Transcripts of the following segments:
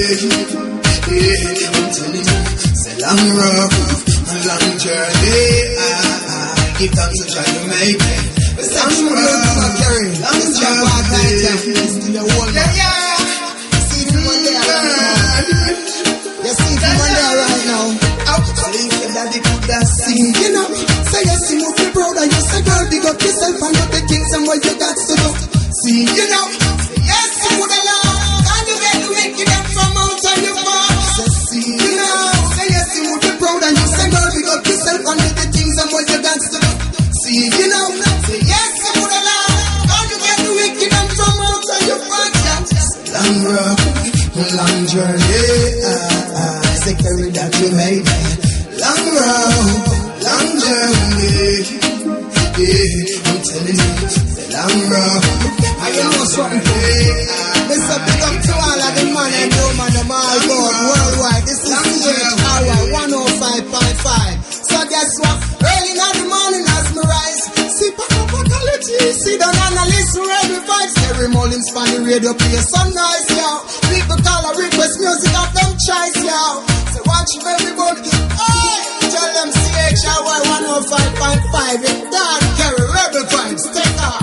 I'm telling you, it's a long road, a long journey. Give thanks and try to make it. It's a long road, long journey. Yeah. See from one day you see from one day right now. Believe your daddy could have seen. You know, say you see move be proud and you say girl dig up yourself and not the things and what you got to do. See, you know, yes, you would allow. And you get the wicked and from out of your mouth. see, You know, say yes, you would be proud and you say girl dig up yourself and not the things and what you got to do. see, You know, say yes, you would allow. And you get the wicked and from out of your mouth. long road, long journey. It's a carry that you made. Long road, long journey. I'm telling you, it's a long road. I know something. Mr. Big up to all of the man and woman, them all God, worldwide. This is CHRY 105.5. So guess what? Early in the morning as me rise, see Pacopathology, see the analyst who every vibes. Terry Mullins on the radio play sunrise, yo. People call a request music of them choice, yo. So watch everybody, hey, tell them CHRY 105.5. If God carry rebel vibes, take off.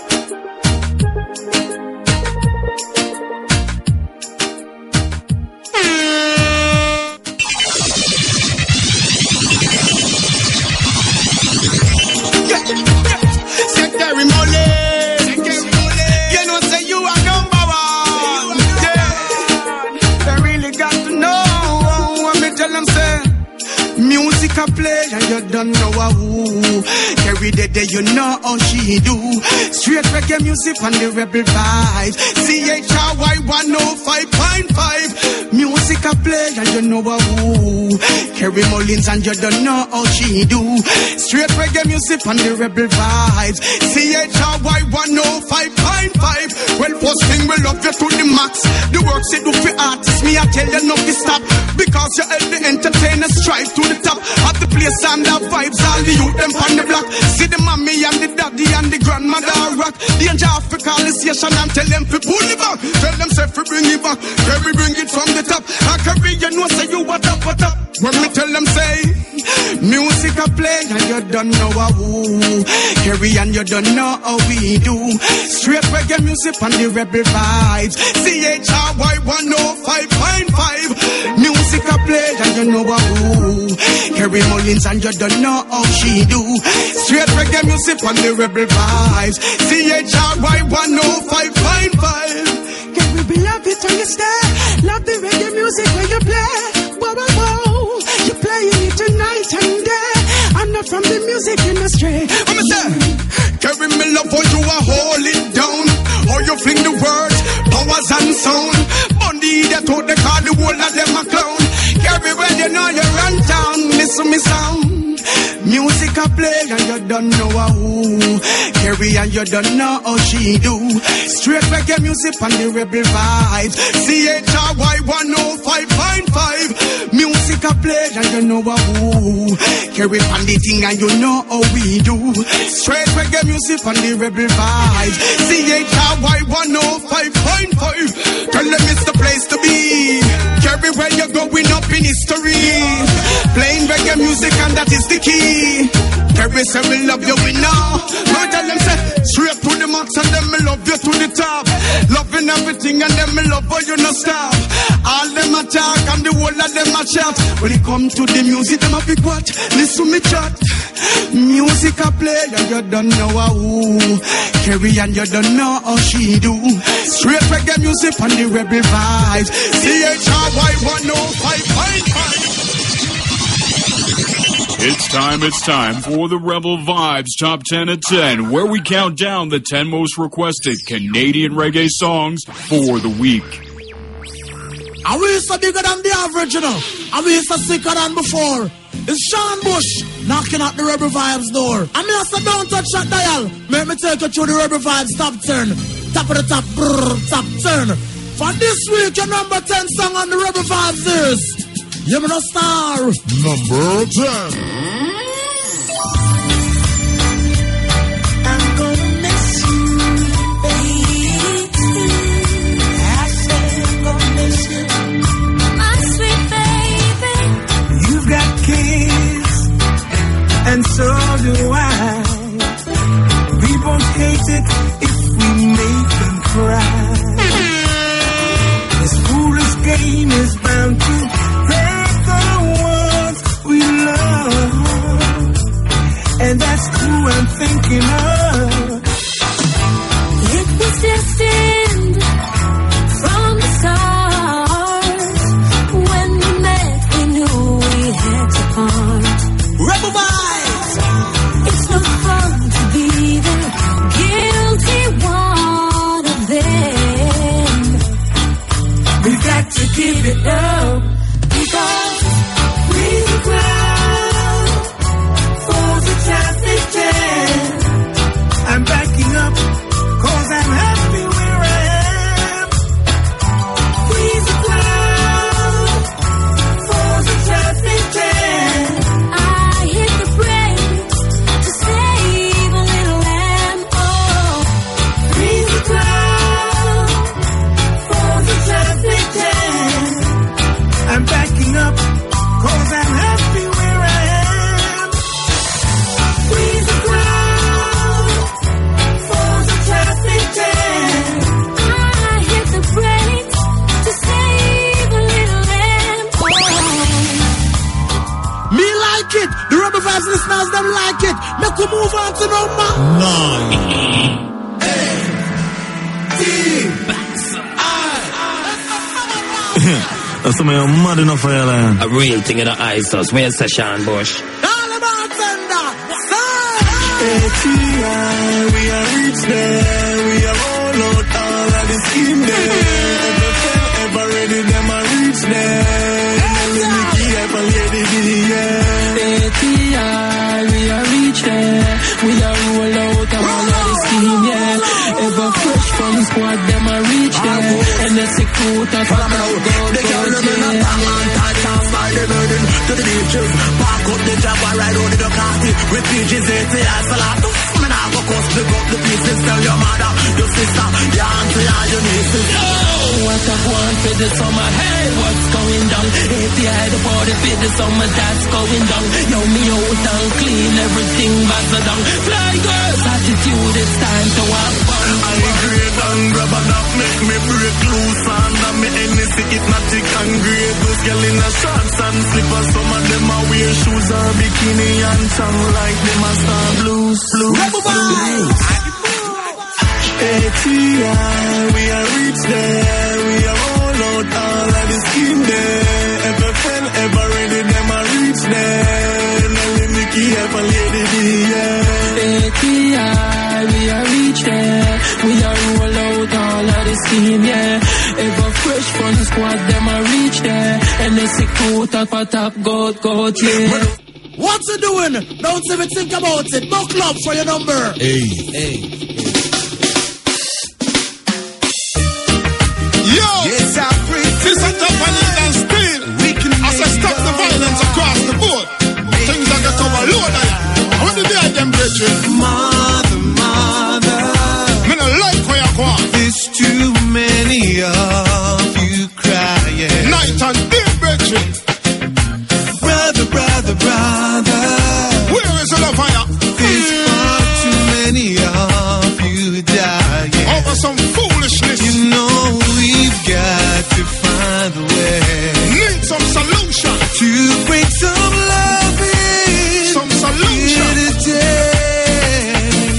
Secretary Mullins, you know say you are number one. Yeah, they really got to know what me tell them say. Music a play and you don't know who. Carry the day you know how she do. Straight reggae music and the rebel vibes. CHRY 105.5. Music a play and you know who. Carry Mullins and you don't know how she do. Straight reggae music and the rebel vibes. CHRY 105.5. Well, first thing we love you to the max. The works you do for artists, me I tell you not to stop. Because you help the entertainers strive to the top of the place and the vibes. All the youth them on the block. See the mommy and the daddy and the grandmother rock. Danger Africa station and tell them to pull it back. Tell them say to bring it back. Carry bring it from the top. I carry you know say you what up. When me tell them say music a play and you don't know who. Carry and you don't know how we do. Straight reggae music and the rebel vibes. CHRY 105.5. Music a play and you know who. Carry Mullins and you don't know how she do. Straight reggae music and the rebel vibes. CHRY 105.5. Can we be love it when you stay? Love the reggae music when you play. Whoa, whoa, whoa. You're playing it tonight and day. I'm not from the music industry. I'm a carry me love for you, I hold it down. Or you fling the words, powers and sound. Bundy that told the car, the whole of them a clown. Carry when you know you run down. Listen me sound. Music a play and you don't know who. Carry and you don't know how she do. Straight reggae music and the rebel vibes. CHRY 105.5. Music a play and you know who. Carry on the thing and you know how we do. Straight reggae music and the rebel vibes. CHRY 105.5. Tell them it's the place to be. Carry where you're going up in history. Playing reggae music and that is the key. Carry say we love you, we know. No tell them say straight to the max and then me love you to the top. Loving everything and then me love but you no stop. All them attack and the whole of them a chat. When it come to the music, them a big what? Listen me chat. Music a play and you don't know who. Carry and you don't know how she do. Straight reggae music and the rebel vibes. CHRY 105.5. It's time for the Rebel Vibes Top 10 at 10, where we count down the 10 most requested Canadian reggae songs for the week. Are we so bigger than the average, you know? Are we so sicker than before? It's Sean Bush knocking at the Rebel Vibes door. I mean, I said, don't touch that dial. Make me take you through the Rebel Vibes top 10. Top of the top, top 10. For this week, your number 10 song on the Rebel Vibes is... You know, star number 10. I'm gonna miss you, baby. I said I'm gonna miss you. pain is bound to hurt the ones we love. And that's who I'm thinking of. It was destined from the start. When we met, we knew we had to part. Rebel Vibes! It's no fun to be the guilty one of them. We've got to give it up, because we're the ground for the traffic jam. I'm backing up, cause I'm happy where I am. Freeze the ground for the traffic jam. I hit the brakes to save a little lamb. Oh, Freeze the ground for the traffic jam. I'm backing up, cause I'm happy where I am. Freeze the ground for the traffic jam. I hit the brakes to save a little lamb. Oh. Me like it. The Rebel Vibes listeners, them like it. Make we move on to number 9. That's something I'm mad enough for you, man. A real thing in the ice house. Where's Sean Bush? All about thunder. ATI, we are reach there. We are all out, all of the scheme there. Ever ready, them are reach there. Mickey, ever lady, yeah. ATI, we are reach there. We are roll out all of the scheme, yeah. Ever fresh from the squad, them are reach there. And the secret of a to the beaches, park up the job, I ride on the Ducati. Refugees, ATI, Salado. I'm not gonna cost pick up the pieces. Tell your mother, your sister, your auntie, and your nieces. what I want for the summer. Hey, what's going down? ATI, the party for the summer, that's going down. Yo, me out and clean, everything buzzer down. Fly girls, attitude, it's time to walk on. I great and grab a knock, make me break loose. And me NC hypnotic and great. Those girl in a shorts and slippers. Some of them a wear shoes or bikini and tongue like them a star blues. ATI, we are reach there. We are all out, all of the scheme there. Ever fell, ever ready, them a reach there. Nelly Mickey, ever lady B, yeah. ATI, we are reach there. We are roll out all of the scheme, yeah. Ever fresh from the squad, them a reach there. And they say coat up a top, goat, yeah. What's it doing? Don't even think about it. No club for your number. Hey. Yo! Yes, I'm free. This is Japanese and still. We can as I stop the violence across the board. Things are gonna come a load of you. I want to be at them, brethren. Mother. Me no like where you go. There's too many of you crying. Night and day, brethren. Brother. Where is the love fire? There's far too many of you dying. Over some foolishness. You know we've got to find a way. Need some solution. To bring some love in. Some solution. Here today.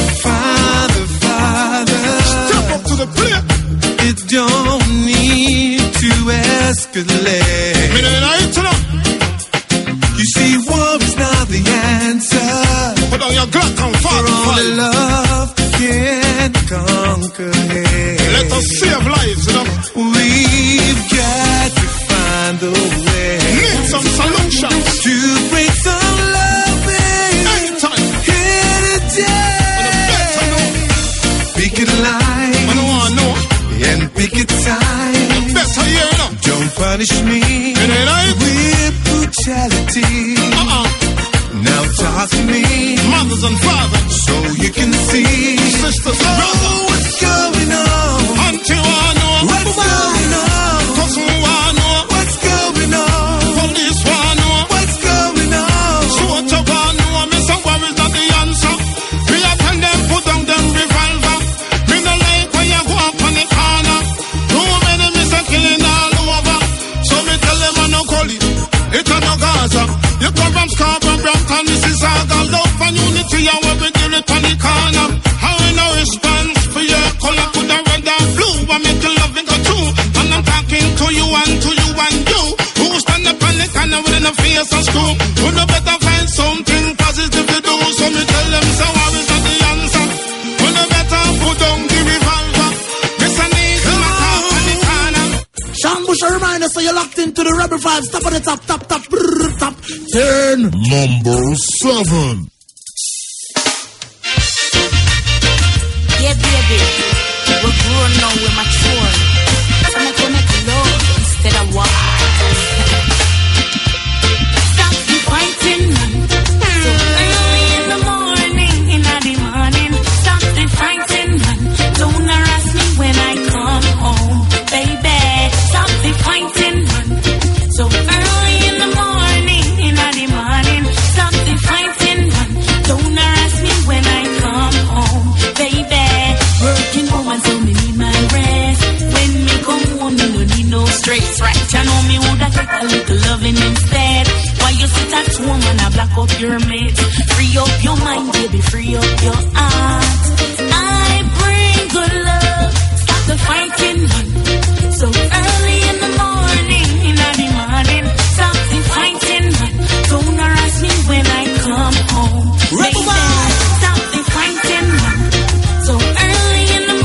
Father. Step up to the plate. It don't need to escalate. Me no like to know. You see, war is not the answer. Put on your Glock and fire. For only love can conquer hate. Let us save lives, you know. We've got to find a way. Need some solutions. To bring some love in. Anytime. Here today. Pick it line. I don't want to know. And pick it time. Better hear, you know. Don't punish me. It ain't like with brutality. Now talk to me, mothers and fathers, so you can see, sisters and brothers, what's going on. Auntie wanna know what's going on. Cousin wanna know what's going on. Police wanna know what's going on. Soldier wanna know. Me say war is not the answer. Me a tell them put down them revolver. Me no like when you go up on the corner. Too many me say killing all over. and within the face and screw. You no better find something positive to do. So me tell them, so war is not the answer. You no better put down the revolver. This a need to my top on the corner. Sean Bush, a reminder, so you're locked into the Rebel Vibes. Top of the top, top, top, brrr, top 10. Number 7. Yeah, baby, we're grown now, we're mature. So make we make love instead of war. Stop the fighting, man. So early in the morning, stop the fighting, man. Don't harass me when I come home, baby. Stop the fighting, man. So early in the morning, stop the fighting, man. Don't harass me when I come home, baby. Working woman, so me need my rest. When me come home, me no need no stress, right? You know me woulda take a little loving instead. Why you sit at home and I black up your mates? Free up your mind, baby, free up your heart. I bring good love, stop the fighting, man. So early in the morning, stop the fighting, man. Don't harass me when I come home, baby. Stop the fighting, man. So early in the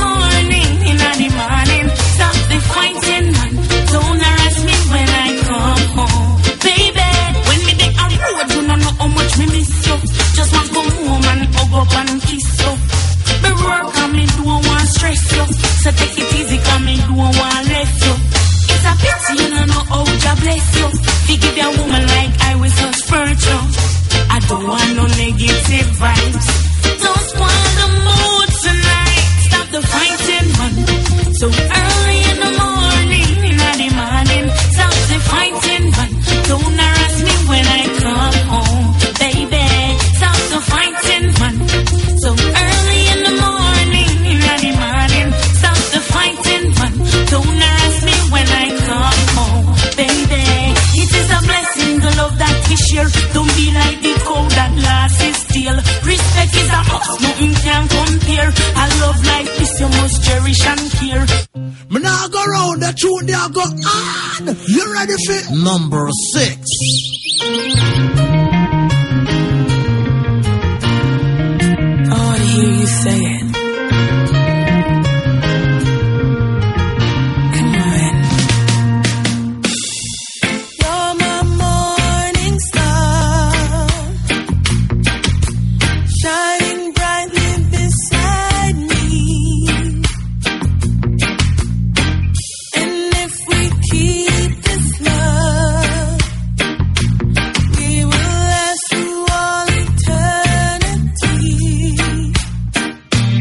morning, stop the fighting, man. Don't harass me when I come home, baby. When me dey on road, you don't know how much me miss you. Just want to come home and hug up and kiss you. Me work and me don't want stress you. So take it easy, 'cause me don't want left you. It's a pity you don't know how God bless you. He give you a woman like I was such virtue. I don't want no negative vibes. Don't spoil the mood tonight. Stop the fighting, man. So early in the morning, stop the fighting, man. Don't harass me when I come home, baby. Stop the fighting, man. So early in the morning, stop the fighting, man. Don't harass me when I come home, baby. It is a blessing, the love that we share. Don't be like the cow that lost his tail. Respect is a must, nothing can compare. A love like this you must cherish and care. Me now go round the tune, they go on. You ready for number 6? I want to hear you say it. Come on. You're my morning star, shining brightly beside me. And if we keep this love, we will last through all eternity.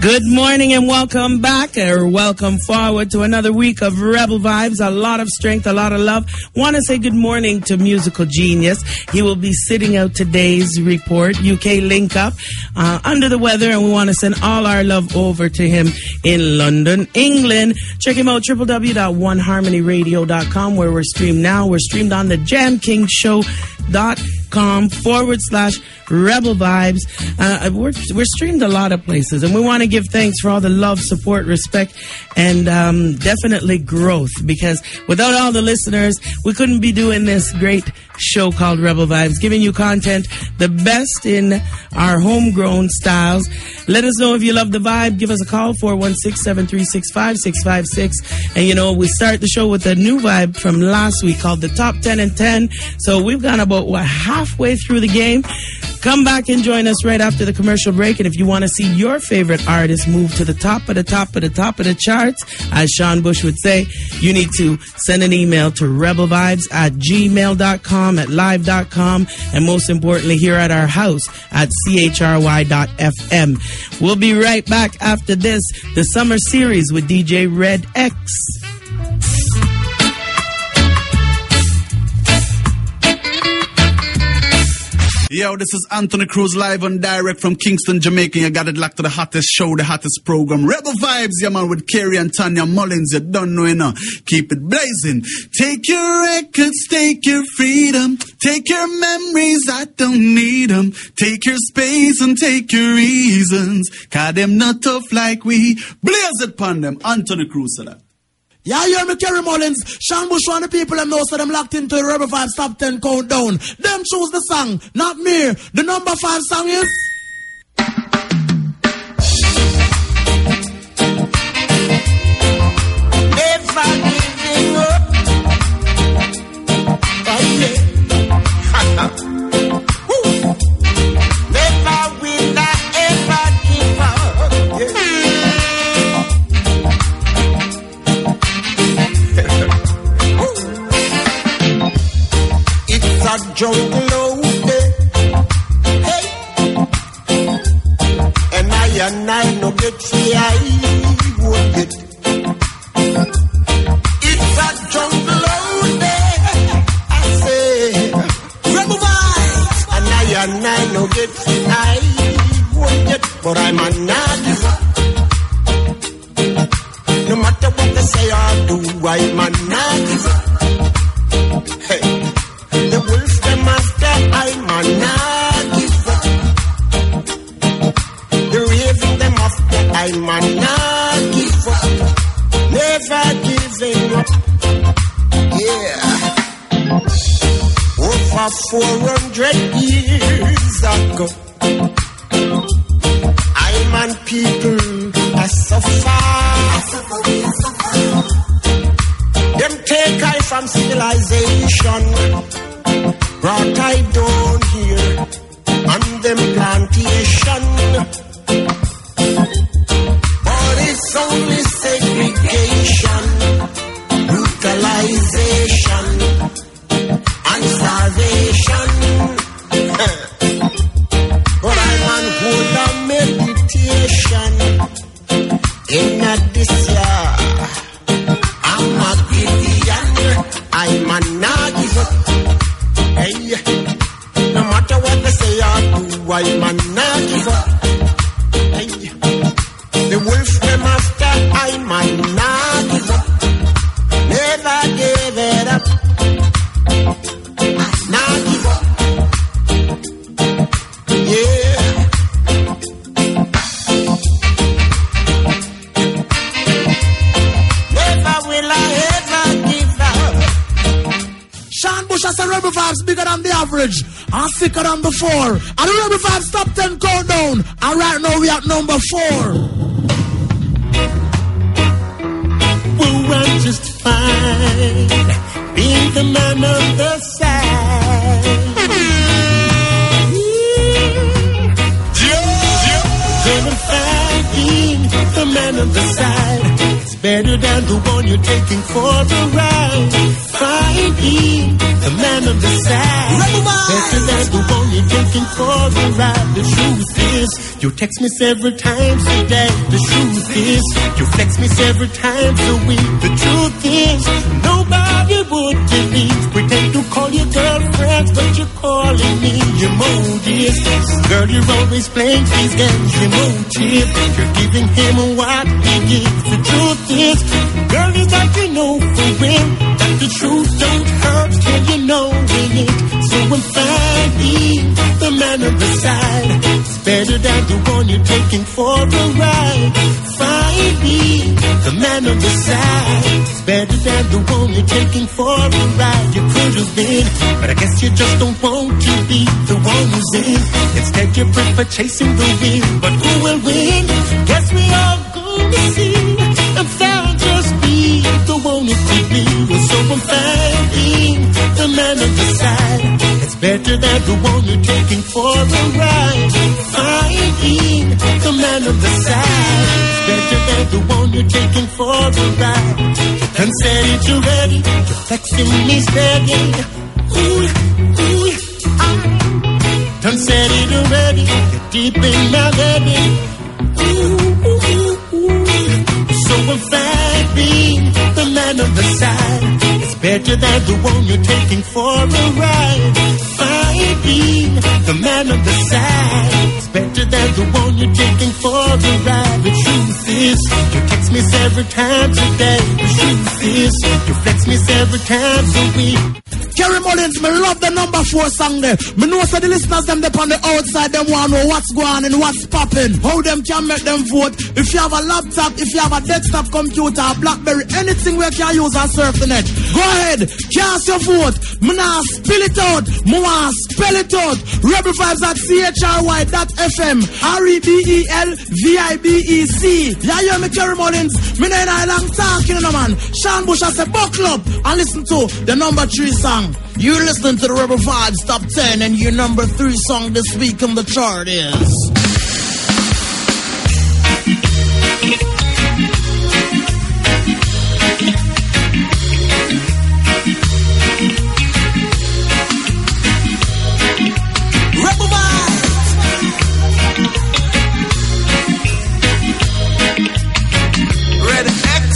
Good morning and welcome back, or welcome forward to another week of Rebel Vibes. A lot of strength, a lot of love. Want to say good morning to Musical Genius. He will be sitting out today's report, UK Link Up, under the weather, and we want to send all our love over to him in London, England. Check him out, www.oneharmonyradio.com, where we're streamed now. We're streamed on the jamkingshow.com/Rebel Vibes. We're streamed a lot of places, and we want to give thanks for all the love, support, respect, and definitely growth, because without all the listeners, we couldn't be doing this great show called Rebel Vibes, giving you content, the best in our homegrown styles. Let us know if you love the vibe. Give us a call, 416-736-5656. And, you know, we start the show with a new vibe from last week called the Top 10 and 10. So we've gone about, halfway through the game. Come back and join us right after the commercial break. And if you want to see your favorite artist move to the top of the charts, as Sean Bush would say, you need to send an email to rebelvibes@gmail.com, at live.com, and most importantly, here at our house at chry.fm. We'll be right back after this, the summer series with DJ Red X. Yo, this is Anthony Cruz live and direct from Kingston, Jamaica. You got it locked to the hottest show, the hottest program. Rebel Vibes, yeah man, with Kerry and Tanya Mullins. You don't know, you know. Keep it blazing. Take your records, take your freedom. Take your memories, I don't need them. Take your space and take your reasons. Cause them not tough like we. Blaze it upon them. Anthony Cruz said that. Yeah, you hear me, Kerry Mullins. Sean Bush, one of the people them know, so them locked into the Rebel 5 Top 10 countdown. Them choose the song, not me. The number 5 song is... Never giving up. Never will I ever give up. It's a jungle out there. Hey. And I no get free, I won't get. It's a jungle out there. I say, Rebel Vibes. And I no get free, I won't get. But I'm a not. No matter what they say or do, I'm a not. Hey, the wolf them after, I'm a not give up. The raven them after, I'm a not give up. Never giving up. Yeah. Over 400 years ago, I'm and people I suffer. Them take I from civilization, brought I down here on them plantation. But it's only segregation, brutalization, and starvation. But I'm on hold of meditation in this year. I'm a Gideon, I'm a not give up. Hey, no matter what they say or do, I'm a not give up. Hey, the wolf them after, I'm a not give up. Never give it up. Not give up. Yeah. Just a Rebel Vibes bigger than the average and thicker than before. And the Rebel Vibes Top 10 countdown. And right now we at number 4. Oh, I'm just fine being the man on the side. I'm fine being the man on the side. It's better better than the one you're taking for a ride. Finding the man on the side, better than the one you're taking for a ride. The truth is, you text me several times a day. The truth is, you flex me several times a week. The truth is, nobody would believe. Pretend to call your girlfriends, but you're calling me. Your motive, girl, you're always playing these games. Your motive, you're giving him what he gives. The truth is, girl, you got to know for real that the truth don't hurt till you know it. So I'm finding the man on the side. It's better than the one you're taking for a ride. Finding the man on the side. It's better than the one you're taking for a ride. You could have been, but I guess you just don't want to be the one who's in. Instead you prefer chasing the wind. But who will win? Guess we all gonna see. And that'll just be the one it could be. So I'm finding the man on the side. It's better than the one you're taking for a ride. Finding the man on the side. It's better than the one you're taking for a ride. And said it, you're ready. You're flexing me steady. Ooh, ooh, done said it already. You're deep in my belly. Ooh, ooh, ooh. So I'm finding the man on the side. It's better than the one you're taking for a ride. Finding the man on the side. It's better than the one you're taking for a ride. The truth is, you text me several times a day. The truth is, you flex me several times a week. Kerry Mullins, me love the number 4 song there. Me know so the listeners them on the outside, them want to know what's going on and what's popping. How them can make them vote. If you have a laptop, if you have a desktop computer, a BlackBerry, anything where you can use and surf the net. Go ahead, cast your vote. Me nah spill it out, me want spell it out. Rebel Vibes at CHRY.FM. REBELVIBEC. Yeah, you hear me, Kerry Mullins? Me nah in a long talking, no man. Sean Bush has a buckle up and listen to the number 3 song. You're listening to the Rebel Vibes Top 10, and your number 3 song this week on the chart is Rebel Vibes. Red X.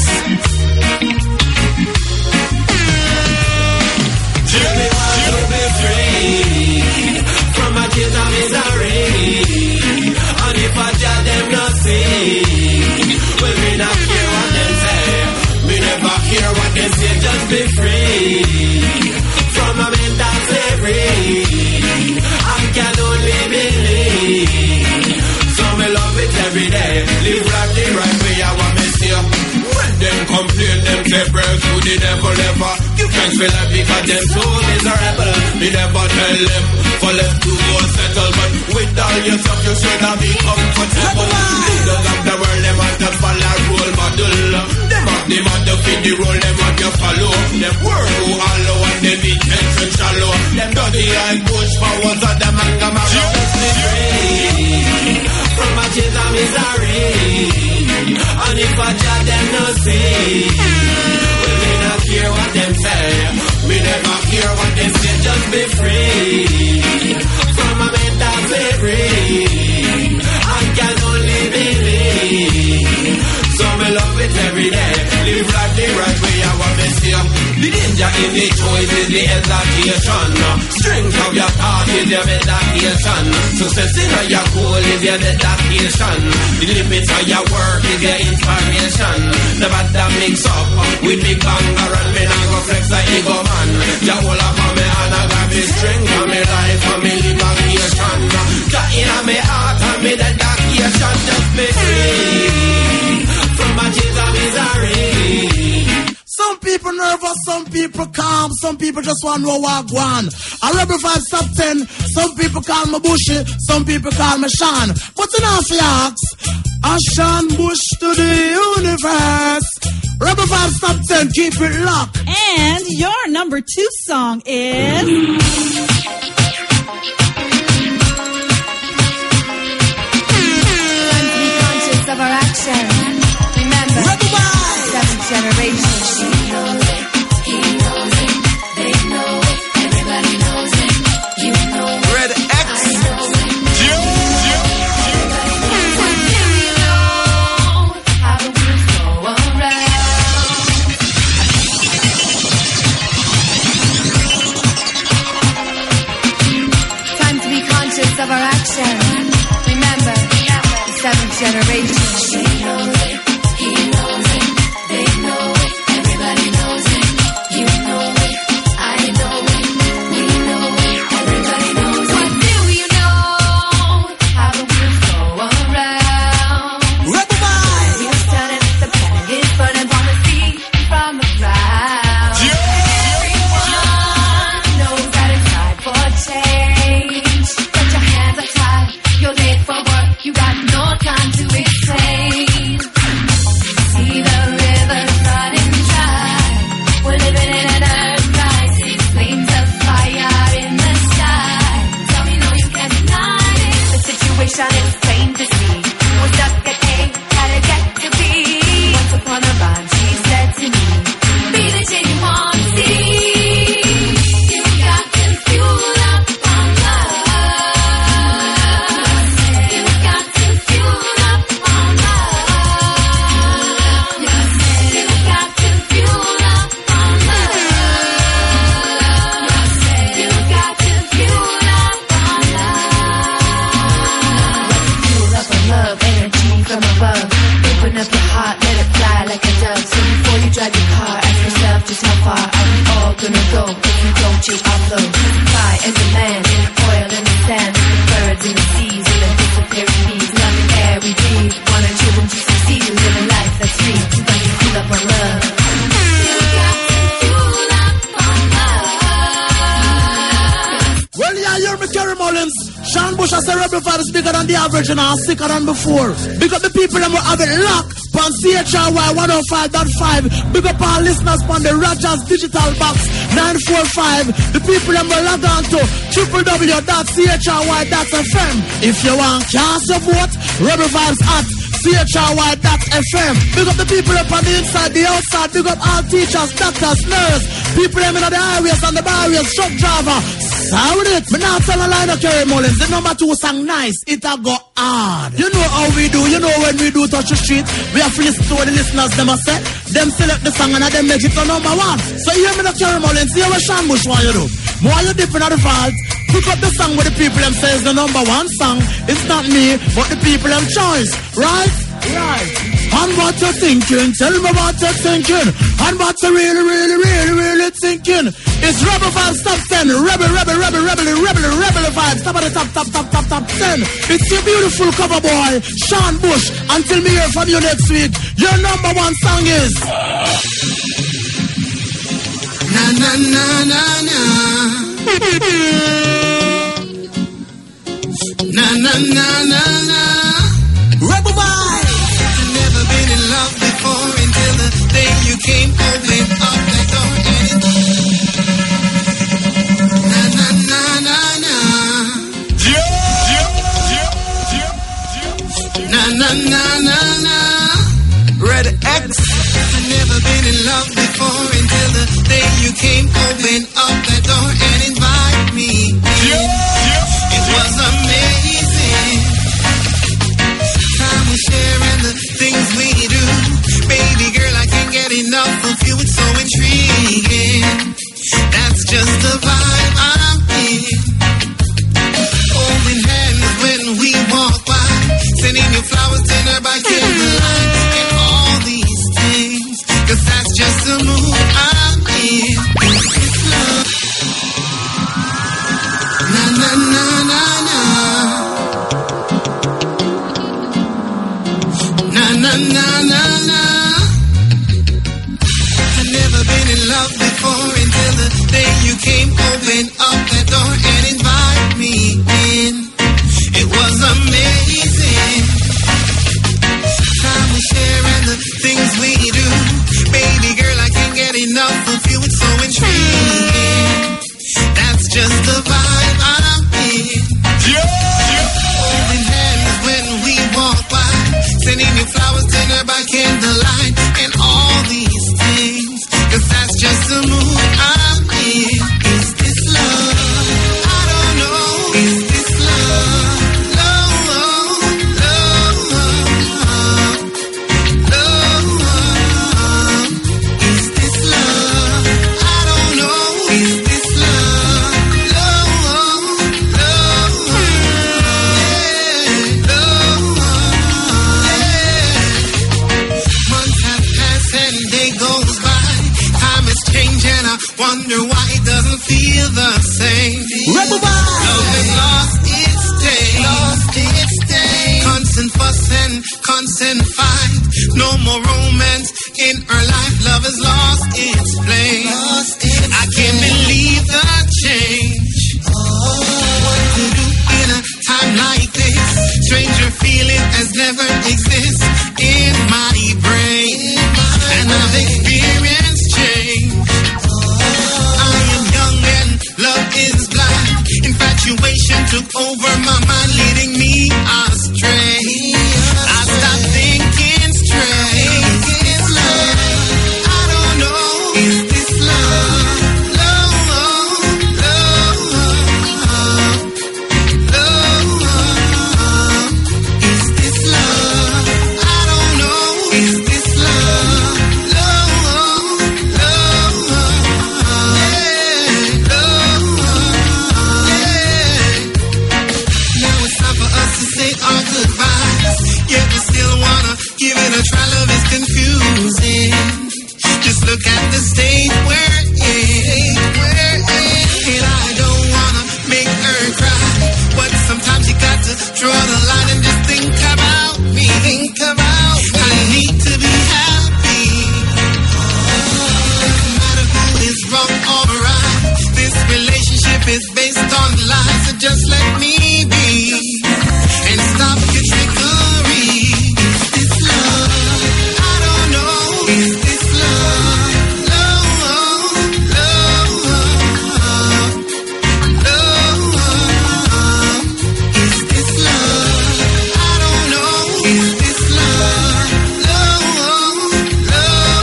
From my kids of misery, and if I judge them not see, well me not care what them say, me never care what them say, just be free from my mental slavery. I can only believe, so me love it every day, live life the right way. I want me see. When them complain, them say prayer to the devil ever. Give thanks for life because them so miserable. Me never tell them for left to go settle, but with all yourself you should have be comfortable. Leaders of the world, them want to follow role model. Them have the man to fit the role, them want to follow. Them work who hollow and them intention shallow. Them dirty like bush powers of them and come around. From my chains of misery, and if I judge them no see, well me not care what them say, me never care what them say, just be free from my mental slavery. I can only believe, so me love it every day, live life the right way. I want to see the danger in the choice is the exaltation. Strength of your thought is your meditation. Success in your goal is your dedication. The limits of your work is your inspiration. Never that mix up with big banger and me not go flex like ego man. Your whole of me and I got me strength and me life and me liberation. Got in me heart and me dedication. Just be free from my chains of misery. Some people nervous, some people calm, some people just want to know what I want. A Rebel Vibes Top 10, some people call me Bushy, some people call me Sean. But enough for ask, a Sean Bush to the universe. Rebel Vibes Top 10, keep it locked. And your number 2 song is... Of our action. Remember, Rebel Vibes. generation. She knows it, he knows it, they know it, everybody knows it. You know it, Red X. Of our action. Remember, the seventh generation. She knows it, he knows it, they know it, everybody knows it. You know it, I know it, we know it, everybody knows it. What do you know? How the wheels go around. Rebel Vibes. The wheels turning, the planet is burning from the sea, from the ground. Everyone knows that it's time for change. You're late for work, you got no time to explain. See the rivers running dry. We're living in an earth crisis. Flames of fire in the sky. Tell me no, you can't deny it. The situation is plain to see. We're stuck at A, gotta get to B. Once upon a rhyme, she said to me, be the change you want to see. You got to fuel up on love. Open up your heart, let it fly like a dove. So before you drive your car, ask yourself just how far are we all gonna go? If you don't, you outflow. Fly as a man, in oil in the sand, in the birds in the seas, in the disappearing bees. Love the air we breathe. Want our children to succeed and live a life that's free. You got to fuel up on love. You got to fuel up on love. Well, yeah, you're me, Kerry Mullins. Sean Bush has a Rebel Vibes bigger than the average and sicker than before. Big up the people that will have it locked on CHRY 105.5. Big up our listeners on the Rogers Digital Box 945. The people that will log on to www.chry.fm. If you want cast your vote, Rebel Vibes at CHRY.fm. Big up the people up on the inside, the outside. Big up all teachers, doctors, nurses, people in the highways and the barriers, truck driver. Sound it. Me now tell a line of Kerry Mullins. The number 2 song nice. It'll go hard. You know how we do. You know when we do touch the street. We have to listen to what the listeners them a say. Them select the song and them make it to number 1. So hear me the Kerry Mullins. See what Sean Bush want you do. More you dip in the vault. Pick up the song with the people them say is the number 1 song. It's not me, but the people them choice. Right? Right. And what you're thinking, tell me what you're thinking. And what you're really thinking. It's Rebel Vibes Top 10. Rebel Vibes. Top of the top 10. It's your beautiful cover boy, Sean Bush. Until me hear from you next week, your number 1 song is Na na na na na. Na na na na na. Rebel Vibes. Never been in love before until the day you came open up that door and it na na na na na na na na na na. Red X. I've never been in love before until the day you came open up that door and invite me in. It was amazing. Time we share and the things we do. Baby girl, I can't get enough of you. It's so intriguing. That's just the vibe I'm in. Holding hands when we walk by. Sending you flowers, dinner by candlelight. And all these things. Cause that's just the mood I'm in. It's love. Na na na na na. Na na na na na. I've never been in love before until the day you came open up that door and invite me in. It was amazing. Time we share and the things we do. Baby girl, I can't get enough of you. It's so intriguing. That's just the vibe I'm in. Holding hands when we walk by. Sending you flowers, dinner by candlelight. And all these fuss and fight. No more romance in her life. Love has lost its flame. I can't believe the change. What to do in a time like this? Stranger feeling has never existed in my brain, and I've experienced change. I am young and love is blind. Infatuation took over my mind, leading me astray. I stopped thinking straight. Is this love? I don't know. Is this love? Love, love, love. Is this love? I don't know. Is this love? Love, love, yeah, love, yeah. Now it's time for us to say our goodbyes. Yet we still wanna give it a try. Love is confusing. Just look at the state we're in. And I don't wanna make her cry, but sometimes you got to draw the line and just think about me. Think about me. I need to be happy. Doesn't matter who is wrong or right. This relationship is based on lies, so just let me be and stop your trickery. Is this love? I don't know. Is this love? Love, love, love. Is this love? I don't know. Is this love? Love, love,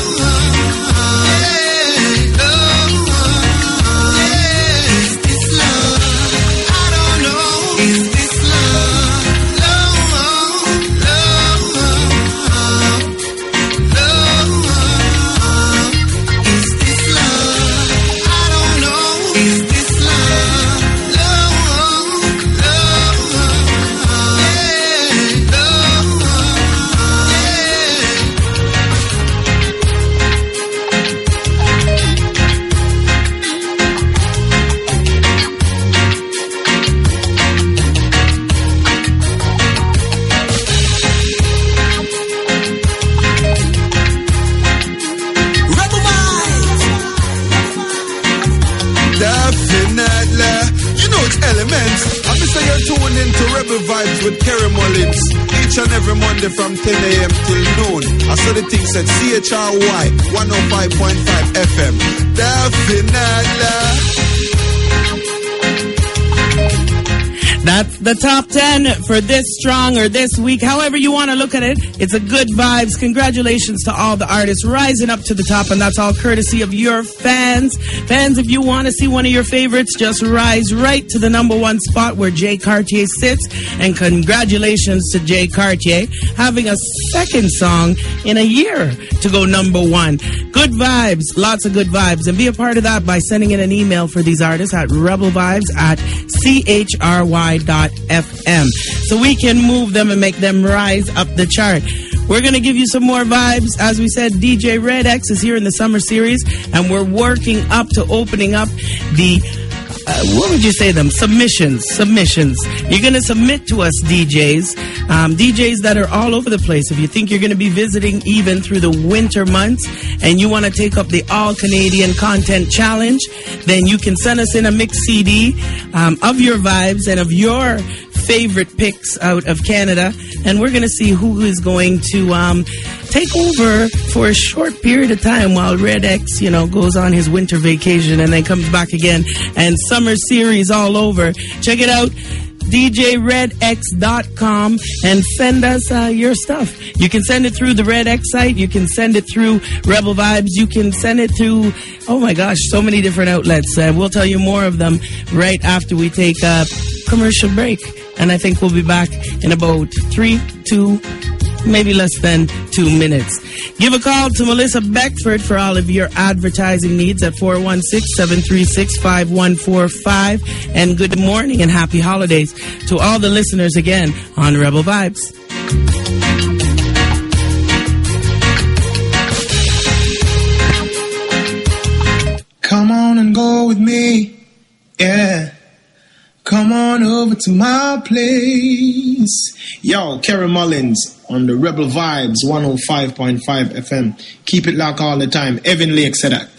yeah, love, yeah. Is this love? I don't know. Is this love? Love, love, love. Is this love? I don't know. Is this love? Love, love, yeah, love, Definitely. You know it's Elements. I'm Mr. You're tuned into Rebel Vibes with Kerry Mullins. Each and every Monday from 10 a.m. till noon. I saw the things at CHRY 105.5 FM. Definitely. That's the top 10 for this strong or this week. However you want to look at it, it's a good vibes. Congratulations to all the artists rising up to the top, and that's all courtesy of your fans. Fans, if you want to see one of your favorites, just rise right to the number one spot where Jay Cartier sits. And congratulations to Jay Cartier having a second song in a year to go number one. Good vibes, lots of good vibes. And be a part of that by sending in an email for these artists at rebelvibes@chry.fm so we can move them and make them rise up the chart. We're going to give you some more vibes. As we said, DJ Red X is here in the summer series, and we're working up to opening up the what would you say them? Submissions. You're going to submit to us DJs, DJs that are all over the place. If you think you're going to be visiting even through the winter months and you want to take up the All Canadian Content Challenge, then you can send us in a mix CD of your vibes and of your favorite picks out of Canada, and we're going to see who is going to take over for a short period of time while Red X, goes on his winter vacation and then comes back again, and summer series all over. Check it out, DJRedX.com, and send us your stuff. You can send it through the Red X site. You can send it through Rebel Vibes. You can send it to, oh my gosh, so many different outlets. We'll tell you more of them right after we take a commercial break. And I think we'll be back in about 3, 2, maybe less than 2 minutes. Give a call to Melissa Beckford for all of your advertising needs at 416-736-5145. And good morning and happy holidays to all the listeners again on Rebel Vibes. Come on and go with me, yeah. Come on over to my place. Yo, Kerry Mullins on the Rebel Vibes 105.5 FM. Keep it locked all the time. Evan Lake said that.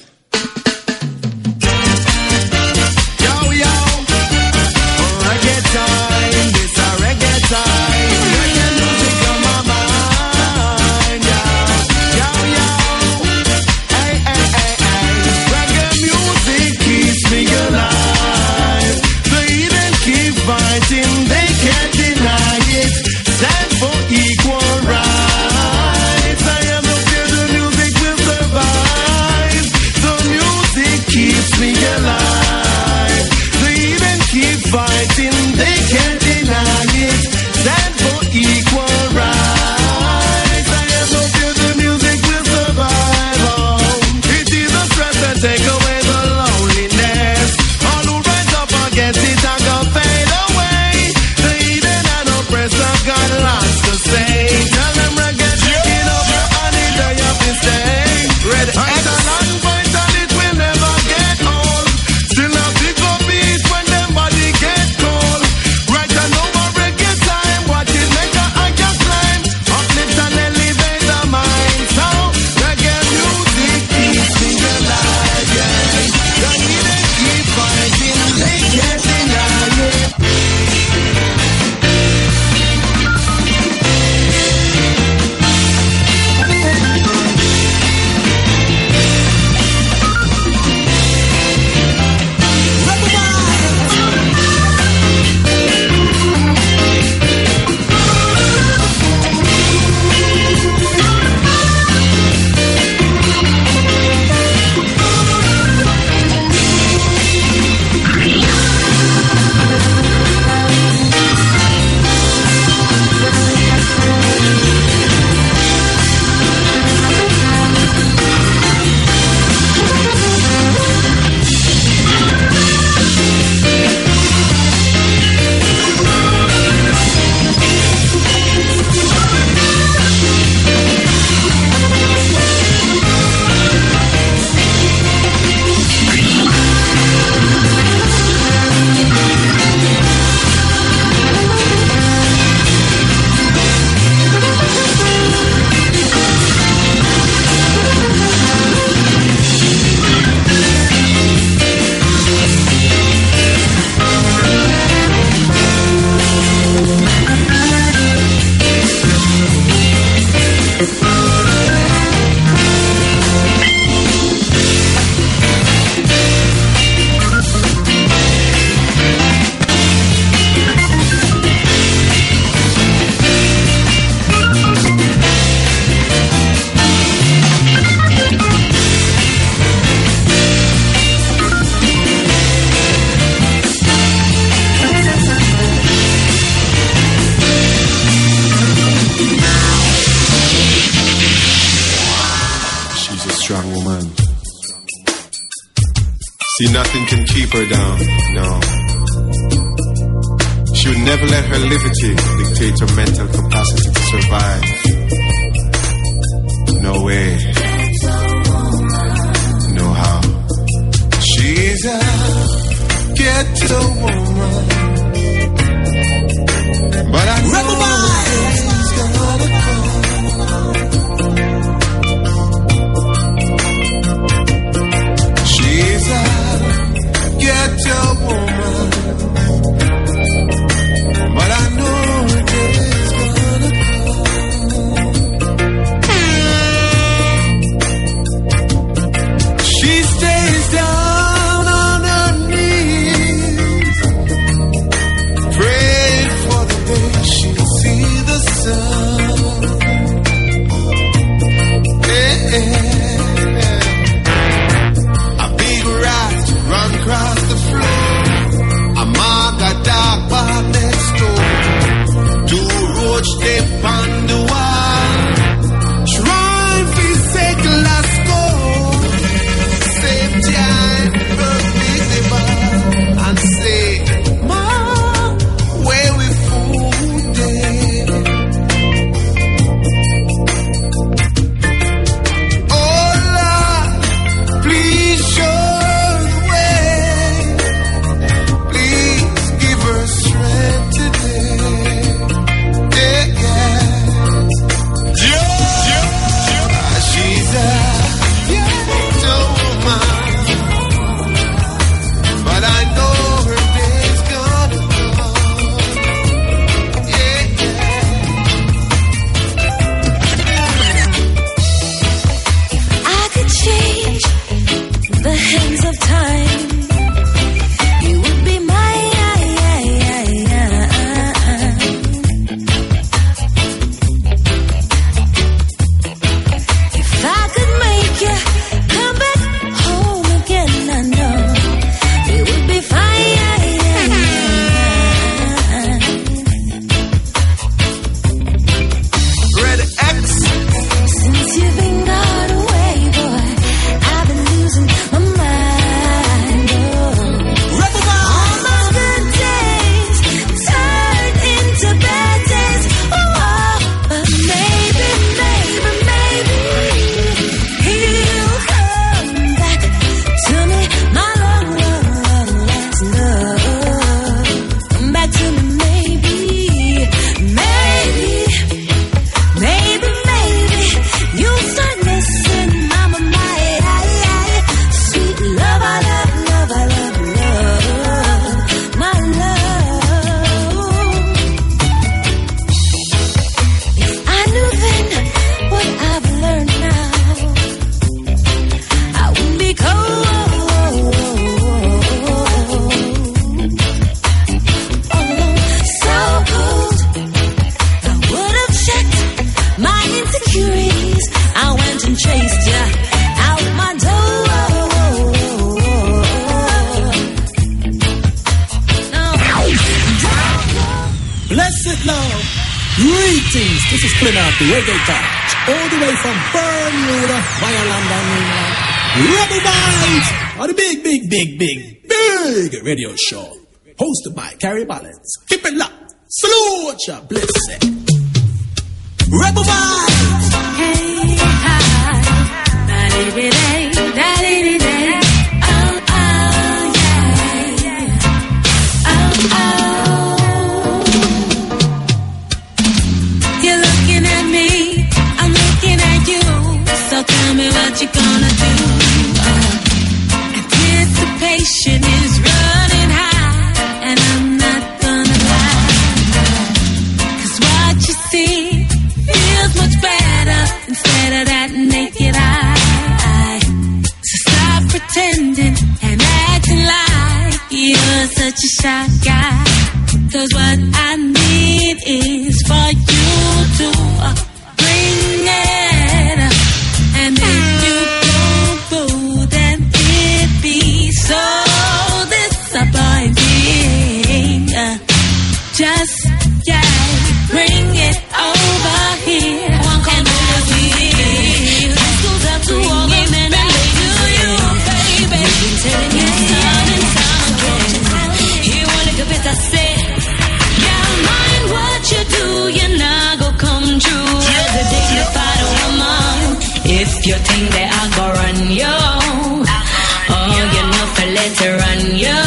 See, nothing can keep her down, no. She would never let her liberty dictate her mental capacity to survive. No way. No how. She's a ghetto woman, but I know she's gonna come. She's a ghetto woman, but I know her day's gonna come. She stays down on her knees, praying for the day she'll see Greetings, this is Clint the Reggae Touch, all the way from Bermuda, via London, England. Rebel Vibes on the big radio show, hosted by Carrie Balance. Keep it locked, salute ya, bless it. Rebel Vibes. Hey, hi, da-di-di-day, da-di-di-day. Oh, oh, yeah. Oh, oh. You're looking at me, I'm looking at you. So tell me what you gonna do. Anticipation is running high, and I'm not gonna lie. 'Cause what you see feels much better instead of that naked eye. So stop pretending and acting like you're such a shy guy. 'Cause what I need is for you to bring it. And if you don't go, then it be so disappointing. Just, bring it over here. One and we'll be this goes up to all the men and ladies to you, baby. We've been telling you time and time again. Hear one little bit I say. Yeah, mind what you do, you're not gonna come true. As a dignified woman, if you think that I go run you, oh, you know for let it run you.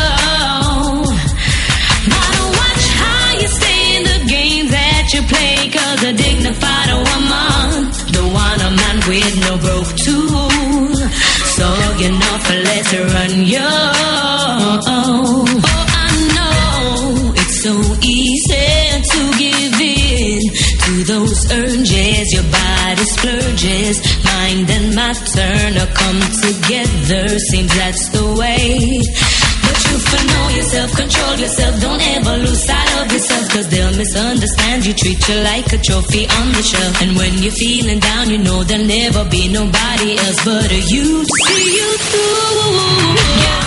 Gotta watch how you stay in the game that you play. 'Cause a dignified woman don't want a man with no broke tool. So you know for let it run you. Oh, I know it's so easy to give in to those urges. Your body splurges, mind and matter now come together. Seems that's the way. But you for know yourself, control yourself. Don't ever lose sight of yourself. 'Cause they'll misunderstand you, treat you like a trophy on the shelf. And when you're feeling down, you know there'll never be nobody else but you to see you through. Yeah.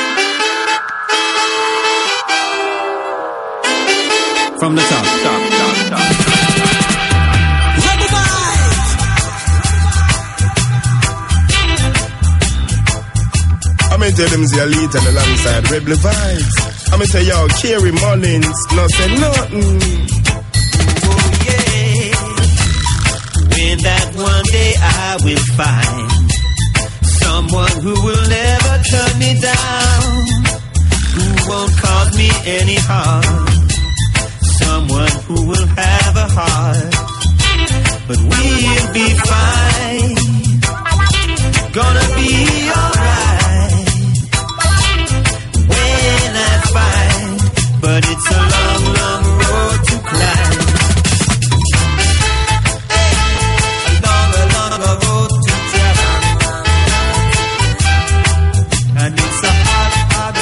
From the top. Rebel Vibes. I'm gonna tell them the elite and alongside Rebel Vibes. I'm gonna say, yo, Carrie Mullins, no say nothing. Oh yeah. When that one day I will find someone who will never turn me down, who won't cause me any harm, someone who will have a heart, but we'll be fine, gonna be alright. When I find, but it's a long, long road to climb. A long road to travel, and it's a hard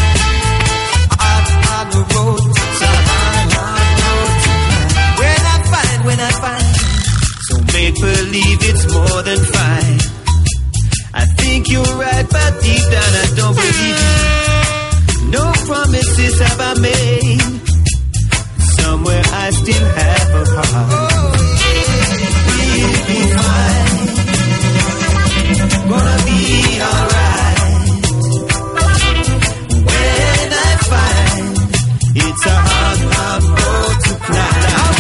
road to travel. When I find, so make believe it's more than fine. I think you're right, but deep down I don't believe you. No promises have I made. Somewhere I still have a heart. We'll be fine, gonna be alright. When I find, it's a hard road to climb.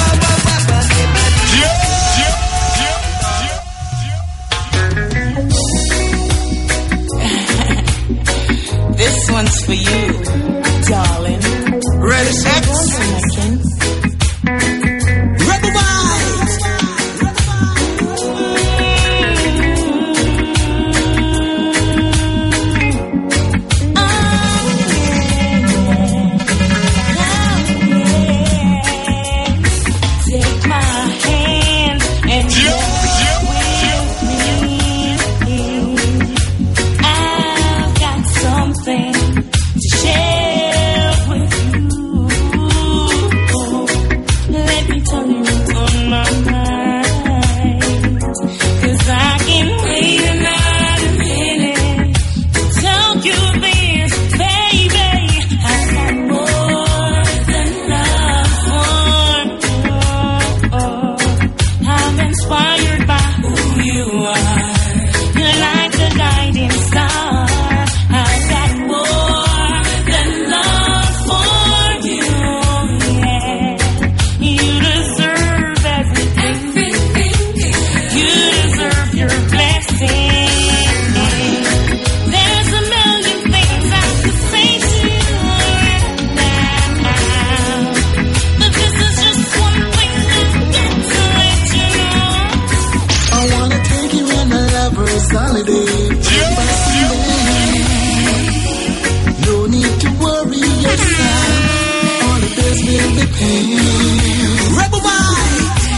This one's for you, darling. Ready, set. Rebel Vibes. Take my hand and walk with me. I've got something to share.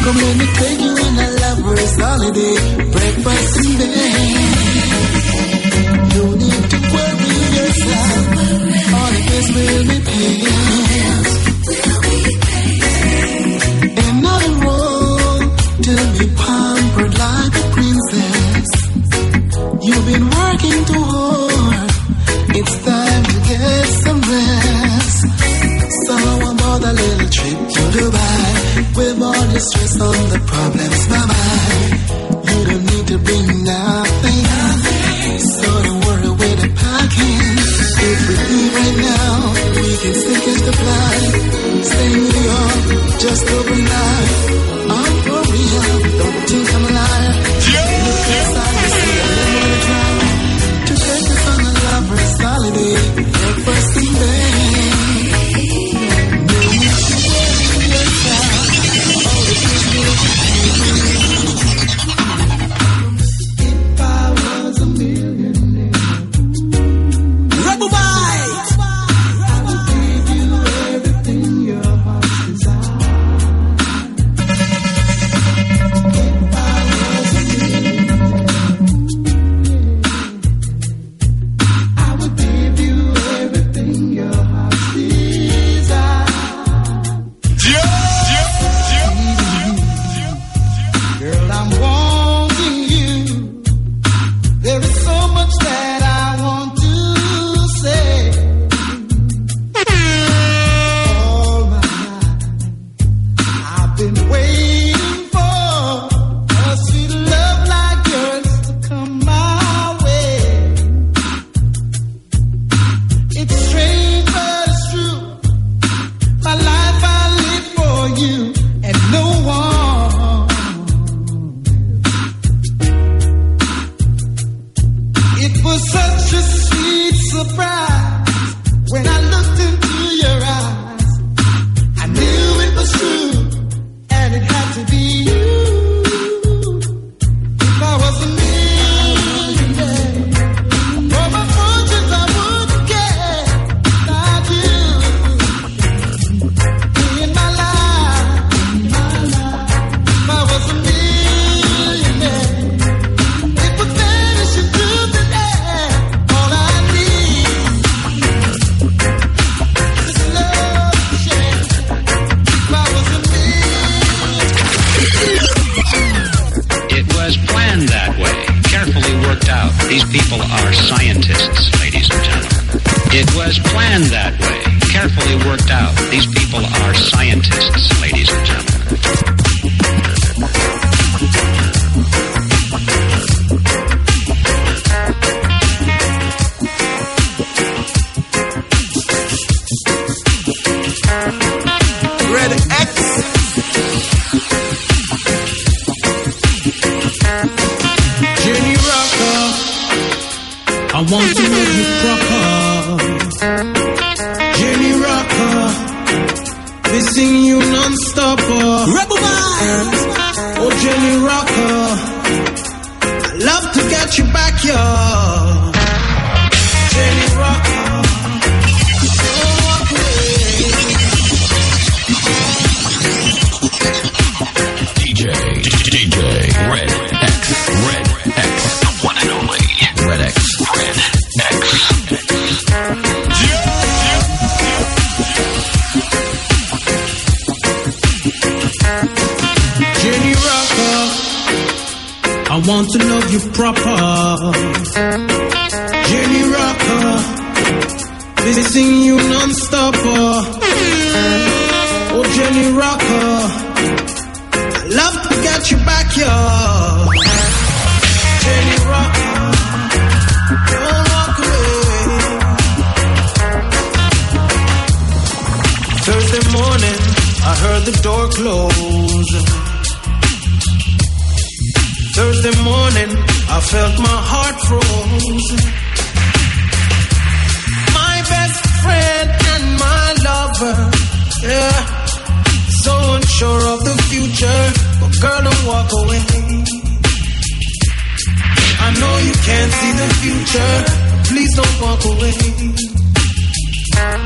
Come let me take you on a lover's holiday. Breakfast in bed. No need to worry yourself. All the bills will be paid. Another road to be pampered like a princess. You've been working too hard. It's time to get some rest. So how about a little trip to Dubai? With all the stress on the problems, bye-bye. You don't need to bring nothing. So don't worry with the packing. If we leave right now, we can still catch the flight. Stay in New York, just overnight. I'm for real, don't think I'm a liar. Look inside, you see a lemon drive. To take us on a lover's holiday. Breakfast in bed.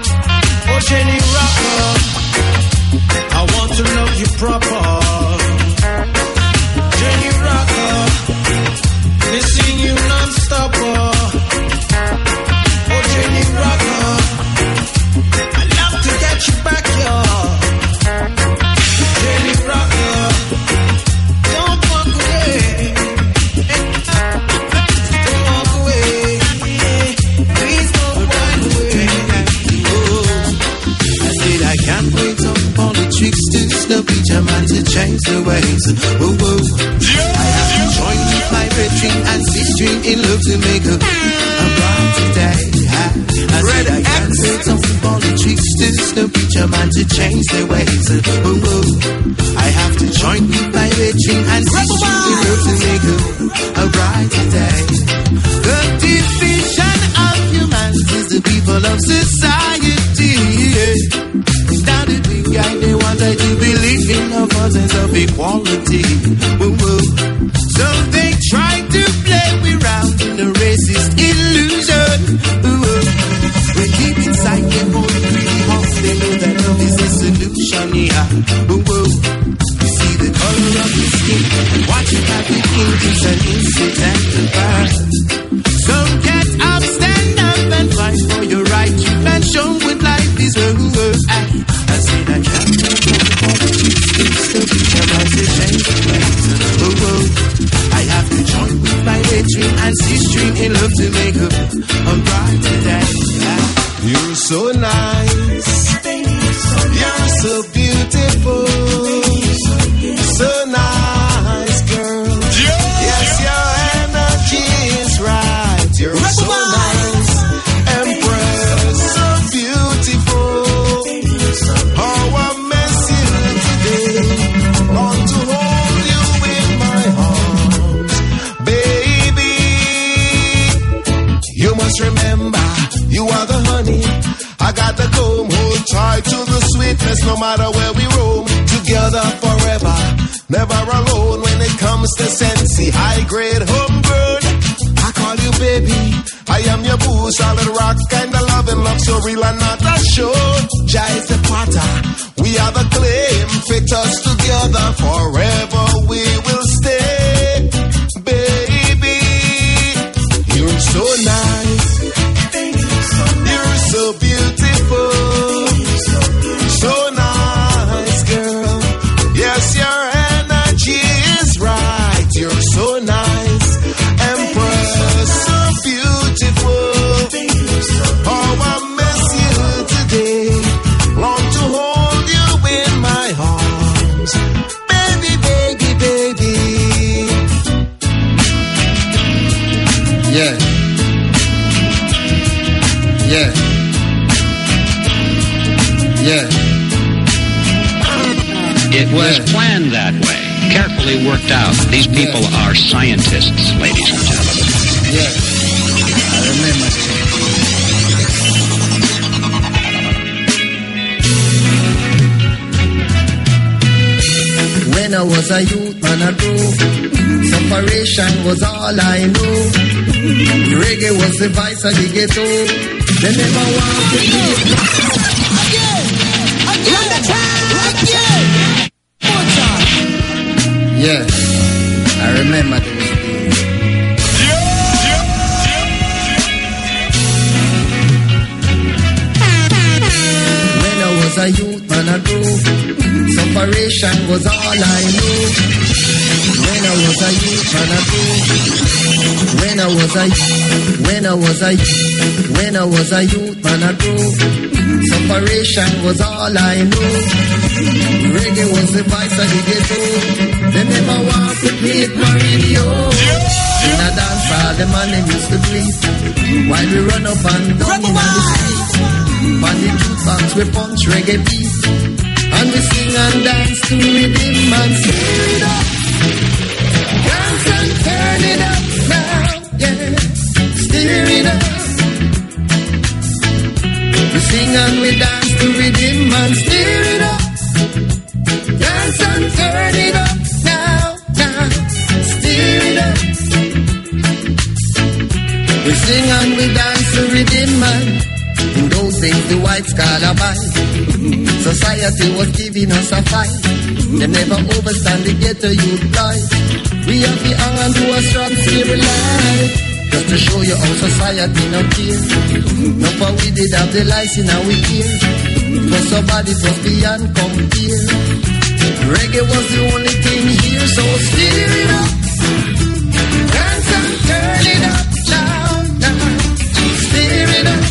Oh, Jenny Rocker, I want to love you proper. Oh, oh. I have to join with my brethren and sisters in love to make a brighter day. I said I can't wait on all the tricksters, no preacher man to change their ways. Oh, oh. I have to join with my brethren and sisters in love to make a brighter day. The division of humans is the people of society. Now the big guy, they want us to believe in the forces of equality. Woo, woo. So they try to play we round in a racist illusion. Woo, woo. We're keeping sight, get more really hot. They know that love is the solution, yeah. Woo, woo. You see the color of your skin, watch it have the king, it's an incidental birth. So get up, stand up and fight for your right. You can show what life is. I said I can't I have to join with my brethren and sister in love to make a brighter day. You're so nice, you're so beautiful, so nice, girl. Yes, your energy is right. You're so nice, Empress, so beautiful. How I miss you today. Want to hold you in my arms, baby. You must remember, you are the honey. I got the comb, hold tight to the sweetness, no matter where we roam. Together forever, never alone when it comes to Sensi. High grade homegrown, I call you baby. I am your boo, solid rock, kind of love and love so real and not a show. Jah is the potter, we are the claim. Fit us together, forever we will stay. Baby, you're so nice, you're so beautiful, so nice, girl. Yes, your energy is right. You're so nice, Empress, so beautiful. Oh, I miss you today. Long to hold you in my arms, baby, baby, baby. Yeah. Yeah. Yeah. It was planned that way, carefully worked out. These people are scientists, ladies and gentlemen. Yeah, I remember. When I was a youth man, I grew. Separation was all I knew. Reggae was the vice of the ghetto. They never wanted me. Yeah, I remember those days. When I was a youth man, I grew. Separation was all I knew. When I was a youth man, I grew. When I was a youth man, I grew. Separation was all I knew. Reggae was the vice of the ghetto. They never want to play it my radio. In a dance hall, the man they used to play. While we run up and down in the street. On the jukebox we punch reggae beat. And we sing and dance to rhythm and stir it up. Dance and turn it up now, yeah. Stir it up. We sing and we dance to rhythm and stir it up. Dance and turn it up now, now. Stir it up. We sing and we dance to rhythm and in those days the whites call a bite. Society was giving us a fight. They never overstand the ghetto youth plight. We have the hang and do a strong scary life. Just to show you how society no care. No for we did have the lies in our ear. For somebody it was beyond compare. Reggae was the only thing here, so stir it up. Dance and turn it up now, now. Stir it up.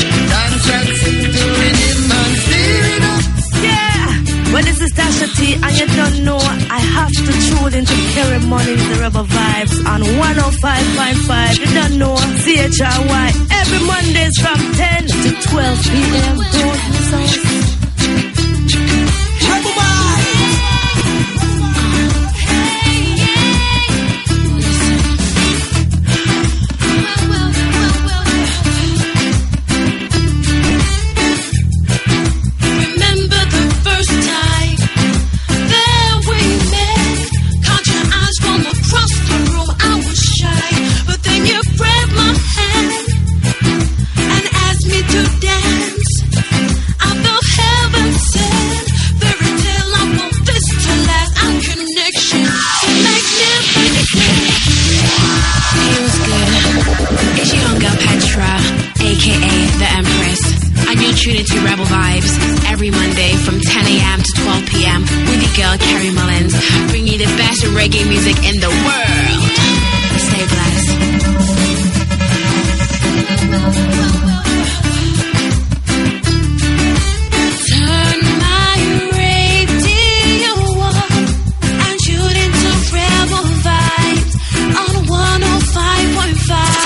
Well, this is Tasha T, and and you don't know, I have to tune into Kerry Mullins, the Rebel Vibes on 105.5. You don't know, CHRY, every Mondays from 10 to 12 p.m. Don't miss us. Rebel Vibes! Tune into Rebel Vibes every Monday from 10 a.m. to 12 p.m. with your girl Kerry Mullins, bringing you the best reggae music in the world. Stay blessed. Turn my radio on and tune into Rebel Vibes on 105.5.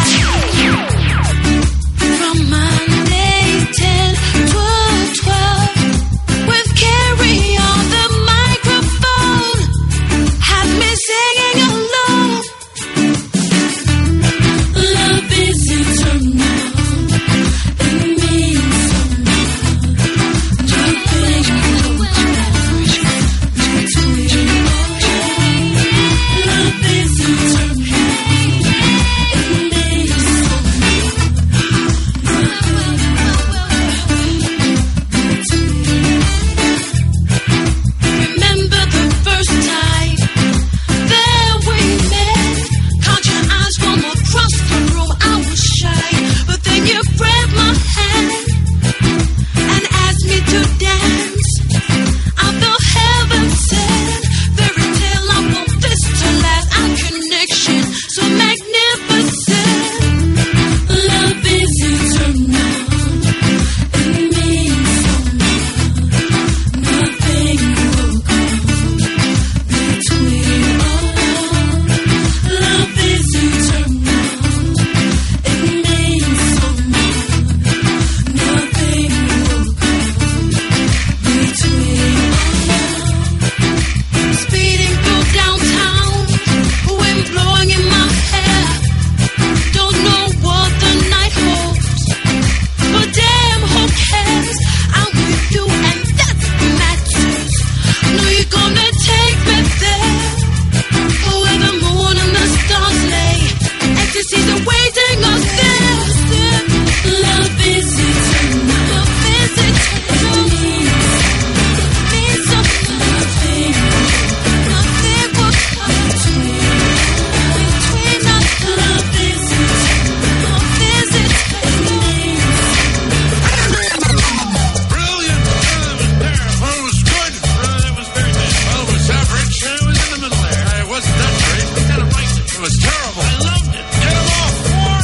From Mondays 10 to 12 with Kerry on the microphone. Have me singing along. Love is eternal. It means so much. Nothing will change between us. Love is eternal. It means so much. Remember the first night that we met. Caught your eyes from across the room. I was shy, but then you grabbed my hand and asked me to dance. I felt heaven sent. Fairy tale, I want this to last. Our connection so magnificent. Love is eternal. It means so much. Nothing will come between us. Love is eternal. It means so much. Nothing will come between us. Speeding through downtown, wind blowing in my hair. Don't know what the night holds, but damn, who cares? I'm with you, and that's what matters. Know you're gonna take me there, where the moon and the stars lay. Ecstasies are waiting us there. Love is eternal. Love is eternal. Means so nothing. Nothing will come between us. Love is eternal. Love is eternal. Brilliant. Well, it was good. It was very good. Well, it was average. It was in the middle there. It wasn't that great. I kind of liked it. It was terrible. I loved it. Get him off. More.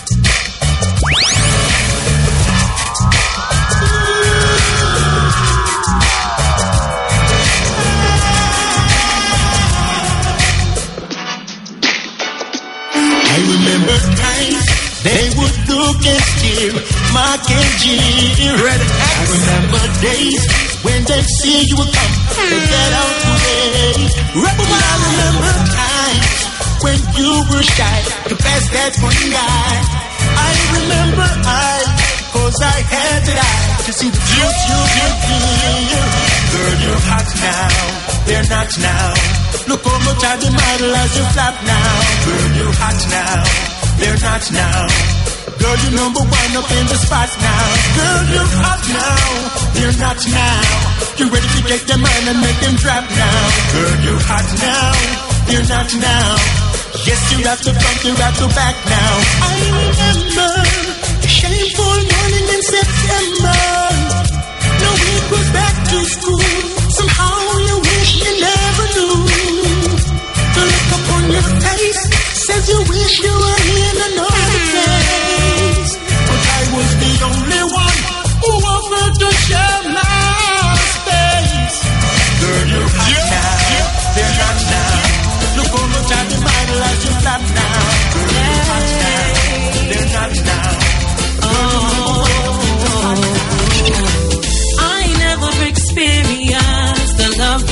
I remember times they would look and steer, mock and jeer. I remember days when they see you would come, they get out the way. I remember times when you were shy, the best that one guy. I remember cause I had to die to see the truth you did here. Girl, you're hot now, they're not now. Look how much I model as you flap now. Girl, you're hot now, they're not now. Girl, you're number one up in the spot now. Girl, you're hot now, they're not now. You're ready to take them on and make them drop now. Girl, you're hot now, they're not now. Yes, you're at the front, you're at the back now. I remember the shameful morning in September. No, it was back to school. Somehow you wish you never knew. The look upon your face says you wish you were in another place. But I was the only one who offered to share my space. Girl, you're hot now.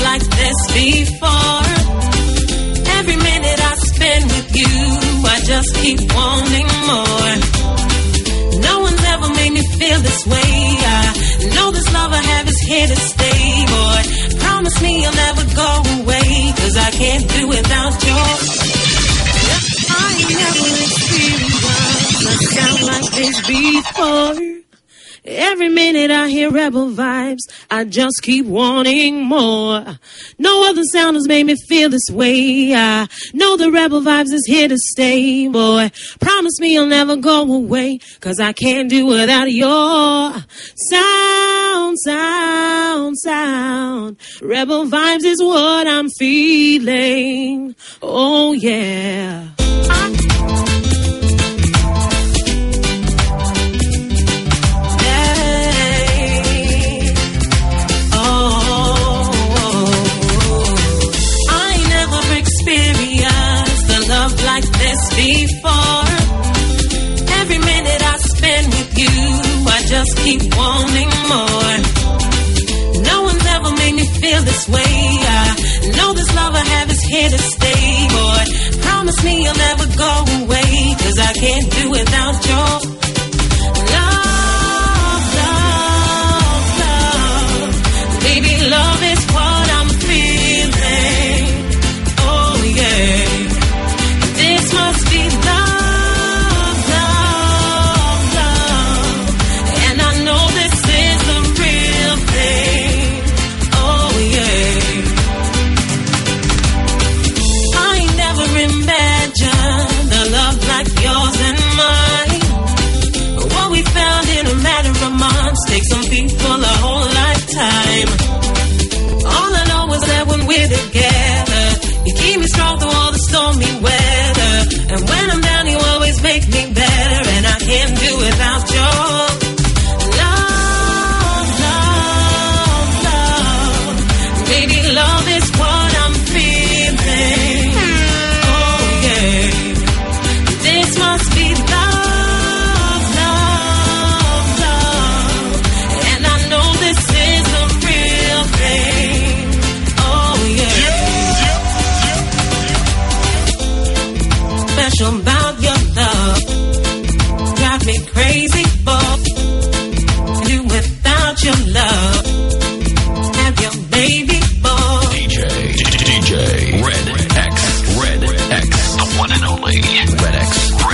like this before. Every minute I spend with you, I just keep wanting more. No one's ever made me feel this way. I know this love I have is here to stay, boy. Promise me you'll never go away, 'cause I can't do without your. I ain't never experienced a sound like this before. Every minute I hear Rebel Vibes, I just keep wanting more. No other sound has made me feel this way. I know the Rebel Vibes is here to stay, boy. Promise me you'll never go away, 'cause I can't do without your sound, sound, sound. Rebel Vibes is what I'm feeling. Oh yeah. Before every minute I spend with you, I just keep wanting more. No one's ever made me feel this way. I know this love I have is here to stay, boy. Promise me you'll never go away, 'cause I can't do without your love, love, love. Baby, love is what I'm feeling. Oh yeah. This must be love, love, love. And I know this is the real thing. Oh, yeah. I ain't never imagined a love like yours and mine. What we found in a matter of months takes some people a whole lifetime. All I know is that when we're together, you keep me strong through all the stormy weather. And when I'm down, you always make me better. And I can't do without your love, love, love. Baby, love is what I'm feeling. Oh, yeah. This must be love, love, love. And I know this is the real thing. Oh, yeah. Special about your love, drive me crazy, boy. Do without your love, have your baby boy. DJ Red X, the one and only Red X.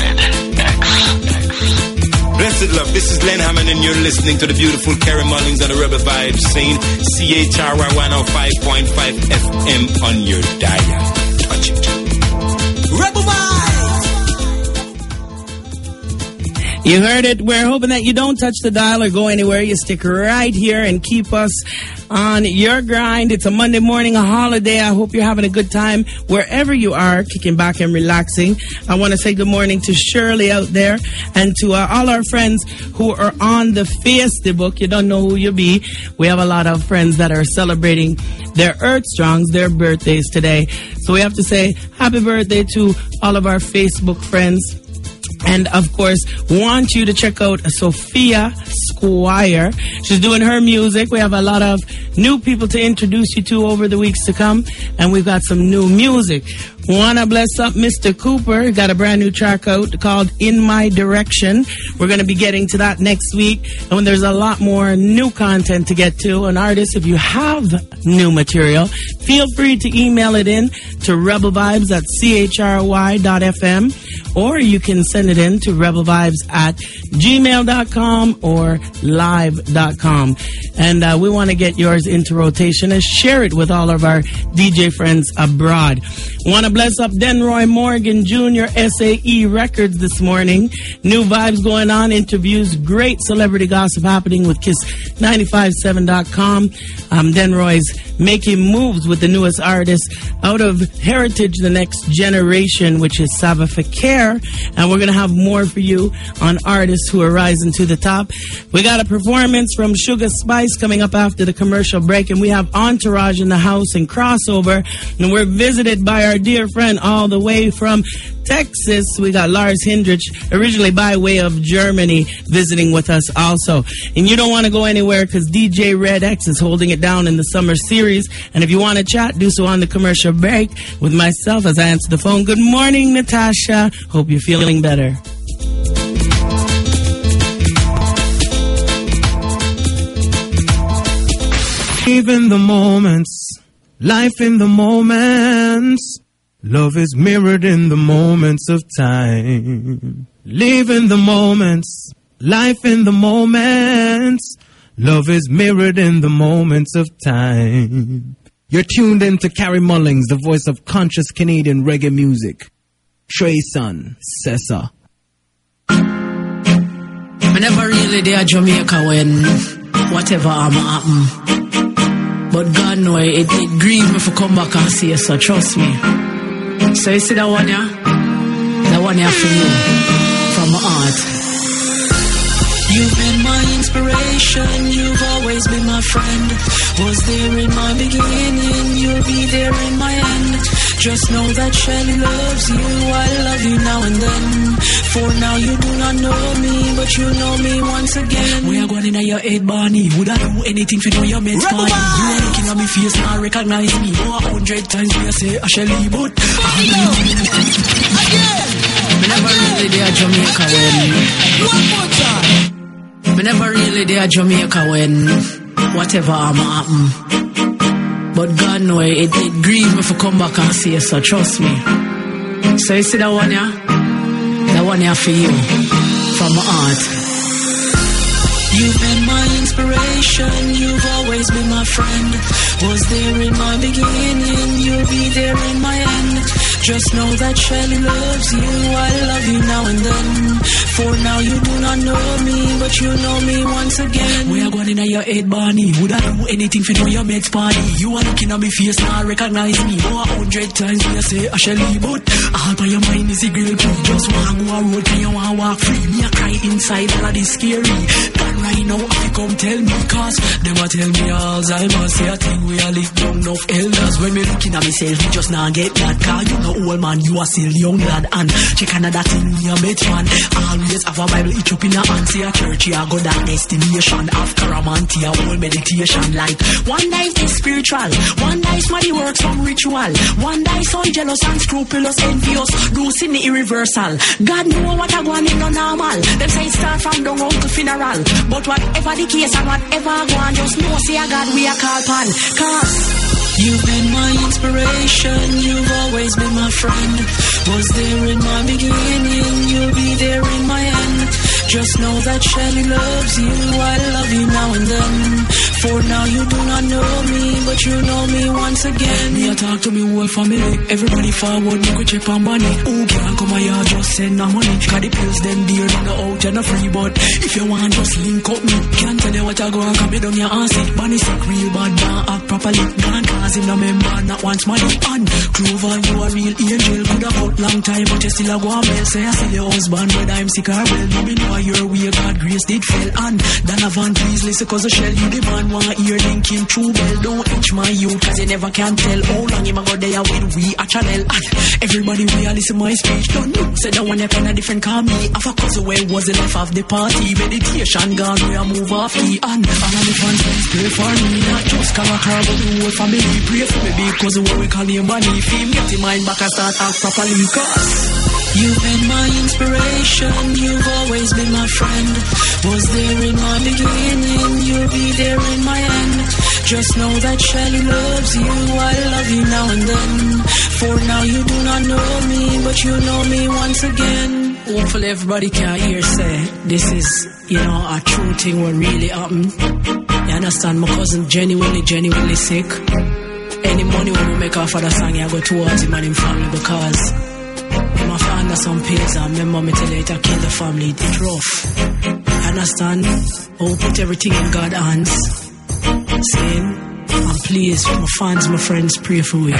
Blessed love, this is Len Hammond and you're listening to the beautiful Kerry Mullins on the Rebel Vibes scene. CHRY 105.5 FM on your dial. Touch it. Rebel Vibes! You heard it. We're hoping that you don't touch the dial or go anywhere. You stick right here and keep us on your grind. It's a Monday morning, a holiday. I hope you're having a good time wherever you are, kicking back and relaxing. I want to say good morning to Shirley out there and to all our friends who are on the Facebook. You don't know who you be. We have a lot of friends that are celebrating their Earth Strongs, their birthdays today. So we have to say happy birthday to all of our Facebook friends. And, of course, want you to check out Sophia Squire. She's doing her music. We have a lot of new people to introduce you to over the weeks to come. And we've got some new music. Wanna bless up Mr. Cooper. Got a brand new track out called In My Direction. We're going to be getting to that next week. And there's a lot more new content to get to. And artists, if you have new material, feel free to email it in to rebelvibes@chry.fm. Or you can send it in to rebelvibes@gmail.com or live.com. And we want to get yours into rotation and share it with all of our DJ friends abroad. Want to bless up Denroy Morgan Jr. SAE Records this morning. New vibes going on, interviews, great celebrity gossip happening with Kiss957.com. Denroy's making moves with the newest artist out of Heritage, the Next Generation, which is Sava Fakir. And we're going to have more for you on artists who are rising to the top. We got a performance from Sugar Spice coming up after the commercial break. And we have Entourage in the house and Crossover. And we're visited by our dear friend all the way from Texas. We got Lars Hendrich, originally by way of Germany, visiting with us also. And you don't want to go anywhere because DJ Red X is holding it down in the summer series. And if you want to chat, do so on the commercial break with myself as I answer the phone. Good morning, Natasha. Hope you're feeling better. Live in the moments, life in the moments. Love is mirrored in the moments of time. Live in the moments, life in the moments. Love is mirrored in the moments of time. You're tuned in to Carrie Mullings, the voice of conscious Canadian reggae music. Trey Son, Sessa. I never really there Jamaica when whatever happen. But God know it grieved me for come back and see you, so trust me. So you see that one here? That one here for you, from my heart. You've been my inspiration, you've always been my friend. Was there in my beginning, you'll be there in my end. Just know that Shelly loves you, I love you now and then. For now you do not know me, but you know me once again. We are going in your head, Barney. Would I do anything for your mates party? You are looking at me face and recognize me. 100 times we say Shelly, but I never really there Jamaica when. One more time. I never really there Jamaica when whatever happen. But God know it grieved me for come back and see you, so trust me. So you see that one here? That one here for you, from my heart. You've been my inspiration, you've always been my friend. Was there in my beginning, you'll be there in my end. Just know that Shelly loves you, I love you now and then. For now you do not know me, but you know me once again. We are going in your head, Barney. Would I do anything for your mates party? You are looking at me face now, recognize me. 100 times we say Shelly, but all by your mind is a girl too. Just want to go a road, can you want to walk free? Me a cry inside, all of this scary. God right now, if you come tell me, cause them a tell me Alzheimer's. Say a thing we a live young enough elders. When me looking at myself, me just not get that. Cause you know old man, you are still young lad. And check another thing, me a mate man. Always have a Bible, each up in a hand. Say a church, you go that destination. After a month, you whole meditation. Like, one day is spiritual, one day is money works on ritual. One day so jealous and scrupulous, envious, do sin the irreversal. God know what I want in no normal. Them say start from down home to funeral. But whatever the case and whatever I go on, just know say a God we a call pan. Cause you've been my inspiration, you've always been my friend. Was there in my beginning, you'll be there in my end. Just know that Shelly loves you, I love you now and then. For now you do not know me, but you know me once again. Me a talk to me whole family, everybody forward, me go check on money. Who can't come here, just send no money. Cause the pills them dear, no out and no free. But if you want, just link up me. Can't tell you what I go and come down your ass. Bunny sick real bad, don't act properly. Can't cause him no member, not once money. And Clover, you a real angel. Could have out long time, but you still a go and bell. Say I see your husband, whether I'm sick or well. No me know your way, God grace did fail. And Donovan, please listen, cause I shell you the man. One ear link him through bell. Don't itch my youth, cause you never can tell how long him a go there with we a channel. And everybody we a listen my speech. Don't know, say that one you kinda different, call me. Half a cousin where was the life of the party. Meditation gone, we a move off key. And all of the fans pray for me. Not just Karakar, but the whole family. Pray for me because the way we call him money. If him get his mind back and start act properly. Cause you've been my inspiration, you've always been my friend. Was there in my beginning, you'll be there in my end. Just know that Shelly loves you, I love you now and then. For now you do not know me, but you know me once again. Hopefully everybody can hear say, this is, a true thing what really happened. You understand, my cousin genuinely sick. Any money when we make off of the song, I go towards him and him family because my father some pays and remember me tell you it kill the family, it's rough. Understand? Oh, put everything in God's hands. Saying, and please, my fans, my friends, pray for me.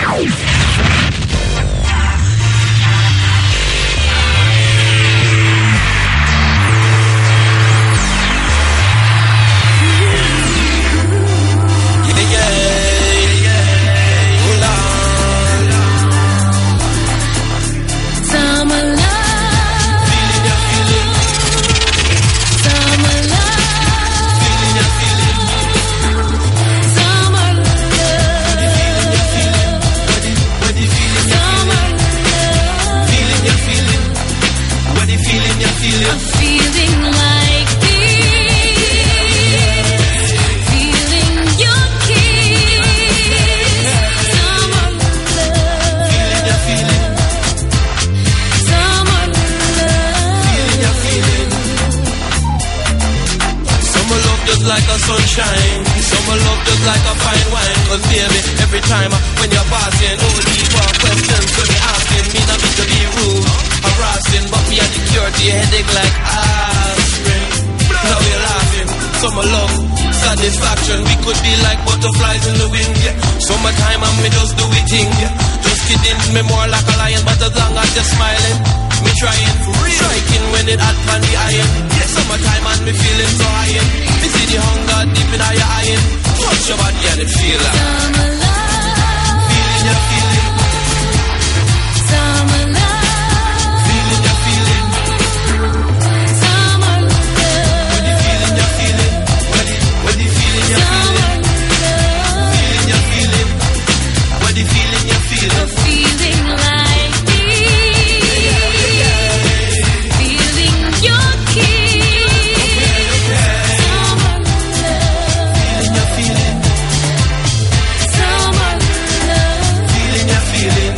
like a sunshine. Summer love just like a fine wine. Cause baby, every time when you're passing, all deeper questions will be asking. Me not to be rude, harassing, but me at the cure to your headache like aspirin. Now we're laughing, summer love, satisfaction. We could be like butterflies in the wind, yeah. Summertime and me just do it thing, yeah. Just kidding, me more like a lion, but as long as you're smiling, me trying, striking when it hot on the iron. Yeah, summertime and me feeling so high. Me see the hunger deep in your eye. Touch your body and it feel like summer love. Feeling your feeling. Summer love. Feeling your feeling. Summer love. When you feeling your feeling. When you feeling your feeling. Feeling your feeling. When you feeling your feeling. A feeling like feeling your kiss. Summer love. Feeling your feeling. Summer love. Feeling your feeling.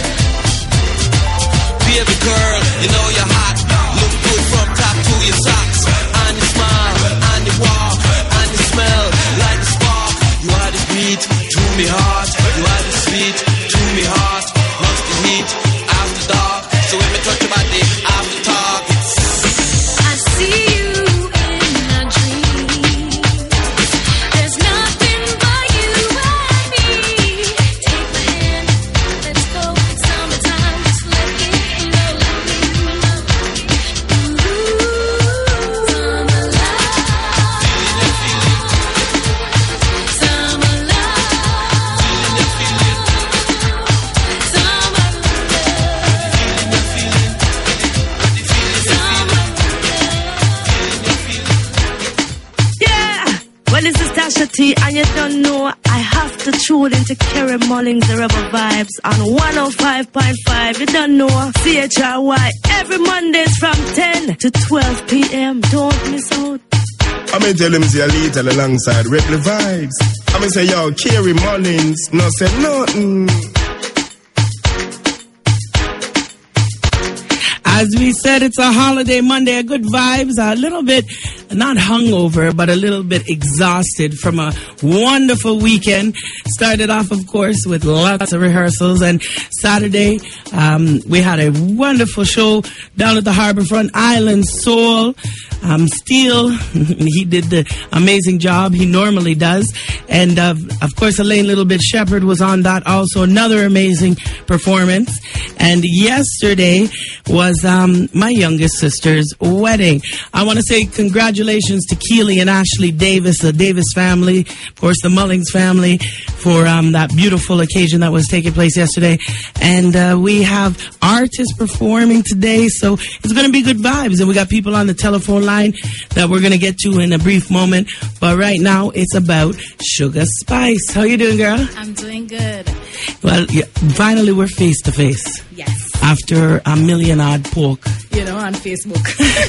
Baby girl, you know you're hot. Look good from top to your socks. And you smile, and you walk, and you smell like a spark. You are the beat to me heart. You are the sweet to me heart. Once the heat after dark. So when me touch your body after talk, I see you in a dream. There's nothing but you and me. Take my hand, let's go. Summertime, just let it flow. Summer love. Summer love. Yeah! Well, this is Tasha T, and you don't know I have to tune into Kerry Mullings, the Rebel Vibes on 105.5. You don't know CHRY every Mondays from 10 to 12 p.m. Don't miss out. I mean, tell him say a little alongside Rebel Vibes. I mean, say, yo, Kerry Mullings, no say nothing. As we said, it's a holiday Monday, a good vibes, a little bit, not hungover, but a little bit exhausted from a wonderful weekend. Started off, of course, with lots of rehearsals, and Saturday, we had a wonderful show down at the Harborfront Island Soul. Steele, he did the amazing job he normally does. And of course, Elaine Little Bit Shepherd was on that also. Another amazing performance. And yesterday was my youngest sister's wedding. I want to say congratulations to Keely and Ashley Davis, the Davis family, of course, the Mullings family, for that beautiful occasion that was taking place yesterday. And we have artists performing today, so it's going to be good vibes. And we got people on the telephone line that we're going to get to in a brief moment. But right now, it's about Sugar Spice. How you doing, girl? I'm doing good. Well, yeah, finally we're face to face. Yes. After a million odd pork. You know, on Facebook.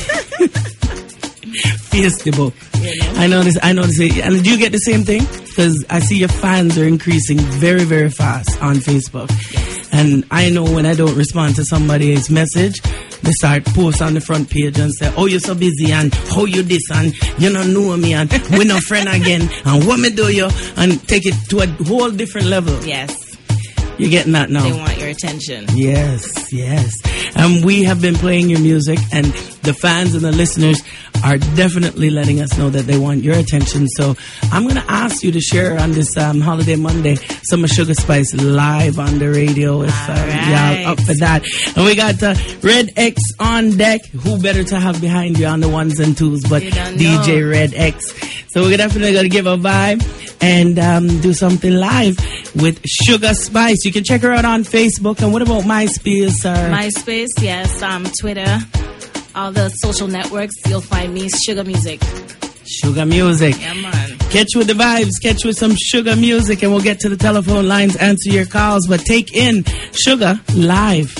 Facebook. You know? I notice it. And do you get the same thing? Because I see your fans are increasing very, very fast on Facebook. Yes. And I know when I don't respond to somebody's message, they start post on the front page and say, oh, you're so busy, and how you this, and you don't know me, and we're no friend again, and what me do you, and take it to a whole different level. Yes. You're getting that now. They want your attention. Yes, yes. And we have been playing your music, and the fans and the listeners are definitely letting us know that they want your attention. So I'm going to ask you to share on this Holiday Monday some of Sugar Spice live on the radio if y'all up for that. And we got Red X on deck. Who better to have behind you on the ones and twos but DJ Red X. So we're definitely going to give a vibe and do something live with Sugar Spice. You can check her out on Facebook. And what about MySpace? MySpace, yes. Twitter, all the social networks. You'll find me, Sugar Music. Sugar Music. Yeah, man. Catch with the vibes. Catch with some Sugar Music. And we'll get to the telephone lines, answer your calls. But take in Sugar live.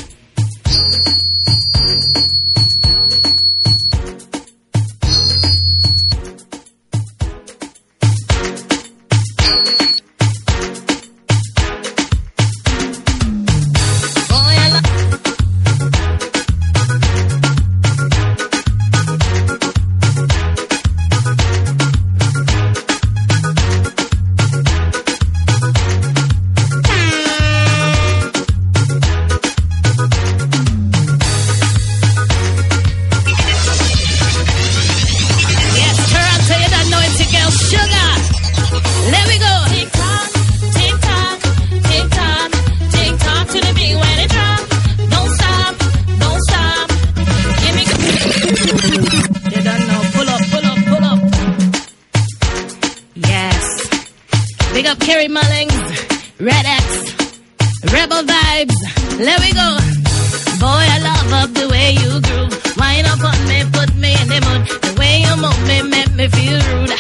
Rebel vibes, let we go. Boy, I love up the way you groove. Wind up on me, put me in the mood. The way you move me, make me feel rude.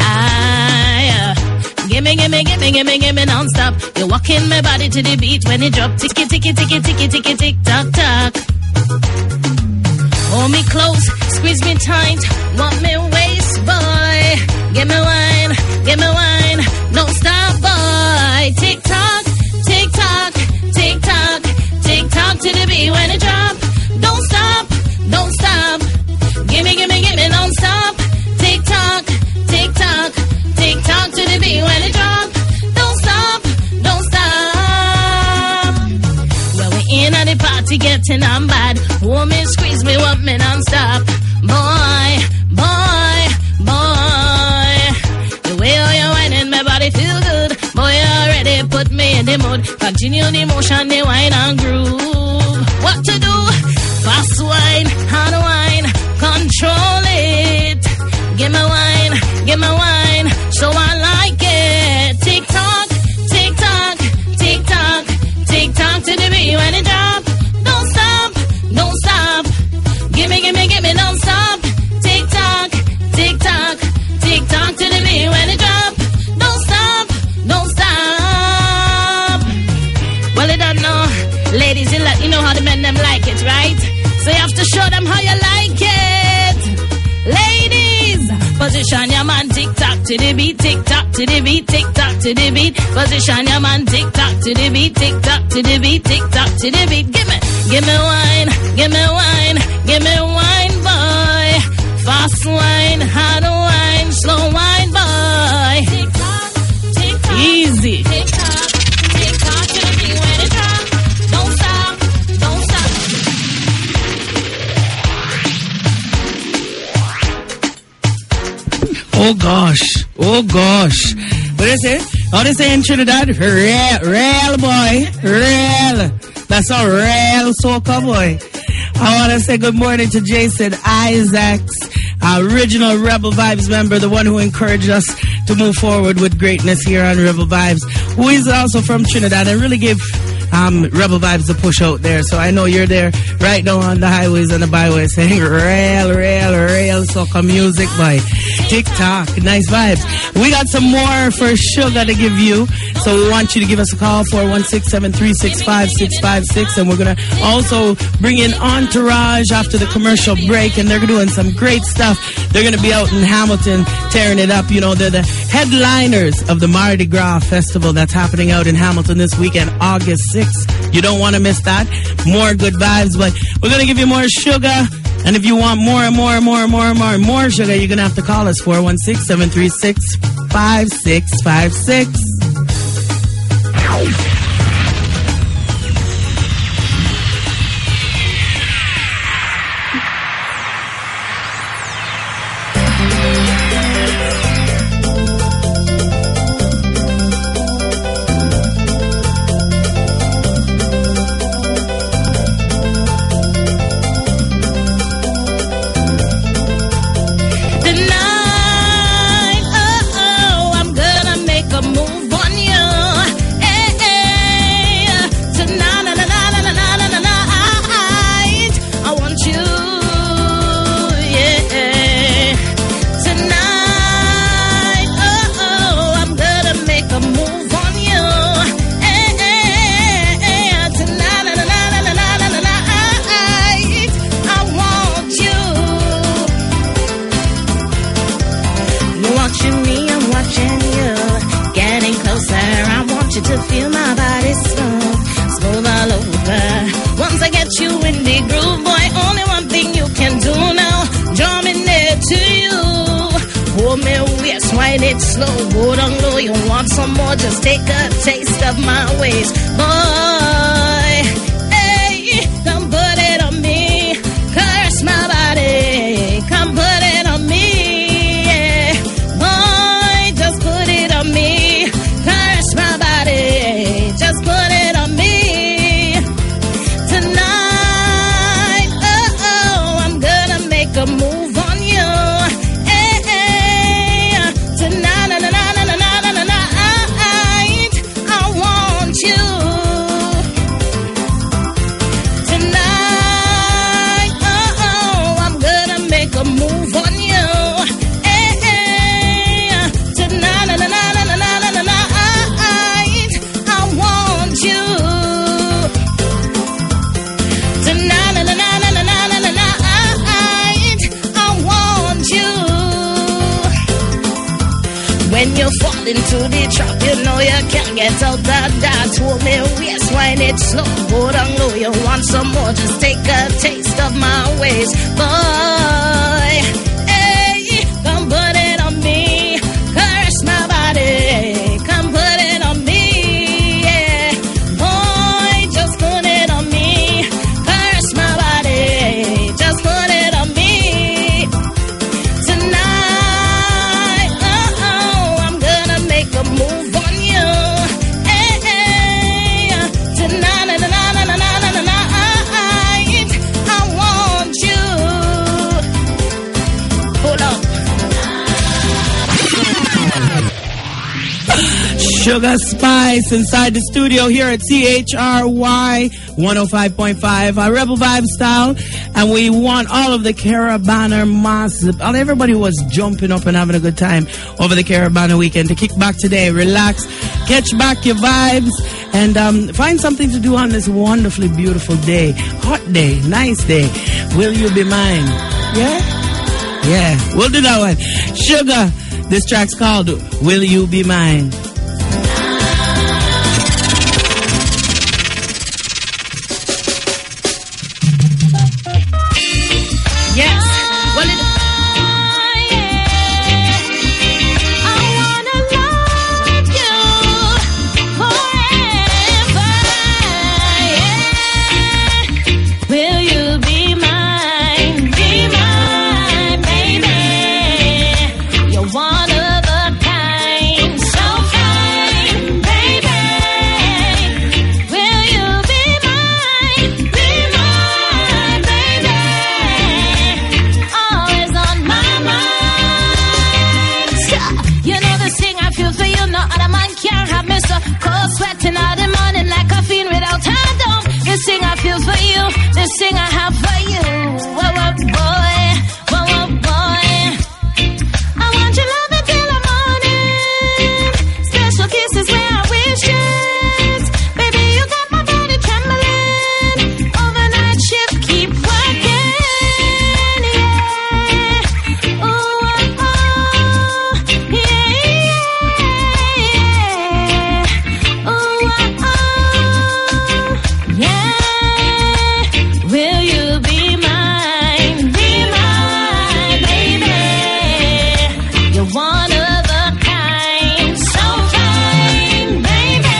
Gimme non-stop. You walk in my body to the beat when it drop. Ticky, ticky, ticky, ticky, ticky, tick, tock, tock. Hold me close, squeeze me tight. Want me waist, boy. Give me wine, don't stop, boy. Tick tock, tick tock, tick tock, tick tock to the beat when it drop. Don't stop, don't stop. Gimme, don't stop. Tick tock, tick tock, tick tock to the beat when it drop. Don't stop, don't stop. Well, we in at the party getting on bad. Hold me, squeeze me, want me non-stop. Boy. The way how you whining, my body feel good. Boy, you already put me in the mood. Continue the motion, the wine and groove. What to do? Fast wine, hard wine, control it. Give me wine, so I like it. Tick tock, tick tock, tick tock, tick tock to the beat when it drop. Don't stop, don't stop. Gimme, don't stop. Tick tock, tick tock, tick tock to the beat when it drop. Don't stop, don't stop. Well, you don't know, ladies, you know how the men them like it, right? So you have to show them how you like it. Ladies, position your man, tick tock to the beat, tick tock to the beat, tick tock to the beat. Position your man, tick tock to the beat, tick tock to the beat, tick tock to the beat. Give me wine, boy. Fast wine, hard wine, slow wine, boy. Tick tock, easy. Tick tock to the beat when it drop. Don't stop, don't stop. Oh gosh. What is it? How they say in Trinidad? Real boy. Real. That's a real soca boy. I want to say good morning to Jason Isaacs, original Rebel Vibes member, the one who encouraged us to move forward with greatness here on Rebel Vibes, who is also from Trinidad and really gave Rebel Vibes a push out there. So I know you're there right now on the highways and the byways saying real soca music by TikTok. Nice vibes. We got some more for Sugar to give you. So we want you to give us a call, 416-736-5656. And we're going to also bring in Entourage after the commercial break. And they're doing some great stuff. They're going to be out in Hamilton tearing it up. You know, they're the headliners of the Mardi Gras Festival that's happening out in Hamilton this weekend, August 6th. You don't want to miss that. More good vibes. But we're going to give you more Sugar. And if you want more Sugar, you're going to have to call us, 416-736-5656. Tonight, I want you. wind it slow, go down low. You want some more? Just take a taste of my ways, boy. Hey, come put it on me, caress my body. Come put it on me, yeah. Boy, just put it on me, caress my body. Just put it on me tonight. Oh, I'm gonna make a move on you. Hey, hey, tonight, I want you. Hold up. Sugar Spice inside the studio here at CHRY 105.5, Rebel Vibe style. And we want all of the Carabana mass, everybody was jumping up and having a good time over the Carabana weekend to kick back today, relax, catch back your vibes, and find something to do on this wonderfully beautiful day. Hot day, nice day. Will you be mine? Yeah? Yeah, we'll do that one. Sugar, this track's called Will You Be Mine? Yes. Well, it will you be mine? Be mine, baby. You're one of a kind, so fine, baby. Will you be mine? Be mine, baby. Always on my mind. You know the thing I feel for you, no other man can have me so cold sweating all the morning like a fiend without a dome. This thing I feel for you, this thing I have for you. Whoa, whoa, boy, whoa, whoa, boy. I want your love until the morning. Special kisses where I wish it. Baby, you got my body trembling. Overnight shift, keep working. Yeah. Ooh, oh, oh. Yeah, yeah. Ooh, oh, oh. Yeah. Will you be mine? Be mine, baby. You're one of a kind, so fine, baby.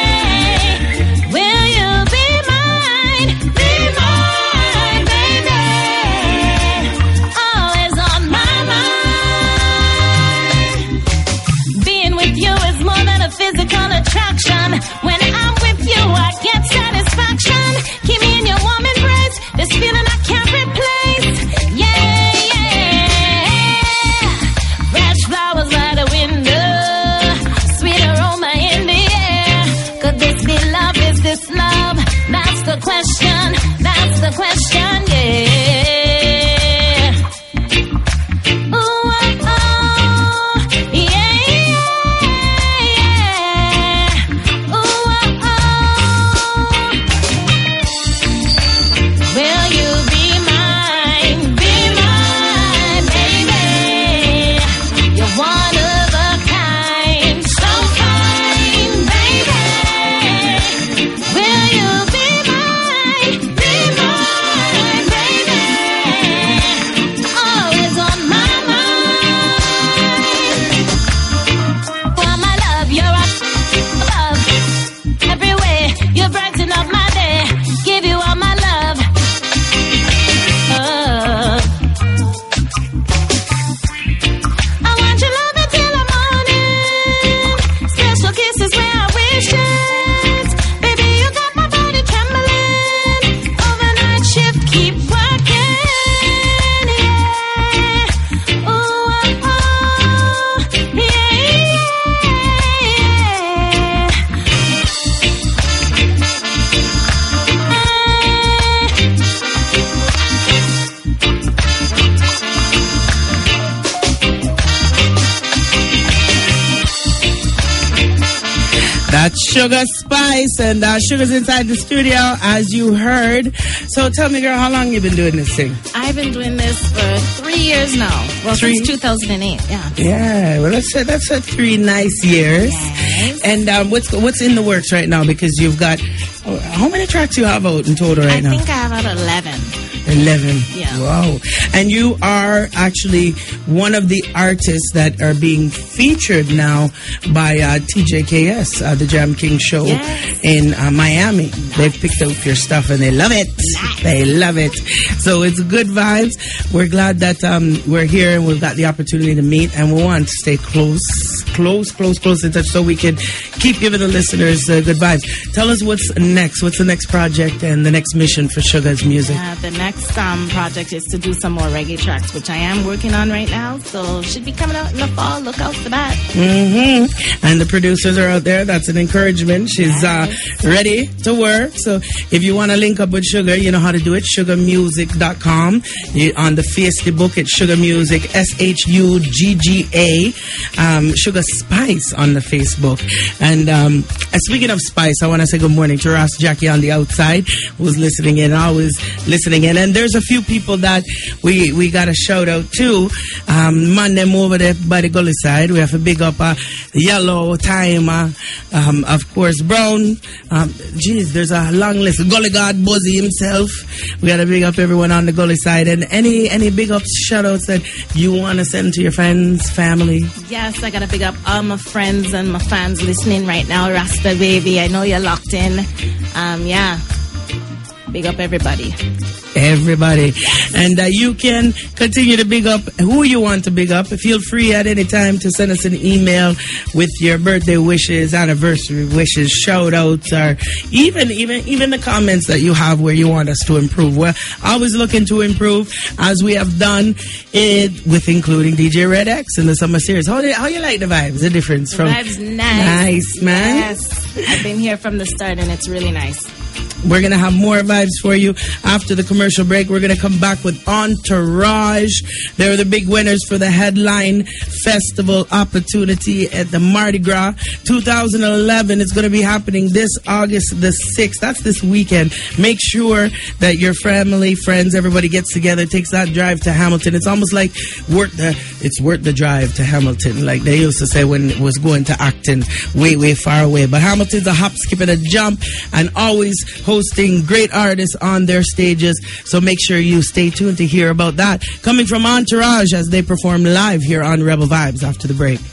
Will you be mine? Be mine, baby. Always on my mind. Being with you is more than a physical attraction. When I'm with you, I get satisfaction. Keep me in your warm embrace. This feeling I can't replace. Yeah, yeah. Fresh flowers by the window. Sweet aroma in the air. Could this be love? Is this love? That's the question. That's the question, yeah. Ooh, oh, oh. Yeah, yeah. Ooh, oh, oh. Will you be mine? Be mine, baby. You're one of a kind, so fine, baby. Will you be mine? Be mine, baby. Always on my mind. For my love, you're up above. Every way, you brighten up my day. Give you all my love. I want your love until the morning. Special kisses where I wish it. Baby, you got my body trembling. Overnight shift, keep working. Yeah. Ooh, oh, oh. Yeah, That's Sugar Spice, and Sugar's inside the studio, as you heard. So tell me, girl, how long you been doing this thing? I've been doing this for 3 years now. Well, since 2008, yeah. Yeah, well, that's 3 nice years. Yes. And what's in the works right now? Because you've got How many tracks you have out in total right now? I think I have about 11. 11. Yeah. Wow. And you are actually one of the artists that are being featured now by TJKS, the Jam King show in Miami. They've picked up your stuff and they love it. They love it. So it's good vibes. We're glad that we're here and we've got the opportunity to meet, and we want to stay close in touch so we can keep giving the listeners good vibes. Tell us what's next. What's the next project and the next mission for Sugar's music? The next project is to do some more reggae tracks, which I am working on right now. So should be coming out in the fall. Look out for that. And the producers are out there. That's an encouragement. She's ready to work. So if you want to link up with Sugar, you know how to do it. SugarMusic.com. On the Facebook, it's Sugar Music, SHUGGA. Sugar Spice on the Facebook. And speaking of Spice, I want to say good morning to Ross Jackie on the outside, who's listening in, always listening in. And there's a few people that we got a shout out to. Man, them over there by the gully side. We have to big up Yellow, Timer, of course, Brown. There's a long list. Gully God, Buzzy himself. We got to big up everyone on the gully side. And any big up shout outs that you want to send to your friends, family? Yes, I got to big up all my friends and my fans listening right now. Rasta Baby, I know you're locked in. Big up everybody. And you can continue to big up who you want to big up. Feel free at any time to send us an email with your birthday wishes, anniversary wishes, shout outs, or even the comments that you have where you want us to improve. We're always looking to improve, as we have done it with including DJ Red X in the summer series. How you like the vibes? The difference The from vibes nice, man. Yes, I've been here from the start and it's really nice. We're going to have more vibes for you after the commercial break. We're going to come back with Entourage. They're the big winners for the headline festival opportunity at the Mardi Gras 2011. It's going to be happening this August the 6th. That's this weekend. Make sure that your family, friends, everybody gets together, takes that drive to Hamilton. It's almost like worth the drive to Hamilton, like they used to say when it was going to Acton, way far away. But Hamilton's a hop, skip, and a jump, and always hosting great artists on their stages. So make sure you stay tuned to hear about that. Coming from Entourage as they perform live here on Rebel Vibes after the break.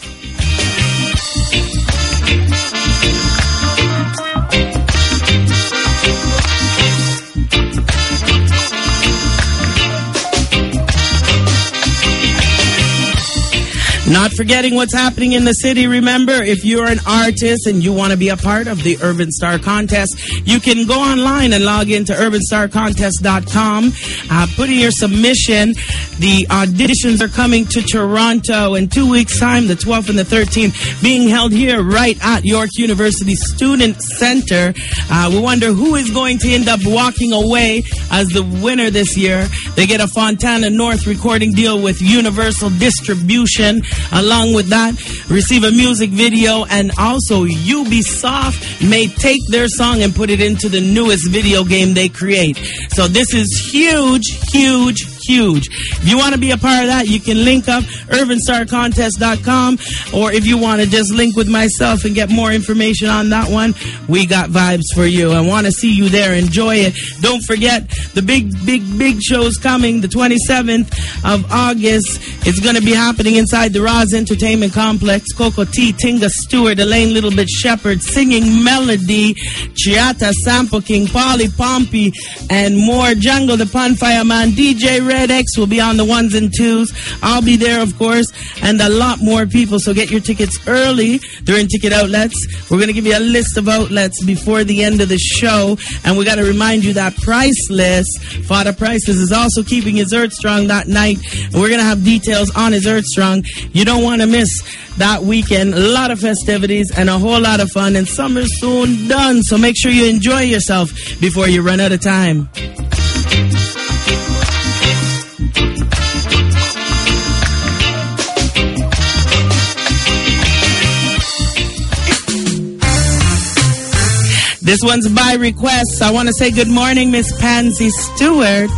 Not forgetting what's happening in the city. Remember, if you're an artist and you want to be a part of the Urban Star Contest, you can go online and log into urbanstarcontest.com. Put in your submission. The auditions are coming to Toronto in 2 weeks' time, the 12th and the 13th, being held here right at York University Student Center. We wonder who is going to end up walking away as the winner this year. They get a Fontana North recording deal with Universal Distribution. Along with that, receive a music video, and also Ubisoft may take their song and put it into the newest video game they create. So this is huge. If you want to be a part of that, you can link up urbanstarcontest.com, or if you want to just link with myself and get more information on that one, we got vibes for you. I want to see you there. Enjoy it. Don't forget the big shows coming the 27th of August. It's going to be happening inside the Roz Entertainment Complex. Coco T, Tinga Stewart, Elaine Little Bit Shepherd, Singing Melody, Chiata, Sample King, Polly Pompey, and more. Jungle the Pun Fireman, DJ Red X will be on the ones and twos. I'll be there, of course, and a lot more people. So get your tickets early during ticket outlets. We're going to give you a list of outlets before the end of the show. And we got to remind you that Priceless, Father Priceless, is also keeping his Earth Strong that night. And we're going to have details on his Earth Strong. You don't want to miss that weekend. A lot of festivities and a whole lot of fun. And summer's soon done. So make sure you enjoy yourself before you run out of time. This one's by request. I want to say good morning, Miss Pansy Stewart.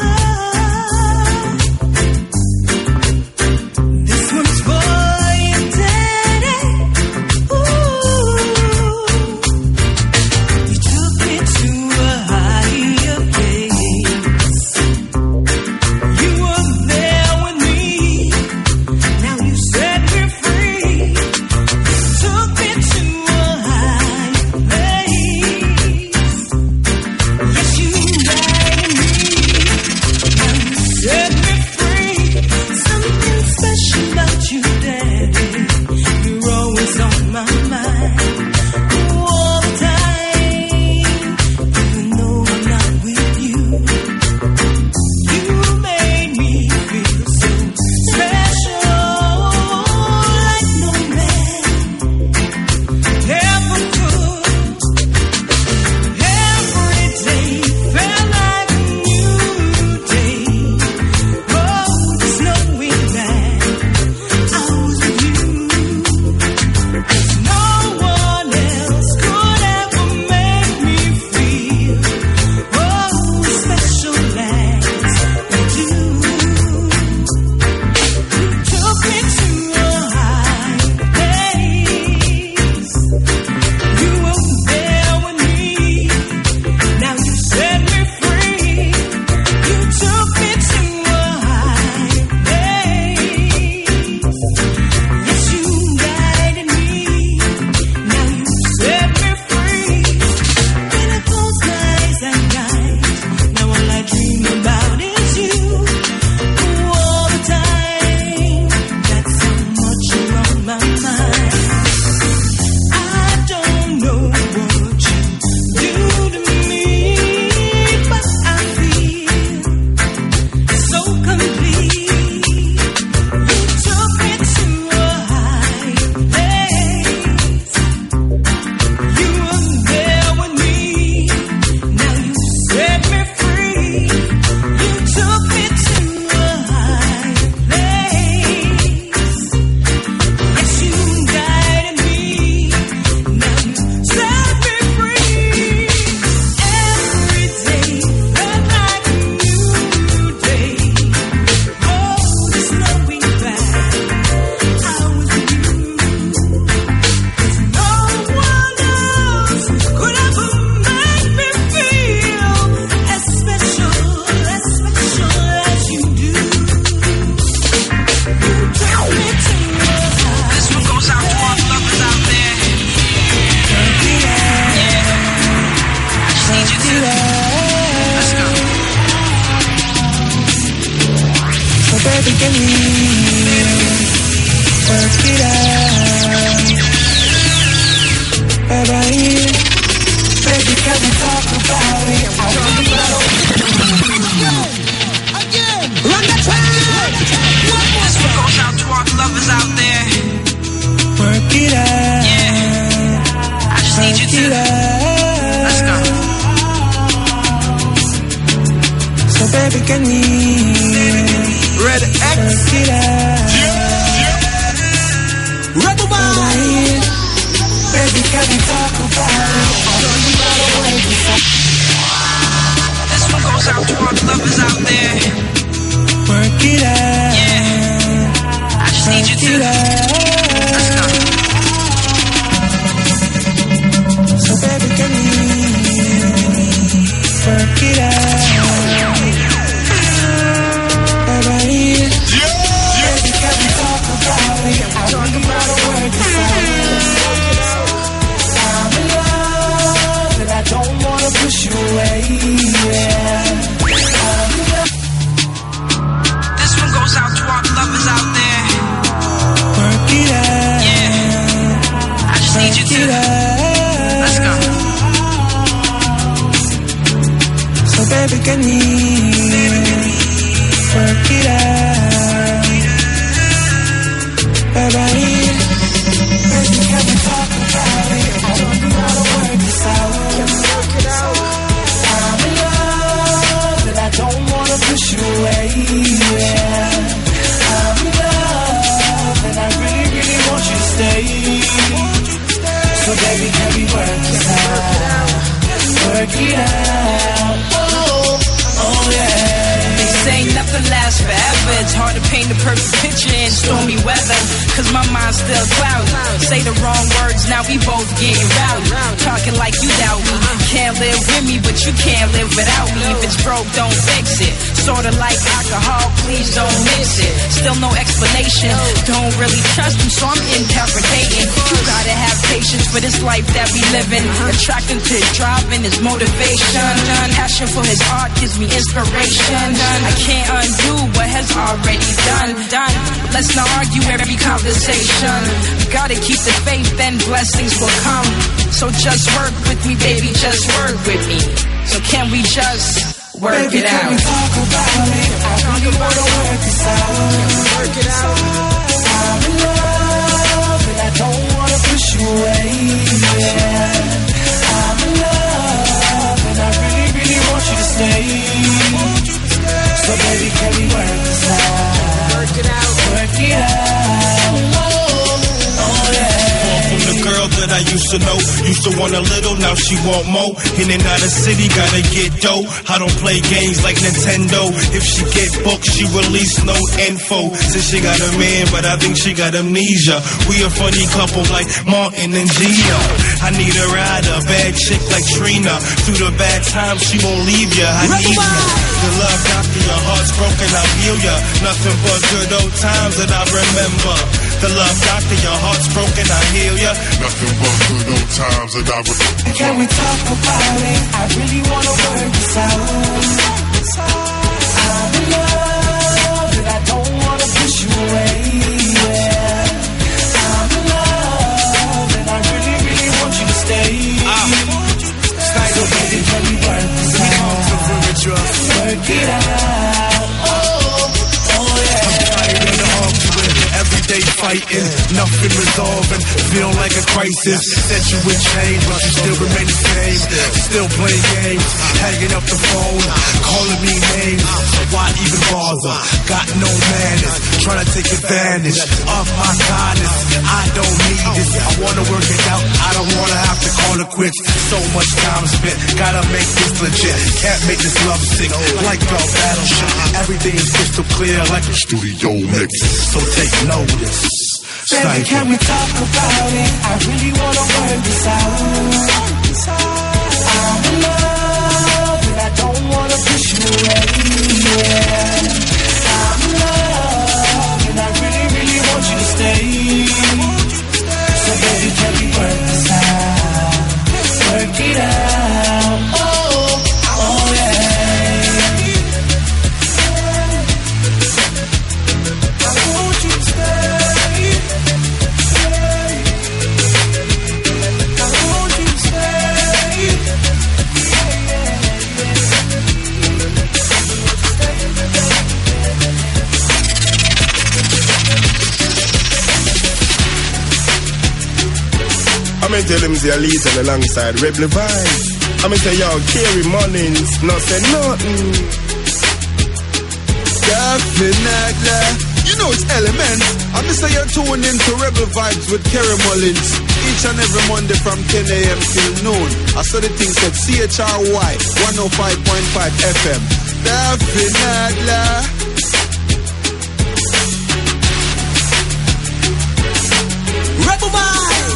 This one's for you, Daddy. Ooh. You took me baby, can we work it out? Baby, can we talk about it? Again, run the track. This one goes out to all the lovers out there. Work it out. Yeah, I just need you to. Let's go. So baby, can we Red X. work it out? Rebel Vibes. Baby, can we talk about it? This one goes out to all the lovers out there. Work it out. Yeah, I just need you to. Let's go. So baby, can we work it out? Baby, can we talk about it? Talk about it, work this out. I'm in love, and I don't wanna push you away. Yeah. This one goes out to all the lovers out there. Work it out. Yeah, I just need you to. Let's go. So baby, can we work it out? Baby, can we talk about it? Talk about it, work this out. Work it out. I'm in love, and I don't wanna push you away. Yeah. I'm in love, and I really, really want you to stay. So baby, can we work this out? Work it out. Oh yeah. They say nothing lasts forever. It's hard to paint a perfect picture in stormy weather. Cause my mind's still cloudy. Say the wrong words, now we both getting rowdy. Talking like you doubt me. Can't live with me, but you can't live without me. If it's broke, don't fix it. Sorta like alcohol, please don't mix it. Still no explanation. Don't really trust him, so I'm interrogating. You gotta have patience for this life that we live in. Attracted to his drive and his motivation. Passion for his art gives me inspiration. I can't undo what has already done. Let's not argue every conversation. Gotta keep the faith, then blessings will come. So just work with me, baby, just work with me. So can we just work Baby, it can out? we talk about it? I really wanna work this out. Work it out. I'm in love, and I don't wanna push you away. Yeah. I'm in love, and I really, really want you to stay. So baby, can we work this out? Work it out. Work it out. Oh yeah. From the girl that I used to know, used to want a little, now she want more. In and out of city, gotta get dough. I don't play games like Nintendo. If she get booked, she release no info. Since she got a man, but I think she got amnesia. We a funny couple like Martin and Gina. I need a ride, a bad chick like Trina. Through the bad times, she won't leave ya. I need ya. The love doctor, your heart's broken, I'll heal ya. Nothing but good old times that I remember. The love doctor, your heart's broken, I heal ya. Nothing but good old times that I remember. Can we talk about it? I really wanna work this out. I'm in love, and I don't wanna push you away. Yeah. I'm in love, and I really, really want you to stay. So baby, can we work this out? Work it out. Oh yeah. I'm tired of the arguing, everyday fighting, nothing resolving, feel like a crisis. Said you would change, but you still remain the same. Still playing games, hanging up the phone, calling me names. So why even bother? Got no manners, trying to take advantage of my kindness. I don't need this, I wanna work it out. I don't wanna have to call it quits. So much time spent, gotta make this legit. Can't make this love sick, like a battleship. Everything is crystal clear, like a studio mix. So take notice. Baby, can we talk about it? I really wanna work this out. I'm in love, and I don't wanna push you away. Yeah. I'm in love, and I really, really want you to stay. So baby, can we work this out? Work it out. Oh yeah. mean tell him say a little alongside Rebel Vibes. I mean say yo, Kerry Mullins, no say nothing. Definitely. You know it's Elements. I'm say you're tuned into Rebel Vibes with Kerry Mullins each and every Monday from 10 a.m. till noon. I saw the things at CHRY 105.5 FM. Definitely. Rebel Vibes.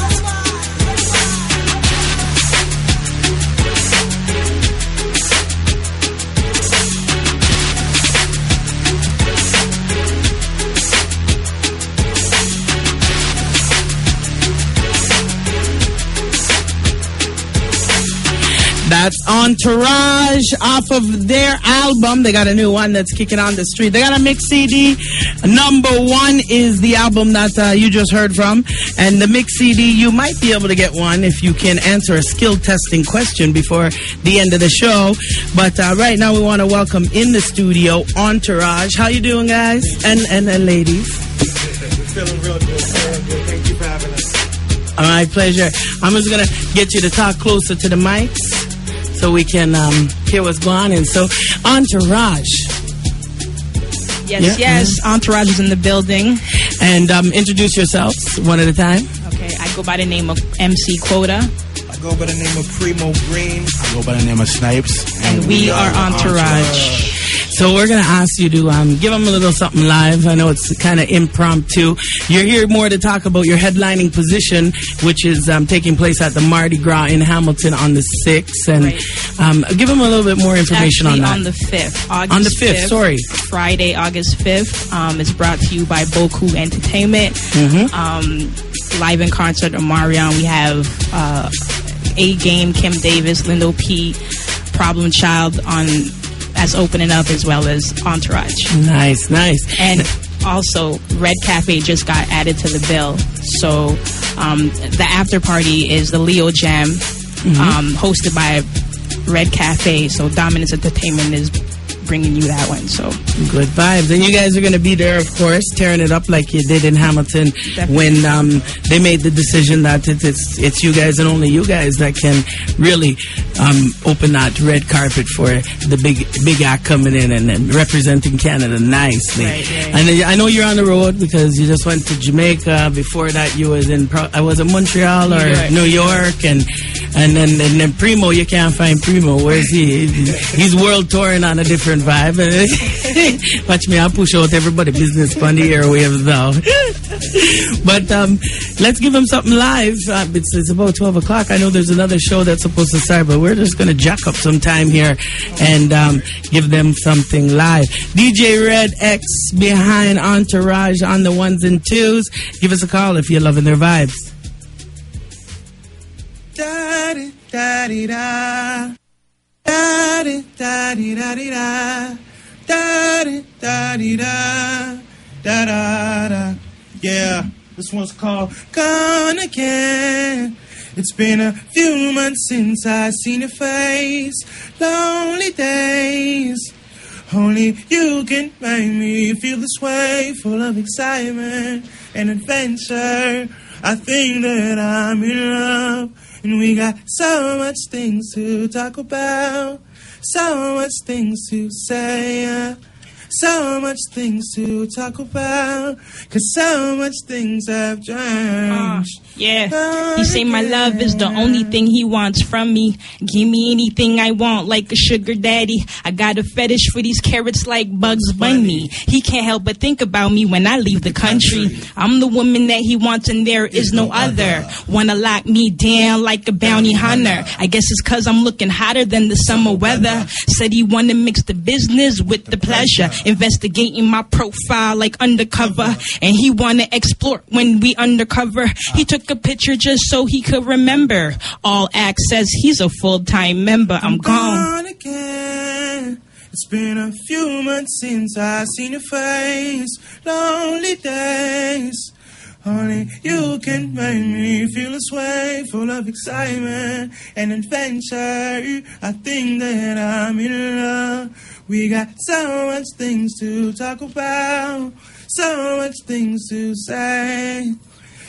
That's Entourage off of their album. They got a new one that's kicking on the street. They got a mix CD. Number 1 is the album that you just heard from. And the mix CD, you might be able to get one if you can answer a skill testing question before the end of the show. But right now we want to welcome in the studio Entourage. How you doing, guys? And ladies? We're feeling real good. Thank you for having us. All right, pleasure. I'm just going to get you to talk closer to the mics so we can hear what's going on. And so, Entourage. Yes. Entourage is in the building. And introduce yourselves one at a time. Okay, I go by the name of MC Quota. I go by the name of Primo Green. I go by the name of Snipes. And we are Entourage. So we're going to ask you to give them a little something live. I know it's kind of impromptu. You're here more to talk about your headlining position, which is taking place at the Mardi Gras in Hamilton on the 6th. And give them a little bit more information on that. On the 5th. August on the 5th, sorry. Friday, August 5th. It's brought to you by Boku Entertainment. Live in concert Omarion. We have A-Game, Kim Davis, Lindo P, Problem Child on as opening up, as well as Entourage. Nice. And also, Red Cafe just got added to the bill. So the after party is the Leo Jam, hosted by Red Cafe. So Dominance Entertainment is bringing you that one. So good vibes. And you guys are going to be there, of course, tearing it up like you did in Hamilton. Definitely. When they made the decision that it's you guys and only you guys that can really open that red carpet for the big act coming in and representing Canada nicely. Right. And I know you're on the road because you just went to Jamaica. Before that, you was in Montreal or New York, and then Primo. You can't find Primo. Where's he? He's world touring on a different vibe. Watch me, I'll push out everybody business on the airwaves now. But let's give them something live. It's about 12 o'clock. I know there's another show that's supposed to start, but we're just going to jack up some time here and give them something live. DJ Red X behind Entourage on the 1s and 2s. Give us a call if you're loving their vibes. Da-di, da-di-da. Da-di, da-di, da-di-da. Da-di, da-di-da. Da-da-da. Yeah, this one's called Gone Again. It's been a few months since I seen your face. Lonely days. Only you can make me feel this way. Full of excitement and adventure. I think that I'm in love. And we got so much things to talk about. So much things to say. So much things to talk about. 'Cause so much things have changed. Yeah, he say my love is the only thing he wants from me. Give me anything I want like a sugar daddy. I got a fetish for these carrots like Bugs Bunny. He can't help but think about me when I leave the country. I'm the woman that he wants and there is no other. Wanna lock me down like a bounty hunter. I guess it's 'cause I'm looking hotter than the summer weather. Said he wanna mix the business with the pleasure. Investigating my profile like undercover. And he wanna explore when we undercover. He took a picture just so he could remember. All access, he's a full-time member. I'm gone again. It's been a few months since I seen your face. Lonely days. Only you can make me feel this way. Full of excitement and adventure. I think that I'm in love. We got so much things to talk about. So much things to say.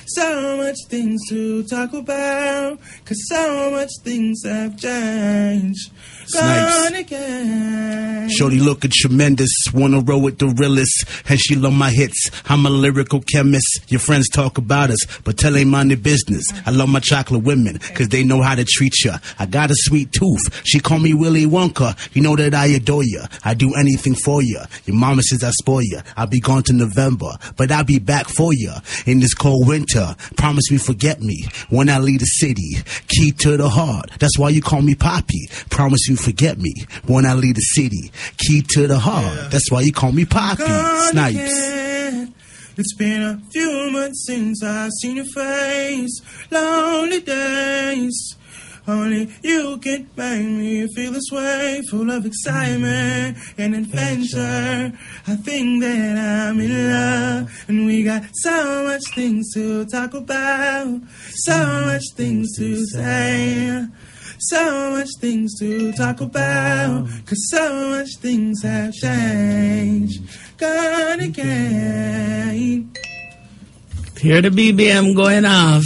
So much things to talk about, 'cause so much things have changed. Gone again. Shorty looking tremendous, wanna roll with the realest, and she love my hits. I'm a lyrical chemist. Your friends talk about us, but tell they mind their business. I love my chocolate women, 'cause they know how to treat ya. I got a sweet tooth, she call me Willy Wonka. You know that I adore ya, I do anything for ya. Your mama says I spoil ya, I'll be gone to November, but I'll be back for ya in this cold winter. Promise me forget me when I leave the city. Key to the heart, that's why you call me Poppy. Promise you forget me when I leave the city. Key to the heart, that's why you call me Poppy. Snipes. Again. It's been a few months since I've seen your face. Lonely days. Only you can make me feel this way. Full of excitement and adventure. I think that I'm in love. And we got so much things to talk about. So much things to say. So much things to talk about, 'cause so much things have changed. Gone again. Hear the BBM going off.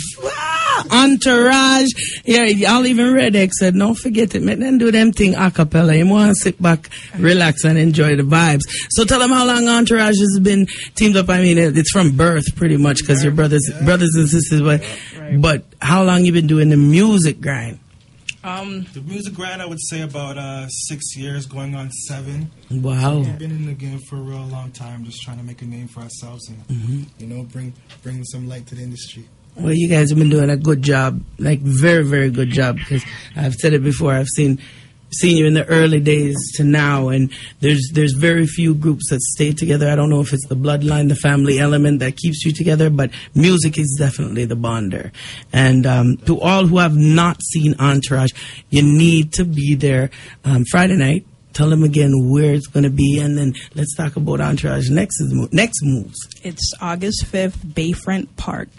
Entourage. Yeah, y'all even Red X said, don't forget it. Make them do them thing a cappella. You want to sit back, relax, and enjoy the vibes. So tell them how long Entourage has been teamed up. I mean, it's from birth pretty much, because your brothers and sisters. But how long you been doing the music grind? The music grind, I would say about 6 years, going on 7. Wow. We've been in the game for a real long time, just trying to make a name for ourselves and, you know, bring some light to the industry. Well, you guys have been doing a good job, like very, very good job, because I've said it before, I've seen you in the early days to now, and there's very few groups that stay together. I don't know if it's the bloodline, the family element that keeps you together, but music is definitely the bonder. And to all who have not seen Entourage, you need to be there Friday night. Tell them again where it's going to be, and then let's talk about Entourage next moves. It's August 5th, Bayfront Park,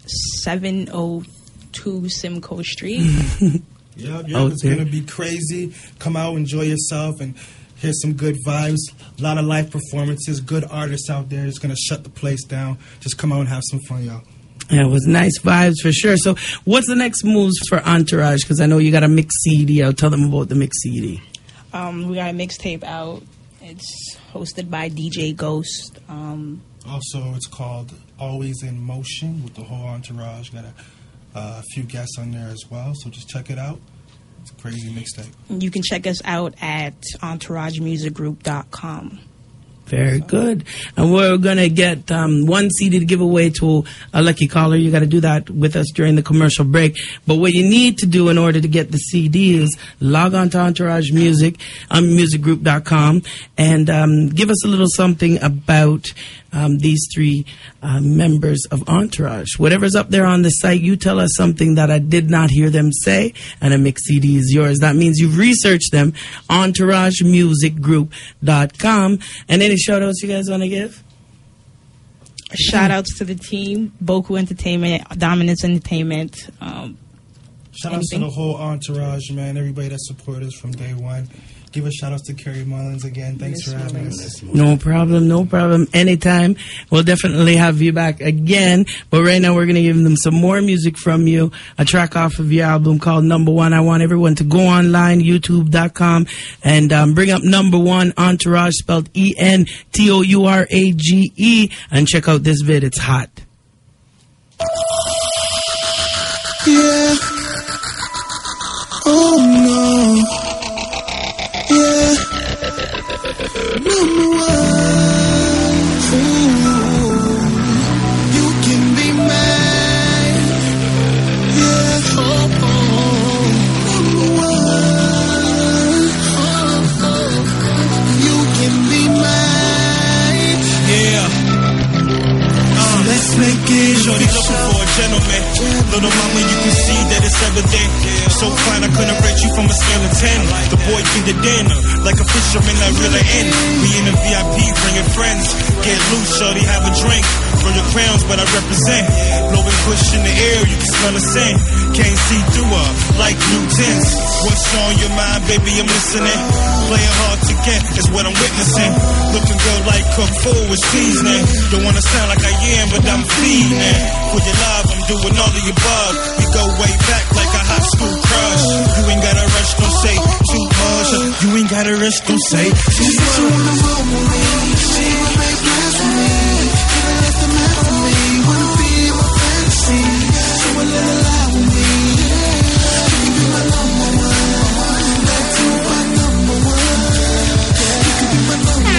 702 Simcoe Street. Yeah, it's going to be crazy. Come out, enjoy yourself, and hear some good vibes. A lot of live performances, good artists out there. It's going to shut the place down. Just come out and have some fun, y'all. Yeah, it was nice vibes for sure. So what's the next moves for Entourage? Because I know you got a mix CD. I'll tell them about the mix CD. We got a mixtape out. It's hosted by DJ Ghost. Also, it's called Always in Motion with the whole Entourage. Got a few guests on there as well, so just check it out. It's a crazy mixtape. You can check us out at entouragemusicgroup.com. Very good. And we're going to get one CD to give away to a lucky caller. You got to do that with us during the commercial break. But what you need to do in order to get the CD is log on to Entourage Music, musicgroup.com, and give us a little something about these three members of Entourage. Whatever's up there on the site, you tell us something that I did not hear them say, and a mix CD is yours. That means you've researched them, entouragemusicgroup.com. And any shout outs you guys want to give? Shout outs to the team, Boku Entertainment, Dominance Entertainment. Shout outs to the whole Entourage, man. Everybody that supported us from day one. Give a shout out to Kerry Mullins again. Thanks for having us. No problem. Anytime. We'll definitely have you back again. But right now we're going to give them some more music from you. A track off of your album called Number One. I want everyone to go online, youtube.com, and bring up Number One, Entourage, spelled ENTOURAGE, and check out this vid. It's hot. Yeah. Oh no. Yeah, number one. Ooh, you can be mine. Yeah, number one. You can be mine. Yeah. Let's make it. Shorty looking for a gentleman. Little mama, you can see that it's evident. so fine, I couldn't rate you from a scale of 10. The boy bring the dinner, like a fisherman that reel it in. We in a VIP, bringing friends. Get loose, shorty, have a drink. From your crowns, but I represent. Blowing push in the air, you can smell the scent. Can't see through her, like new tints. What's on your mind, baby, I'm listening. Playing hard to get is what I'm witnessing. Looking good like cooked food with seasoning. Don't wanna sound like I am, but I'm feeding. For your love, I'm doing all of your above. We go way back like a high school crush. You ain't gotta rush, don't say too much. You ain't gotta rush, don't say too much. She wanna roll with me, she wanna make plans with me. Even if the man for me wanna be my fantasy. So a little lie with me. You can be my number one. That's you, my number one. You can be my number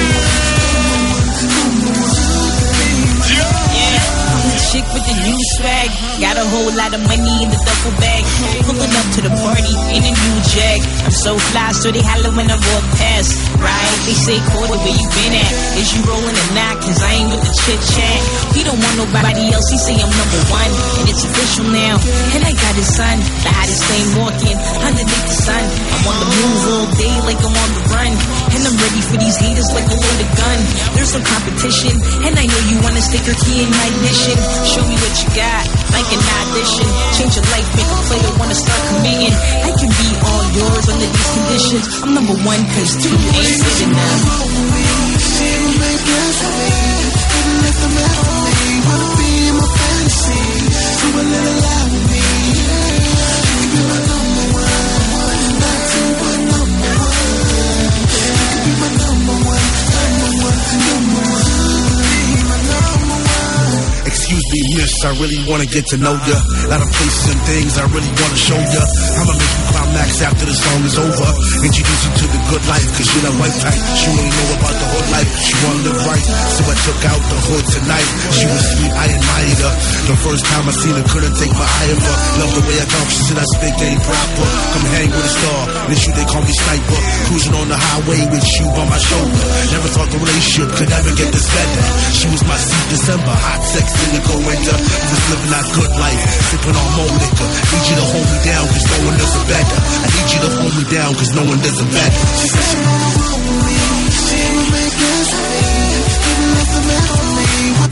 one. Yeah, I'm the chick with the new swag. Got a whole lot of money in the duffel bag. Pulling up to the party in a new jag. I'm so fly, so they holler when I walk past. Right? They say, Cordy, where you been at? Is you rolling or not? Cause I ain't with the chit chat. He don't want nobody else. He say I'm number one. And it's official now. And I got his son, the hottest thing walking underneath the sun. I'm on the move all day like I'm on the run. And I'm ready for these haters like a loaded gun. There's no competition. And I know you wanna stick your key in my ignition. Show me what you got, like an audition. Change your life, make a player wanna start committing. I can be all yours under these conditions. I'm number one cause two ain't good enough. She will make plans for me. Even if the man for me wanna be my fantasy. Do a little lie with me. You can be my number one. That's you, my number one. You can be my number one. Number one, number one. Be my number one. Excuse me, miss, I really wanna get to know ya. Lot of places and things I really wanna show ya. I'ma make you climax after the song is over. Introduce you to the good life, cause you're that white type. She only know about the hood life, she wanna live right. So I took out the hood tonight. She was sweet, I admired her. The first time I seen her, couldn't take my eye off her. Love the way I talk, she said I speak ain't proper. Come hang with a star, this you they call me sniper. Cruising on the highway with you on my shoulder. Never thought the relationship could ever get this better. She was my sweet December, hot sex in the cold winter. Was living that good life, sipping on more liquor. Need you to hold me down, cause no one does it better. I need you to hold me down, cause no one does it better. She said she wanna roll with me. She will make plans for me. Even if the man for me.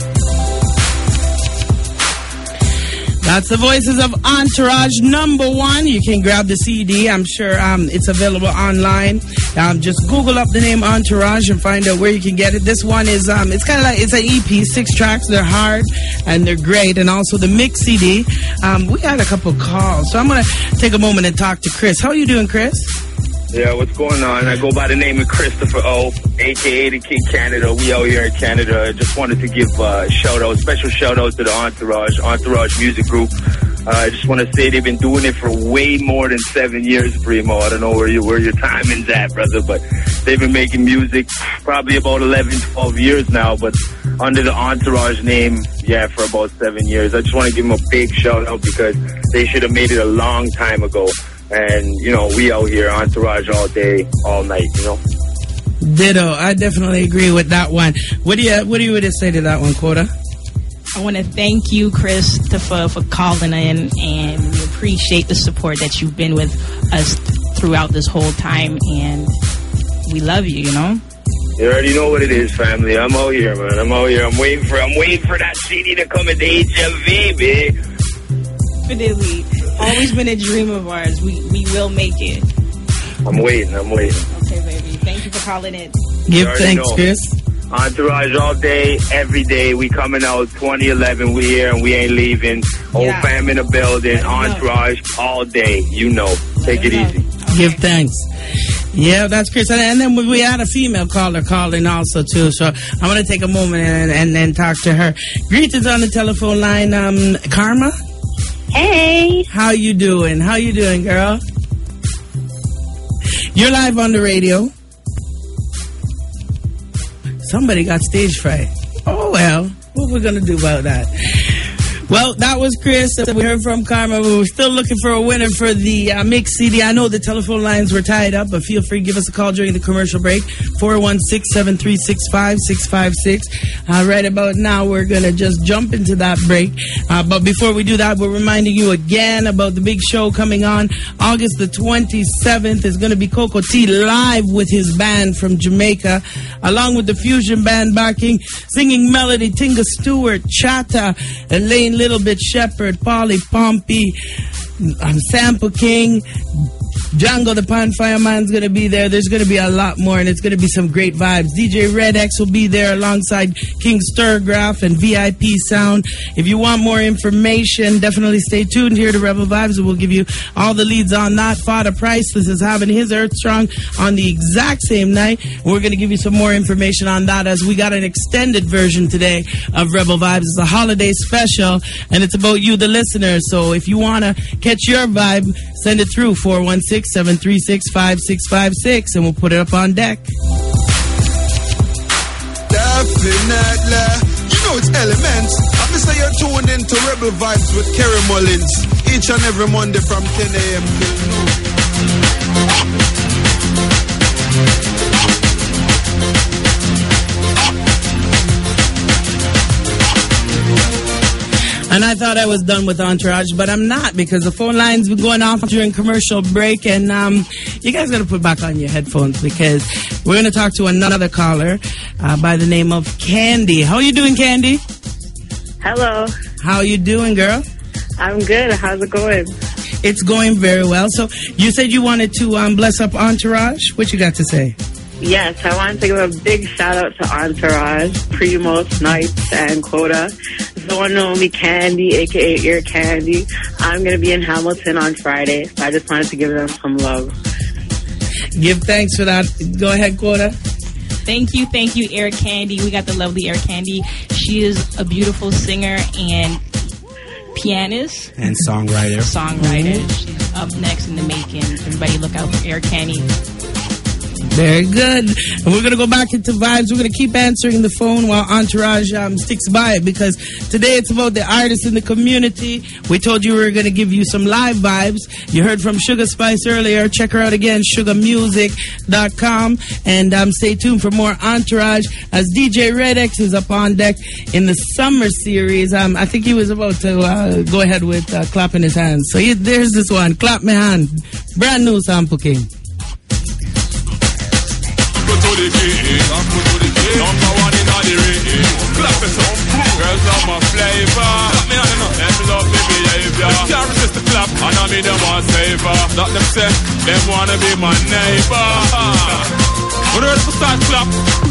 That's the voices of Entourage #1. You can grab the CD. I'm sure it's available online. Just Google up the name Entourage and find out where you can get it. This one is it's kind of like it's an EP, 6 tracks. They're hard and they're great. And also the mix CD. We had a couple calls, so I'm gonna take a moment and talk to Chris. How are you doing, Chris? Yeah, what's going on? I go by the name of Christopher O, a.k.a. the King Canada. We out here in Canada. I just wanted to give a shout-out, special shout-out to the Entourage Music Group. I just want to say they've been doing it for way more than 7 years, Primo. I don't know where your timing's at, brother, but they've been making music probably about 11, 12 years now, but under the Entourage name, yeah, for about 7 years. I just want to give them a big shout-out because they should have made it a long time ago. And, you know, we out here, Entourage all day, all night, you know. Ditto. I definitely agree with that one. What do you would say to that one, Quota? I want to thank you, Christopher, for calling in, and we appreciate the support that you've been with us throughout this whole time, and we love you, you know? You already know what it is, family. I'm out here, man. I'm out here. I'm waiting for that CD to come into HMV, baby. Definitely. Always been a dream of ours. We will make it. I'm waiting. Okay, baby. Thank you for calling in. Give thanks, know. Chris. Entourage all day, every day. We coming out 2011. We here and we ain't leaving. Whole fam in the building. Entourage all day. You know. Take it easy. Give thanks. Yeah, that's Chris. And then we had a female caller calling also, too. So I'm going to take a moment and then talk to her. Greetings on the telephone line, Karma. Hey. How you doing? How you doing, girl? You're live on the radio. Somebody got stage fright. Oh, well. What we're going to do about that? Well, that was Chris. We heard from Karma. We were still looking for a winner for the mix CD. I know the telephone lines were tied up, but feel free to give us a call during the commercial break. 416-736-5656. Right about now, we're going to just jump into that break. But before we do that, we're reminding you again about the big show coming on August the 27th. Is going to be Coco T live with his band from Jamaica, along with the fusion band backing, singing melody, Tinga Stewart, Chata, Elaine Little Bit Shepherd, Polly Pompey, Sample King, Django the Pan Fireman's going to be there. There's going to be a lot more, and it's going to be some great vibes. DJ Red X will be there alongside King Sturgraph and VIP Sound. If you want more information, definitely stay tuned here to Rebel Vibes, and we'll give you all the leads on that. Father Priceless is having his Earth Strong on the exact same night. We're going to give you some more information on that, as we got an extended version today of Rebel Vibes. It's a holiday special, and it's about you, the listeners. So if you want to catch your vibe, send it through 416-736-5656, and we'll put it up on deck. Definitely. You know it's Elements. I'm say you're tuned into Rebel Vibes with Kerry Mullins each and every Monday from 10 a.m. till noon. And I thought I was done with Entourage, but I'm not, because the phone lines been going off during commercial break, and you guys got to put back on your headphones, because we're going to talk to another caller by the name of Candy. How are you doing, Candy? Hello. How you doing, girl? I'm good. How's it going? It's going very well. So you said you wanted to bless up Entourage. What you got to say? Yes, I wanted to give a big shout out to Entourage, Primo, Snipes, and Quota. Someone know me, Candy, aka Ear Candy. I'm going to be in Hamilton on Friday, so I just wanted to give them some love. Give thanks for that. Go ahead, Quota. Thank you, Air Candy. We got the lovely Air Candy. She is a beautiful singer and pianist. And songwriter. She's up next in the making. Everybody look out for Air Candy. Very good. And we're going to go back into vibes. We're going to keep answering the phone while Entourage sticks by it, because today it's about the artists in the community. We told you we were going to give you some live vibes. You heard from Sugar Spice earlier. Check her out again, sugarmusic.com. And stay tuned for more Entourage, as DJ Red X is up on deck in the summer series. I think he was about to go ahead with clapping his hands. So there's this one, Clap My Hand. Brand new Sample King. To the king, number one in all the ring. Clap it up, girls are my flavor. Clap me on enough, them love me behavior. Them can't resist the clap, and I mean them want savor. That them say, them wanna be my neighbor. When the rest start clap.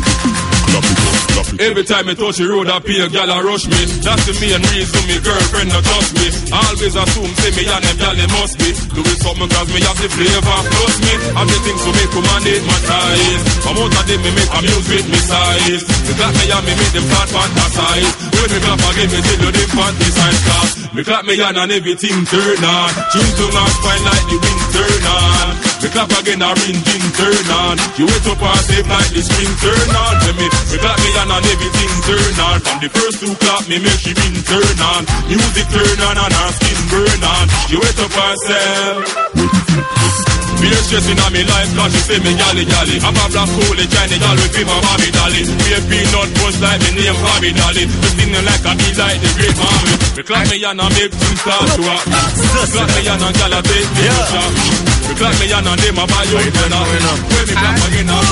Every time I touch the road, I pay a gal a rush me. That's the main reason me girlfriend not trust me. Always assume say me and them gal they must be doing something cause me have the flavor. Plus me have the things to make commandate my ties. From out of them me make music me size. Me clap me and me make them start fantasize. When me clap again me tell you them fantasize class. Me clap me and everything turn on. Tune to my spine like the wind turn on. Me clap again a ring ding turn on. You wait up and save like the spring turn on. Me clap me and everything turn on. From the first two clap me make she ring turn on. Music turn on and her skin burn on. You wait up and say be a stressing on me life cause she say me galley galley. I'm a black hole, China gal with him a Bobby Dolly. Be a peanut punch like me name Bobby Dolly. Me singing like a beat like the great mommy. Me clap me and make things start to up. Me clap me and gal a take me to shop. Me clap me and them a buy you dinner. When me clap again I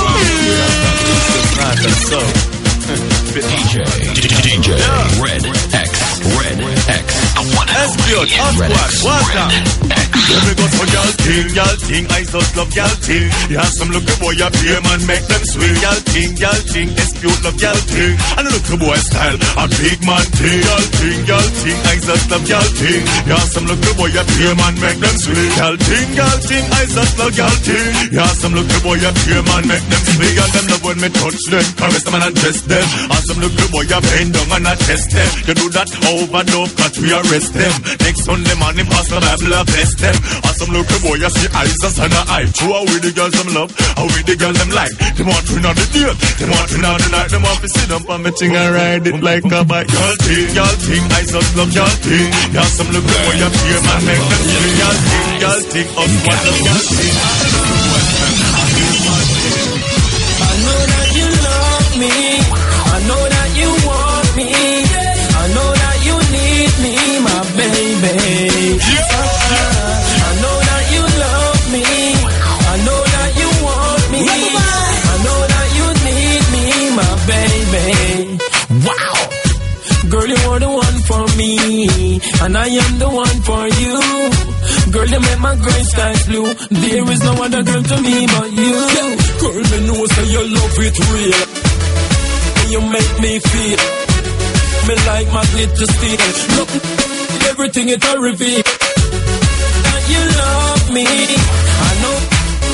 DJ Red X. That's good. What's up? Let me go for y'all ting, I just love y'all ting. You have some little boy up here, man, make them swing. Y'all ting, dispute love y'all ting. And a little boy style, a big man ting. Y'all ting, I just love y'all ting. You have some little boy up here, man, make them swing. Y'all ting, I just love y'all ting. You have some little boy up here, man, make them swing. And them love when me touch them, caress them and undress them. And some little boy up bend down and I test them. You do that over and over, cause we arrest them. Next Sunday morning past the Bible I bless them. As some little boy I see eyes as an eye. Throw away the girls them love, away the girls them like. They want to know the day, they want to know the night. They want to sit up on me thing and ride it like a bike. Y'all think, I just love y'all think. Y'all some little boy I hear my neck and sing. Y'all think, us what the y'all think. I know that you love me. I know that you want me. I know that you need me, my baby. I know that you love me. I know that you want me. I know that you need me, my baby. Wow. Girl, you are the one for me, and I am the one for you. Girl, you make my gray skies blue. There is no other girl to me but you. Girl, me know say your love it real. You make me feel me like magnet to steel. Look, everything it a reveal. That you love me. I know.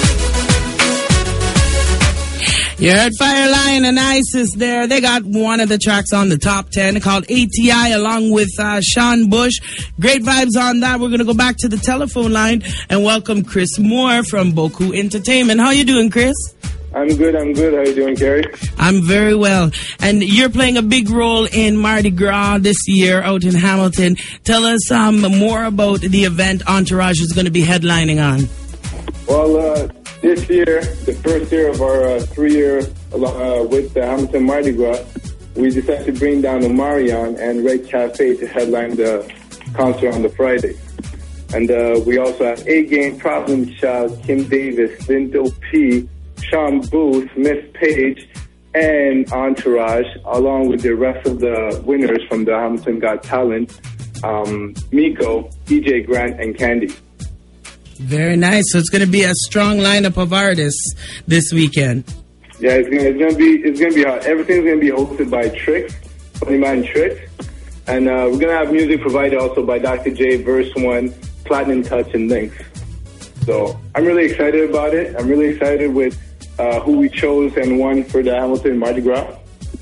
You heard Fireline and Isis there. They got one of the tracks on the top 10 called ATI along with Sean Bush. Great vibes on that. We're going to go back to the telephone line and welcome Chris Moore from Boku Entertainment. How you doing, Chris? I'm good. How you doing, Kerry? I'm very well. And you're playing a big role in Mardi Gras this year out in Hamilton. Tell us more about the event Entourage is going to be headlining on. Well, this year, the first year of our 3-year with the Hamilton Mardi Gras, we decided to bring down Omarion and Red Cafe to headline the concert on the Friday. And we also have A-Game, Problem Child, Kim Davis, Lindo P., Sean Booth, Miss Page, and Entourage, along with the rest of the winners from the Hamilton Got Talent, Miko, EJ Grant, and Candy. Very nice. So it's going to be a strong lineup of artists this weekend. Yeah, it's gonna be hot. Everything's gonna be hosted by Tricks, Funny Man Tricks, and we're gonna have music provided also by Dr. J, Verse One, Platinum Touch, and Links. So I'm really excited about it. I'm really excited with who we chose and won for the Hamilton Mardi Gras,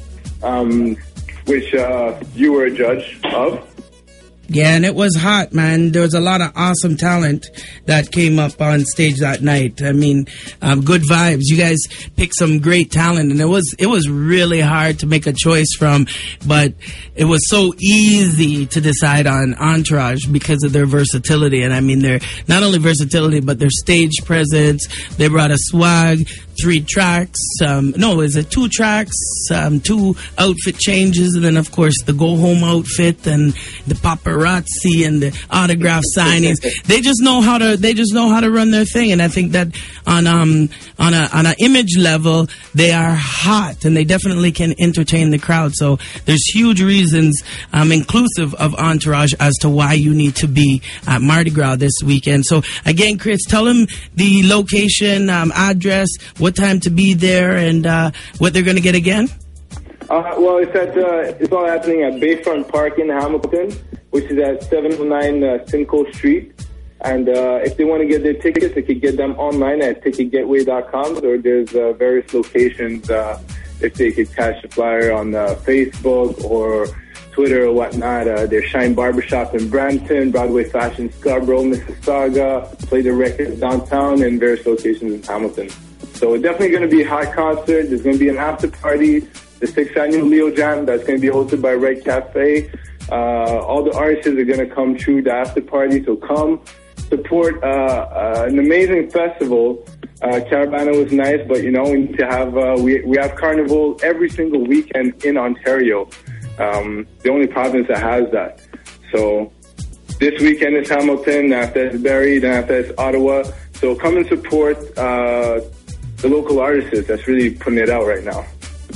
which you were a judge of. Yeah, and it was hot, man. There was a lot of awesome talent that came up on stage that night. I mean, good vibes. You guys picked some great talent, and it was really hard to make a choice from, but it was so easy to decide on Entourage because of their versatility. And I mean, their not only versatility, but their stage presence. They brought a swag. 3 tracks, is it 2 tracks, 2 outfit changes, and then of course the go home outfit and the paparazzi and the autograph signings. They just know how to run their thing, and I think that on an image level they are hot, and they definitely can entertain the crowd. So there's huge reasons, inclusive of Entourage, as to why you need to be at Mardi Gras this weekend. So again, Chris, tell them the location, address, what time to be there, and what they're going to get again. Well, it's all happening at Bayfront Park in Hamilton, which is at 709 Simcoe Street. And if they want to get their tickets, they can get them online at ticketgateway.com, or there's various locations if they could catch the flyer on Facebook or Twitter or whatnot. There's Shine Barbershop in Brampton, Broadway Fashion Scarborough, Mississauga, Play the Records downtown, and various locations in Hamilton. So it's definitely going to be a hot concert. There's going to be an after party, the 6th annual Leo Jam that's going to be hosted by Red Cafe. All the artists are going to come through the after party, so come support an amazing festival. Carabana was nice, but we need to have we have Carnival every single weekend in Ontario. The only province that has that. So this weekend is Hamilton, after it's Barrie, then after it's Ottawa. So come and support the local artists that's really putting it out right now.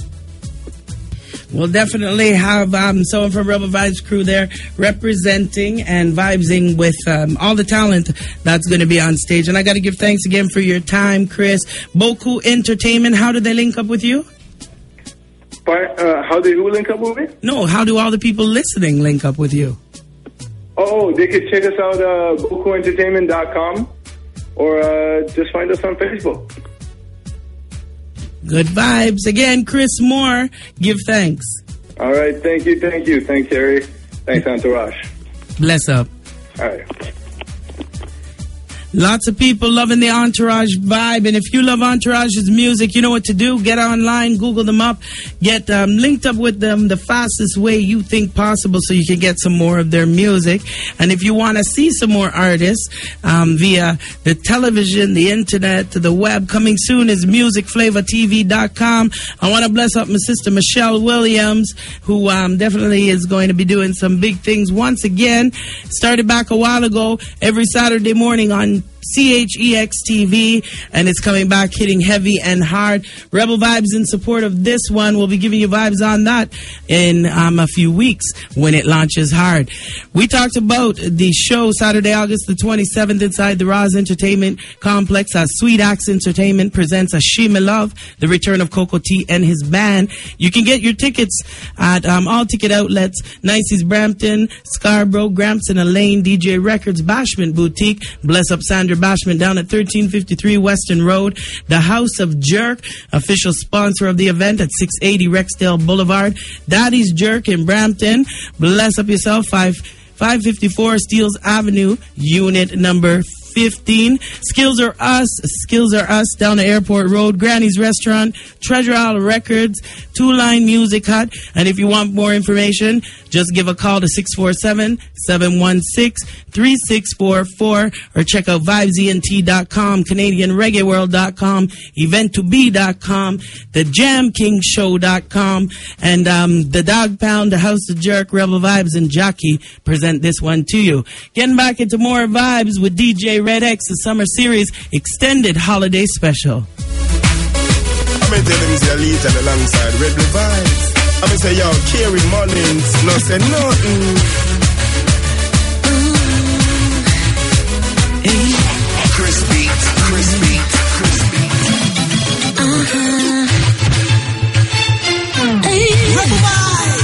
We'll definitely have someone from Rebel Vibes crew there representing and vibesing with all the talent that's going to be on stage. And I got to give thanks again for your time, Chris. Boku Entertainment, how do they link up with you? How do you link up with me? No, how do all the people listening link up with you? Oh, they could check us out at BokuEntertainment.com or just find us on Facebook. Good vibes. Again, Chris Moore, give thanks. All right. Thank you. Thanks, Harry. Thanks, Entourage. Bless up. All right. Lots of people loving the Entourage vibe. And if you love Entourage's music, you know what to do. Get online, Google them up, get linked up with them the fastest way you think possible so you can get some more of their music. And if you want to see some more artists via the television, the internet, the web, coming soon is musicflavortv.com. I want to bless up my sister Michelle Williams, who definitely is going to be doing some big things once again. Started back a while ago, every Saturday morning on CHEX TV, and it's coming back hitting heavy and hard. Rebel Vibes in support of this one. We'll be giving you vibes on that in a few weeks when it launches hard. We talked about the show Saturday, August the 27th inside the Roz Entertainment Complex as Sweet Axe Entertainment presents a She Me Love, the return of Coco T and his band. You can get your tickets at all ticket outlets, Nicey's Brampton, Scarborough, Gramps and Elaine, DJ Records, Bashment Boutique, Bless Up Sandra Bashment down at 1353 Weston Road. The House of Jerk, official sponsor of the event at 680 Rexdale Boulevard. Daddy's Jerk in Brampton. Bless up yourself, 554 Steeles Avenue, unit number 15. Skills Are Us down the Airport Road. Granny's Restaurant, Treasure Isle Records, Two Line Music Hut. And if you want more information, just give a call to 647-716-3644 or check out vibesent.com, CanadianReggaeWorld.com, Event2B.com, TheJamKingShow.com, and the Dog Pound, the House of Jerk, Rebel Vibes, and Jockey present this one to you. Getting back into more vibes with DJ Red X, the Summer Series Extended Holiday Special. I'm going to tell them they're lead and alongside Rebel Vibes. I'm going to say, yo, Kerry Mullins, no say nothing. Chris Beat. Rebel Vibes.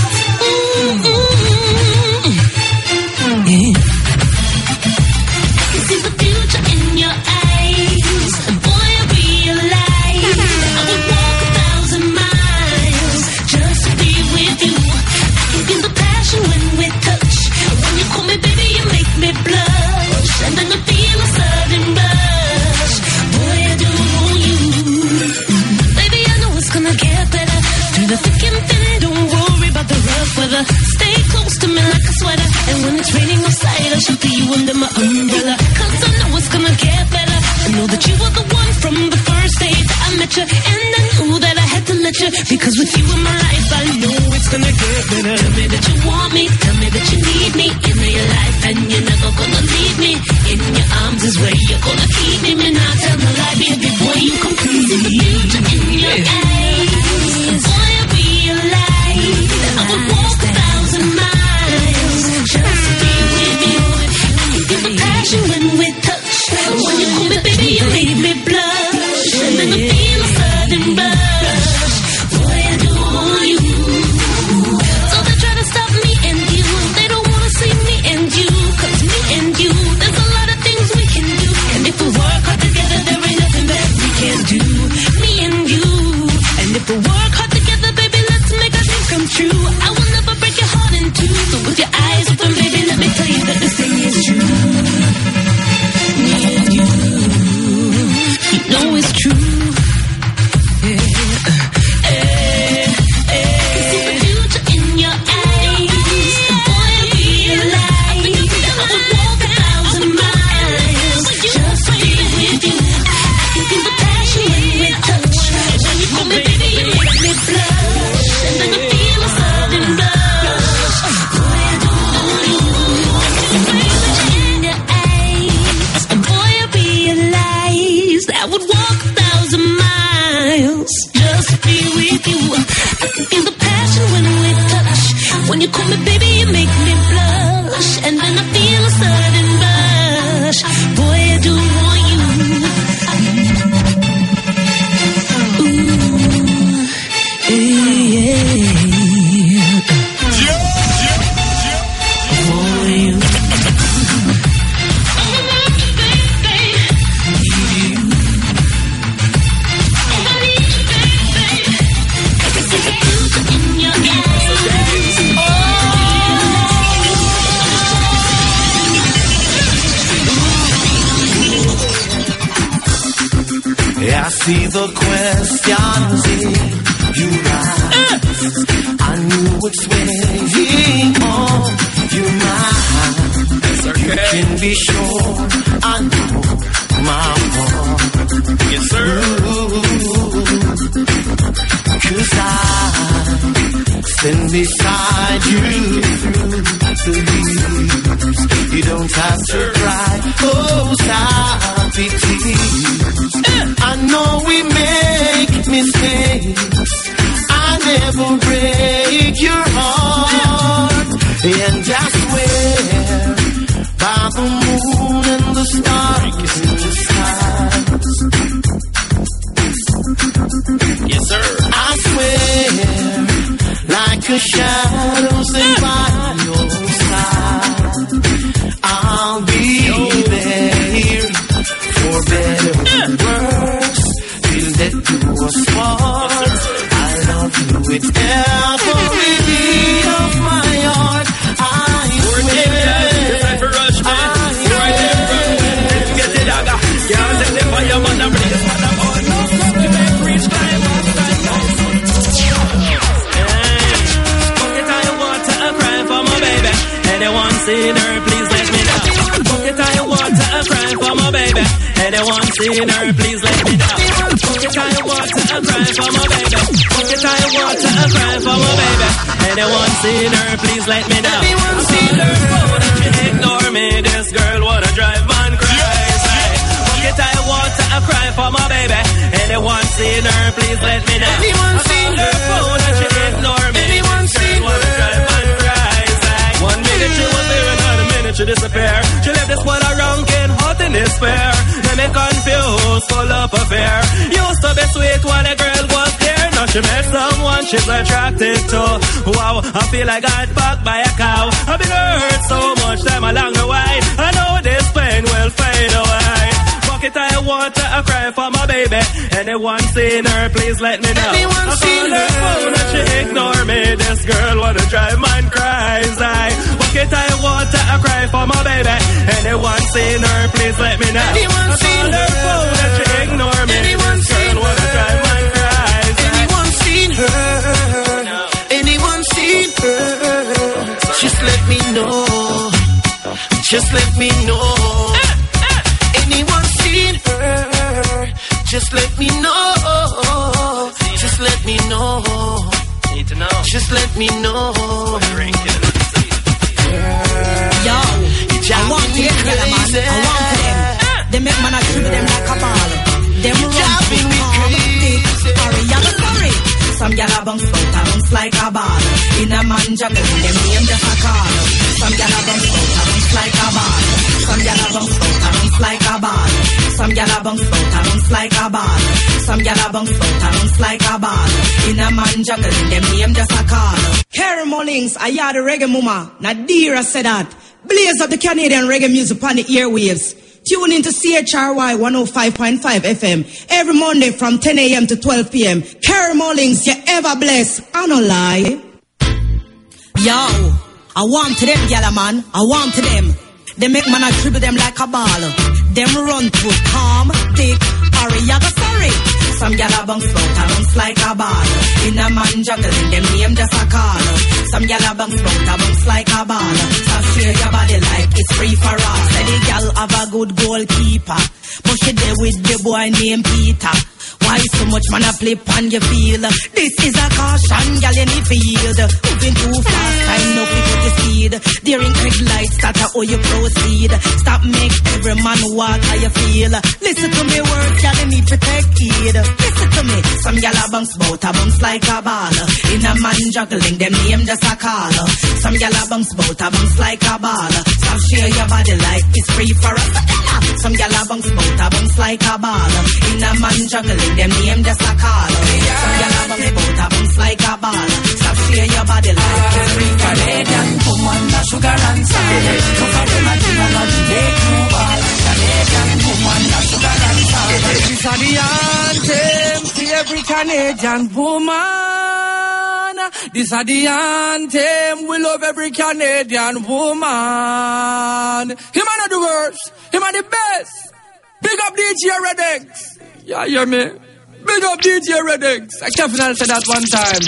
See the future in your eyes. Boy, I realize I would walk 1,000 miles just to be with you. I can feel the passion when we touch. When you call me baby, you make me blush. And then I feel a sudden rush. Boy, I do want you. Baby, I know it's gonna get better. Through the thick and thin, don't worry about the rough weather. Stay close to me like a sweater. And when it's raining outside, I'll shelter you under my umbrella. Cause I know it's gonna get better. I know that you were the one from the first day that I met you. And I knew that I had to let you. Because with you in my life, I know it's gonna get better. Tell me that you want me, tell me that you need me in your life. And you're never gonna leave me. In your arms is where you're gonna keep me. Me not tell my lie, baby boy, you complete the future in your eyes. Boy, I realize that I would walk 1,000 miles just to be with you. I can feel the passion when we touch. When you call me baby, you make me blush. And then I feel a sudden rush. Boy, I do want you. So they try to stop me and you. They don't wanna see me and you. Cause me and you, there's a lot of things we can do. And if we work hard together, there ain't nothing that we can't do. Me and you. And if we work hard together, baby, let's make our dreams come true. I will never break your heart in two. So with your eyes open, baby, let me tell you that this thing is true. Me and you know it's true. See the future in your eyes. Boy, I realize that I would walk 1,000 miles just to be with you. I can feel the passion when we touch. When you call me baby, you make me blush. And then I feel a sudden rush. Boy, I do want you. See the future in your eyes. Boy, I realize that I would walk 1,000 miles just to be with you. I can feel the passion when we touch. When you call me baby, you make me blush. And then I feel a sudden rush. Boy, I do want you. Ooh, yeah. For you. In your eyes. see the questions in your eyes. I knew what's weighing on your mind. You can be sure I know my heart. Yes, sir. Cause I stand beside you through the years. You don't have to cry, oh, happy tears. I know we make mistakes. I never break your heart. And I swear by the moon and the stars in the skies. Yes, sir. I swear, like a shadow stay by your side. I'll be there for better or worse. Till death do us part. I love you with every beat of my heart. I swear. Anyone seen her, please let me know. Bucket of water, a cry for my baby. Anyone seen her, please let me know. Bucket of water, a cry for my baby. Bucket of water, a cry for my baby. Anyone seen her, please let me know. Anyone seen her, phone and she ignore me. This girl wanna drive man crazy. Bucket of water, a cry for my baby. Anyone seen her, please let me know. Anyone seen her, phone and she ignore me. Anyone seen her, drive man crazy. 1 minute she was there, another minute she disappear. She left this world around, getting hot in despair. Let me confused, full of affair. Used to be sweet when a girl was there. Now she met someone she's attracted to. Wow, I feel like I got fucked by a cow. I've been hurt so much time along the way. I know this pain will fade away. Bucket of water, I cry for my baby. Anyone seen her, please let me know. Anyone seen her phone and she ignore me. This girl wanna drive mine crazy. Bucket of water, I cry for my baby. Anyone seen her, please let me know. Anyone seen her phone and she ignore me. Anyone seen her, wanna drive mine crazy. Anyone seen her? Anyone seen her? Just let me know. Just let me know. Anyone seen her? Just let me know. Just let me know. Need to know. Just let me know. Yo, I want to them, man. I want to them. They make man a dribble them like a ball. Them run to calm, thick, sorry, I'm sorry. Some gyal a bounce out, a bounce like a ball. In a man jungle, them name just a call. Some gyal a bounce out, a bounce like a ball. Some gyal a bounce out, a bounce like a ball. Some gyal a bounce out, a bounce like a ball. Some gyal a bounce out, a bounce like a ball. In a man jungle, them name just a call. Carrie Mullings, I hear the reggae mama. Nadira said that. Blaze up the Canadian reggae music on the airwaves. Tune into CHRY 105.5 FM every Monday from 10 a.m. to 12 p.m. Carrie Mullings, you ever blessed. I don't lie. Yo, I want to them, gyal man. I want to them. They make man a dribble them like a ball. Them run through calm, thick, hurry, you go sorry. Some gyal a bounce out, a bounce like a ball. In a man juggling, them name just a call. Some gyal a bounce out, a bounce like a ball. So share your body like it's free for all. Say the gyal have a good goalkeeper, but she there with the boy named Peter. Why so much man a flip on your feel? This is a caution, gyal in the field. Moving too fast, time no pick up your speed. Daring red lights, start how you proceed. Stop make every man walk how you feel. Listen to me words, gyal you need to take heed. Listen to me, some gyal a bounce bout, a bounce like a ball. In a man juggling, them name just a call. Some gyal a bounce bout, a bounce like a ball. Some share your body like it's free for us. Some gyal a bounce bout, a bounce like a ball. In a man juggling, them name just a call. Some gyal a bounce bout, a bounce like a ball. Stop share your body like it's free for Canadian woman, a sugar and salt. Cause of them a technology, they too ball. Canadian woman, a sugar and salt. This is the anthem to every Canadian woman. This is the anthem, we love every Canadian woman. Him are the worst, him are the best. Big up DJ Red X. Yeah, hear me? Big up DJ Redix. I definitely said that one time.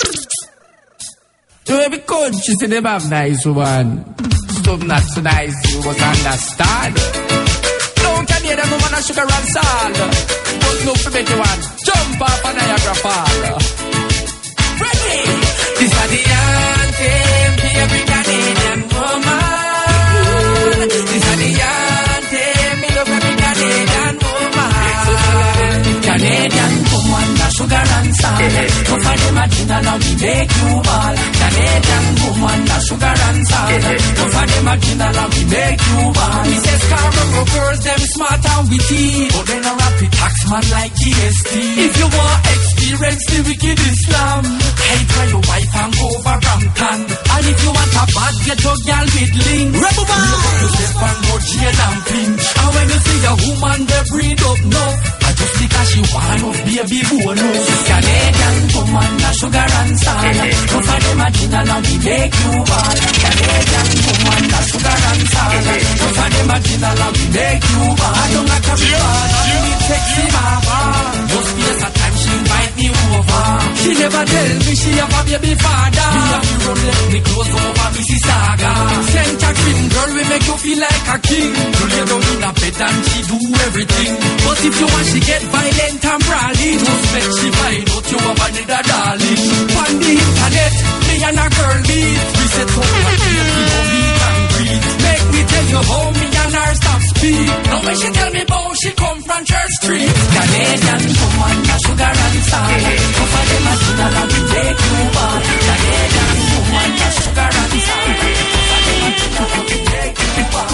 To every country, see them have nice woman. Some not so nice, you must understand. Don't can hear them woman a sugar and salt. But look to make you one. Jump off a Niagara Fall. Ready? This is the anthem to every Canadian woman. This is the anthem, me love every Canadian woman. Canadian woman, a sugar and salt. So for them a dinner, now we make you all. Canadian woman, a sugar and salt. So for them a dinner, now we make you all. Me say Scarborough girls, them smart and witty, but they don't rap it tax man like GST. If you want experience the wicked Islam, hey, try your wife and go over Brampton. And if you want a bad ghetto girl with link, Rebel Vibes, you step and go jail and pinch. And when you see a woman they breed up now, I just because she want of baby bonus. Canadian woman, a sugar and salt. So for them a dinner, now we make you all. Canadian woman, a sugar and salt. So for them a dinner, now we make you all. I don't like a reward, I need sexy mama. Just because a time she invite me over. She never tell me she have a baby father. Me have to run let me close over Mississauga. Saint Catherine girl, we make you feel like a king. You lay down in a bed and she do everything. But if you want she get violent and brawling, just make she find out you have a need a darling. On the internet, me and a girl meet. We set up a date, we go meet and greet. Make me tell you how me and her stop speak. Now when she tell me about she come from Church Street. Canadian woman, a sugar and salt. So for them a dinner and we take you all. Canadian woman, a sugar and salt. So for them a dinner and we take you all.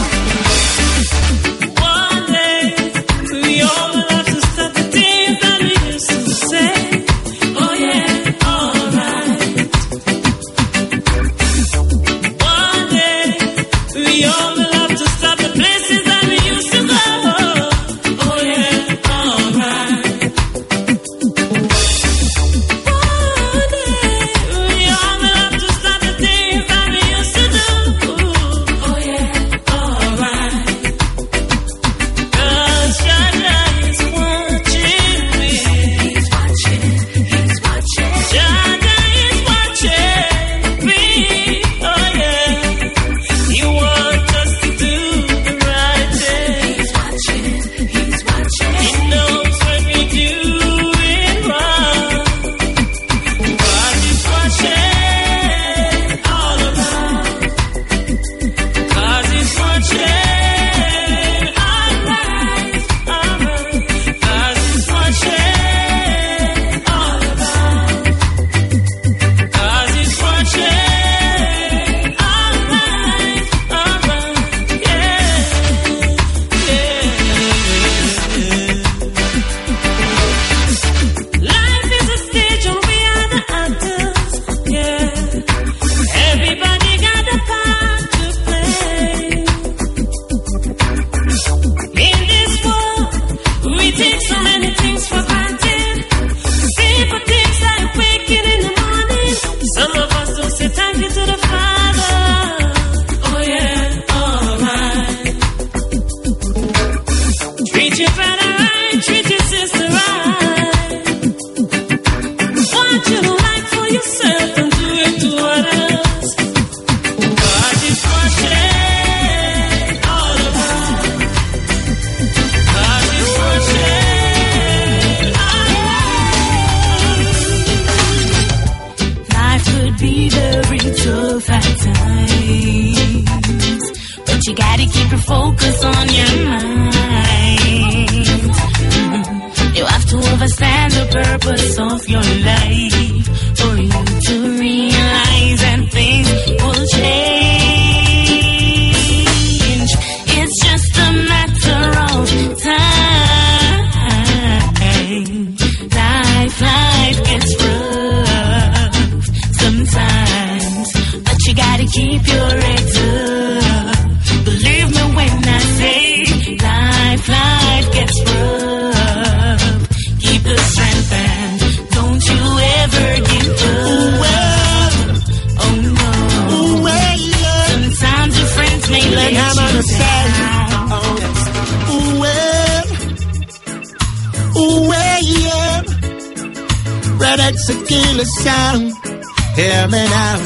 One day, we all will have to stop the things that we used to say. Oh yeah, alright. One day, we all will have to stop the places that we used to go. Oh yeah, alright. One day, we all will have to stop the things that we used to do. Oh yeah, alright. 'Cause Jaja is watching me. He's watching. Jaja is watching me. Oh yeah. He wants us to do the right thing. He's watching. He knows when we do it wrong. God is watching all around. God is watching all right. God is watching all around. God is watching all right. Yeah. Life is a stage and we are the actors. Yeah. Everybody got a part to play. In this world, we take so many things for granted. Simple things like waking in the morning. Some of us don't say thank you to the Father. Oh yeah, alright. Treat your brother right, treat your sister right. What you don't like for yourself, don't do it to others. God is watching all around. God is watching all around. Life could be very tough at times, but you gotta keep your focus on your mind. You have to understand the purpose of your life for you to realize that things will change. It's just a matter of time. Life gets rough sometimes, but you gotta keep your head up. Believe me when I say life gets rough. Keep the strength and don't you ever feel the sound. Hear me now.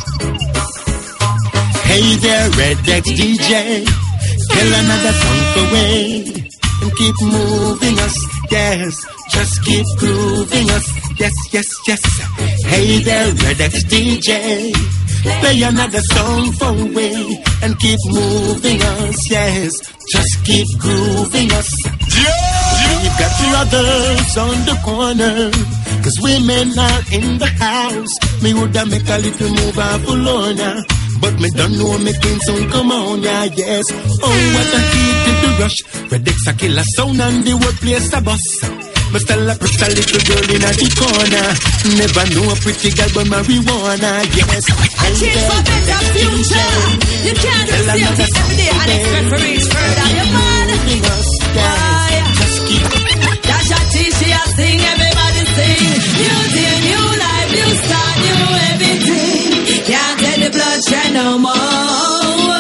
Hey there, Red X DJ. Kill another funk away and keep moving us. Yes, just keep grooving us. Yes, yes, yes. Hey there, Red X DJ. Play another song for away and keep moving us. Yes, just keep grooving us. We've got the others on the corner, 'cause women are in the house. Me woulda make a little move off alone, but me don't know me queen soon come on, yeah, yes. Oh, what a heat in the rush. Red X a killer sound and the whole place a bus. Me still a pretty little girl in the corner. Never know a pretty girl but marijuana, yes. I change for better future. You can't do the same thing every day and expect for reach further. You're mad. Why? Just keep. That's a T-shirt, I sing, everybody sing. New day, new life, new start, new everything. Can't take the bloodshed no more.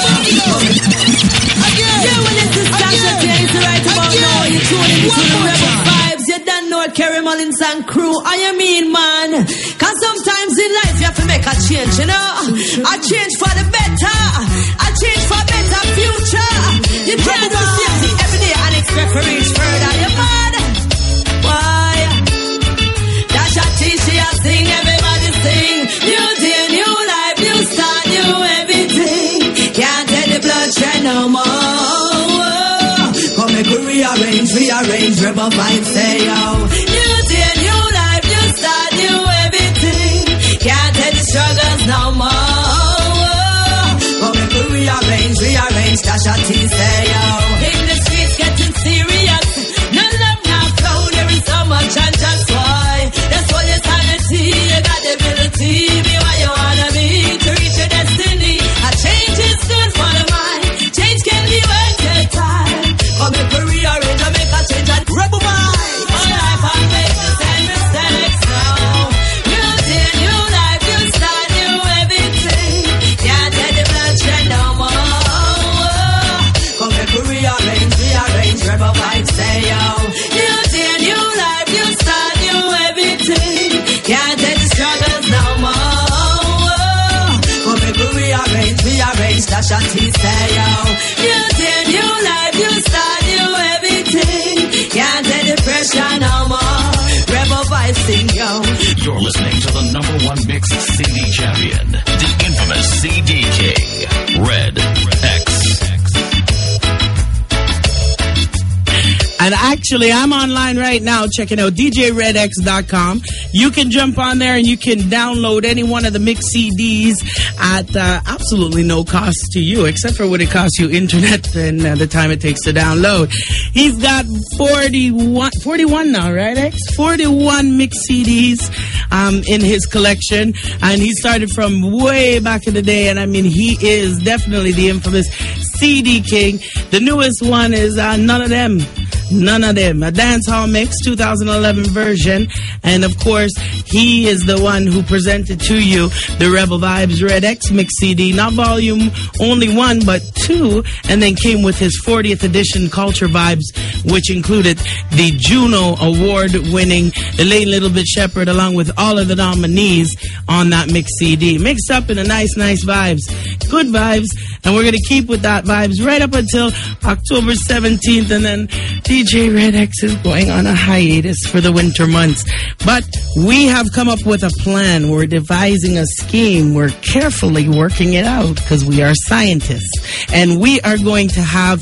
Yeah, when it's the Sasha James right about now, you tune into the Rebel Vibes. You don't know Kerry Mullins and crew. I mean, man. 'Cause sometimes in life you have to make a change, you know. A change for the better. A change for better future. You can't do the same thing every day and expect for reach further. You're mad. Why? That's a T-shirt, sing, everybody sing. New day, new life, new start, new everything. Can't take the bloodshed no more. Come make we rearrange, Rebel Vibes say yo. New day, new life, new start, new everything. Can't take the struggles no more. Come make we rearrange, Tasha T say yo. In the streets getting serious, no love now flow, there is so much and just why. That's why your sanity, you got the ability, be what you wanna be, to reach your destiny. A change is good for the mind, change can be worth your time. Come make we rearrange and make a change and Rebel Vibes. My life I make the same mistakes now. New day, new life, new start, new everything. Can't take the bloodshed no more. Come make we rearrange, Rebel Vibes say yo. New day, new life, new start, new everything. Can't take the struggles no more. Come make we rearrange, Tasha T say yo. New day, new life, new start, new everything. Can't take the pressure no more. Rebel Vibes sing yo. You're listening to the #1 mix CD champion, the infamous CD King, Red X. And actually, I'm online right now checking out DJRedX.com. You can jump on there and you can download any one of the mix CDs at absolutely no cost to you, except for what it costs you internet and the time it takes to download. He's got 41 now, right, X? 41 mix CDs in his collection. And he started from way back in the day. And I mean, he is definitely the infamous CD King. The newest one is None of Them. A dancehall mix, 2011 version. And of course, he is the one who presented to you the Rebel Vibes Red X mix CD, not volume only 1, but 2, and then came with his 40th edition Culture Vibes, which included the Juno Award-winning Elaine Little Bit Shepherd, along with all of the nominees on that mix CD. Mixed up in a nice vibes. Good vibes. And we're going to keep with that vibes right up until October 17th, and then DJ Red X is going on a hiatus for the winter months. But we have come up with a plan. We're devising a scheme. We're carefully working it out because we are scientists. And we are going to have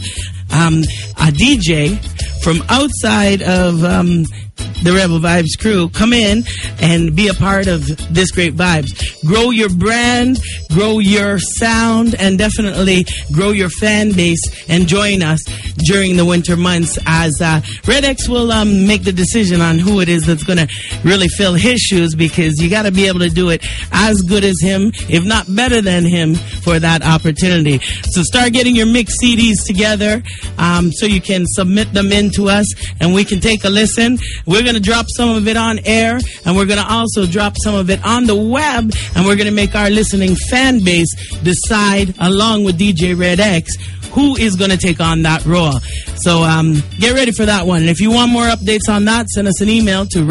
a DJ from outside of the Rebel Vibes crew come in and be a part of this great vibes. Grow your brand, grow your sound, and definitely grow your fan base, and join us during the winter months as Red X will make the decision on who it is that's going to really fill his shoes, because you got to be able to do it as good as him, if not better than him, for that opportunity. So start getting your mix CDs together so you can submit them in to us and we can take a listen. We're going to drop some of it on air, and we're going to also drop some of it on the web, and we're going to make our listening fan base decide, along with DJ Red X, who is going to take on that role. So get ready for that one. And if you want more updates on that, send us an email to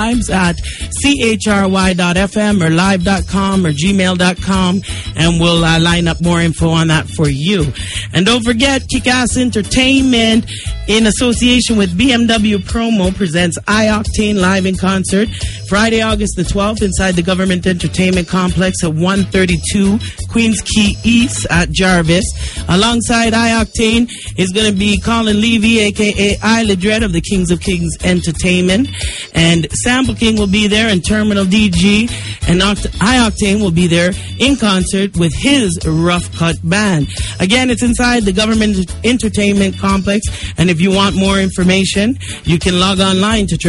rebelvibes@chry.fm or live.com or gmail.com, and we'll line up more info on that for you. And don't forget, Kick-Ass Entertainment, in association with BMW Promo, presents iOctane live in concert Friday, August the 12th, inside the Government Entertainment Complex at 132 Queens Quay East at Jarvis. Alongside iOctane is going to be Colin Levy, a.k.a. Isla Dread of the Kings of Kings Entertainment. And Sample King will be there, and Terminal DG. And iOctane will be there in concert with his Rough Cut Band. Again, it's inside the Government Entertainment Complex. And if you want more information, you can log online to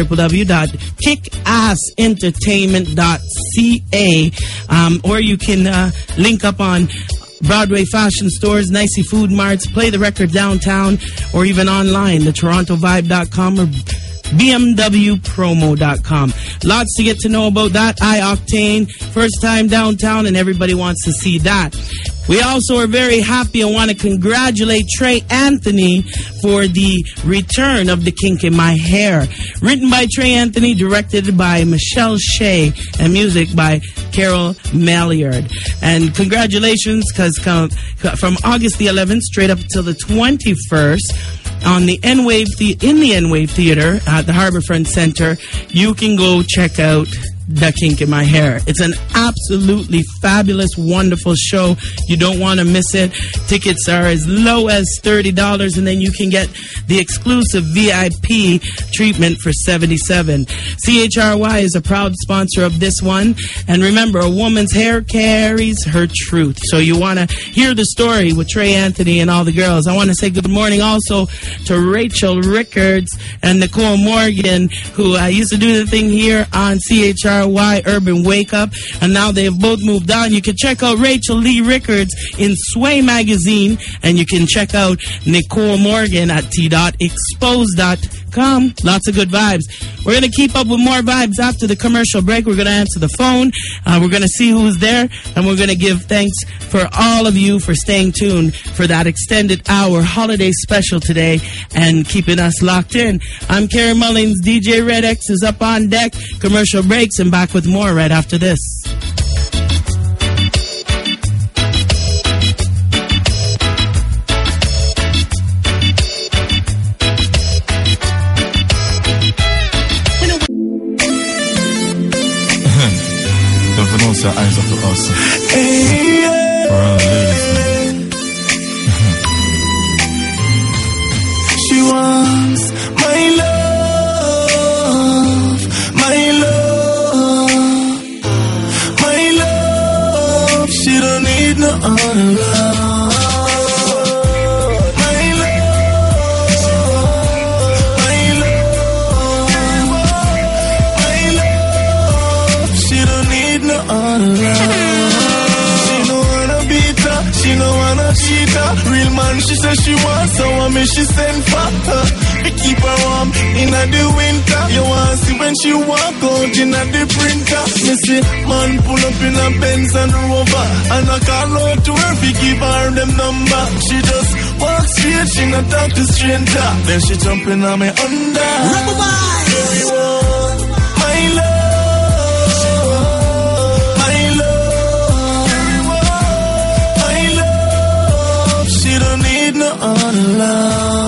www.kickassentertainment.ca, or you can link up on Broadway fashion stores, Nicey Food Marts, Play the Record downtown, or even online, the TorontoVibe.com or BMWpromo.com. Lots to get to know about that. iOctane, first time downtown, and everybody wants to see that. We also are very happy and want to congratulate Trey Anthony for the return of The Kink in My Hair. Written by Trey Anthony, directed by Michelle Shea, and music by Carol Maillard. And congratulations, because from August the 11th straight up until the 21st, on the N-Wave in the N-Wave Theater at the Harborfront Center, you can go check out The Kink in My Hair. It's an absolutely fabulous, wonderful show. You don't want to miss it. Tickets are as low as $30, and then you can get the exclusive VIP treatment for $77. CHRY is a proud sponsor of this one. And remember, a woman's hair carries her truth. So you want to hear the story with Trey Anthony and all the girls. I want to say good morning also to Rachel Rickards and Nicole Morgan, who used to do the thing here on CHRY Urban Wake Up, and now they have both moved on. You can check out Rachel Lee Rickards in Sway Magazine, and you can check out Nicole Morgan at t.expose.com. Lots of good vibes. We're going to keep up with more vibes after the commercial break. We're going to answer the phone. We're going to see who's there, and we're going to give thanks for all of you for staying tuned for that extended hour holiday special today and keeping us locked in. I'm Kerry Mullins. DJ Red X is up on deck. Commercial breaks, and back with more right after this. Don't pronounce your eyes up to us. For all the ladies. She wants my love, my love, my love. She don't need no other love. My love, my love, my love. She don't need no other love. She don't wanna beat her, she don't wanna cheat her. Real man, she says she wants, so I mean she send for her. We keep her warm in the winter. You want see when she walk out in the printer. You see, man pull up in a Benz and Rover, and I call out to her, we give her them number. She just walk straight, she not talk to stranger. Then she jumping on me under. Rebel Vibes. My love, my love, my love. She don't need no other love.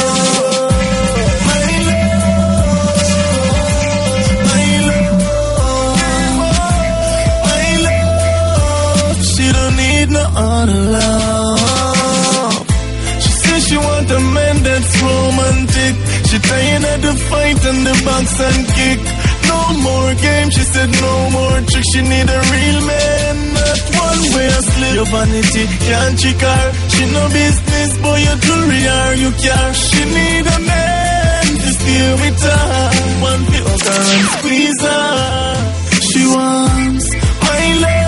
Love. She says she want a man that's romantic. She tired of the fight and the box and kick. No more game, she said no more trick. She need a real man, not one way I slip. Your vanity can't trick her. She no business, boy, your jewelry are you care. She need a man to stay with her. One to hug her and squeeze her. She wants my love.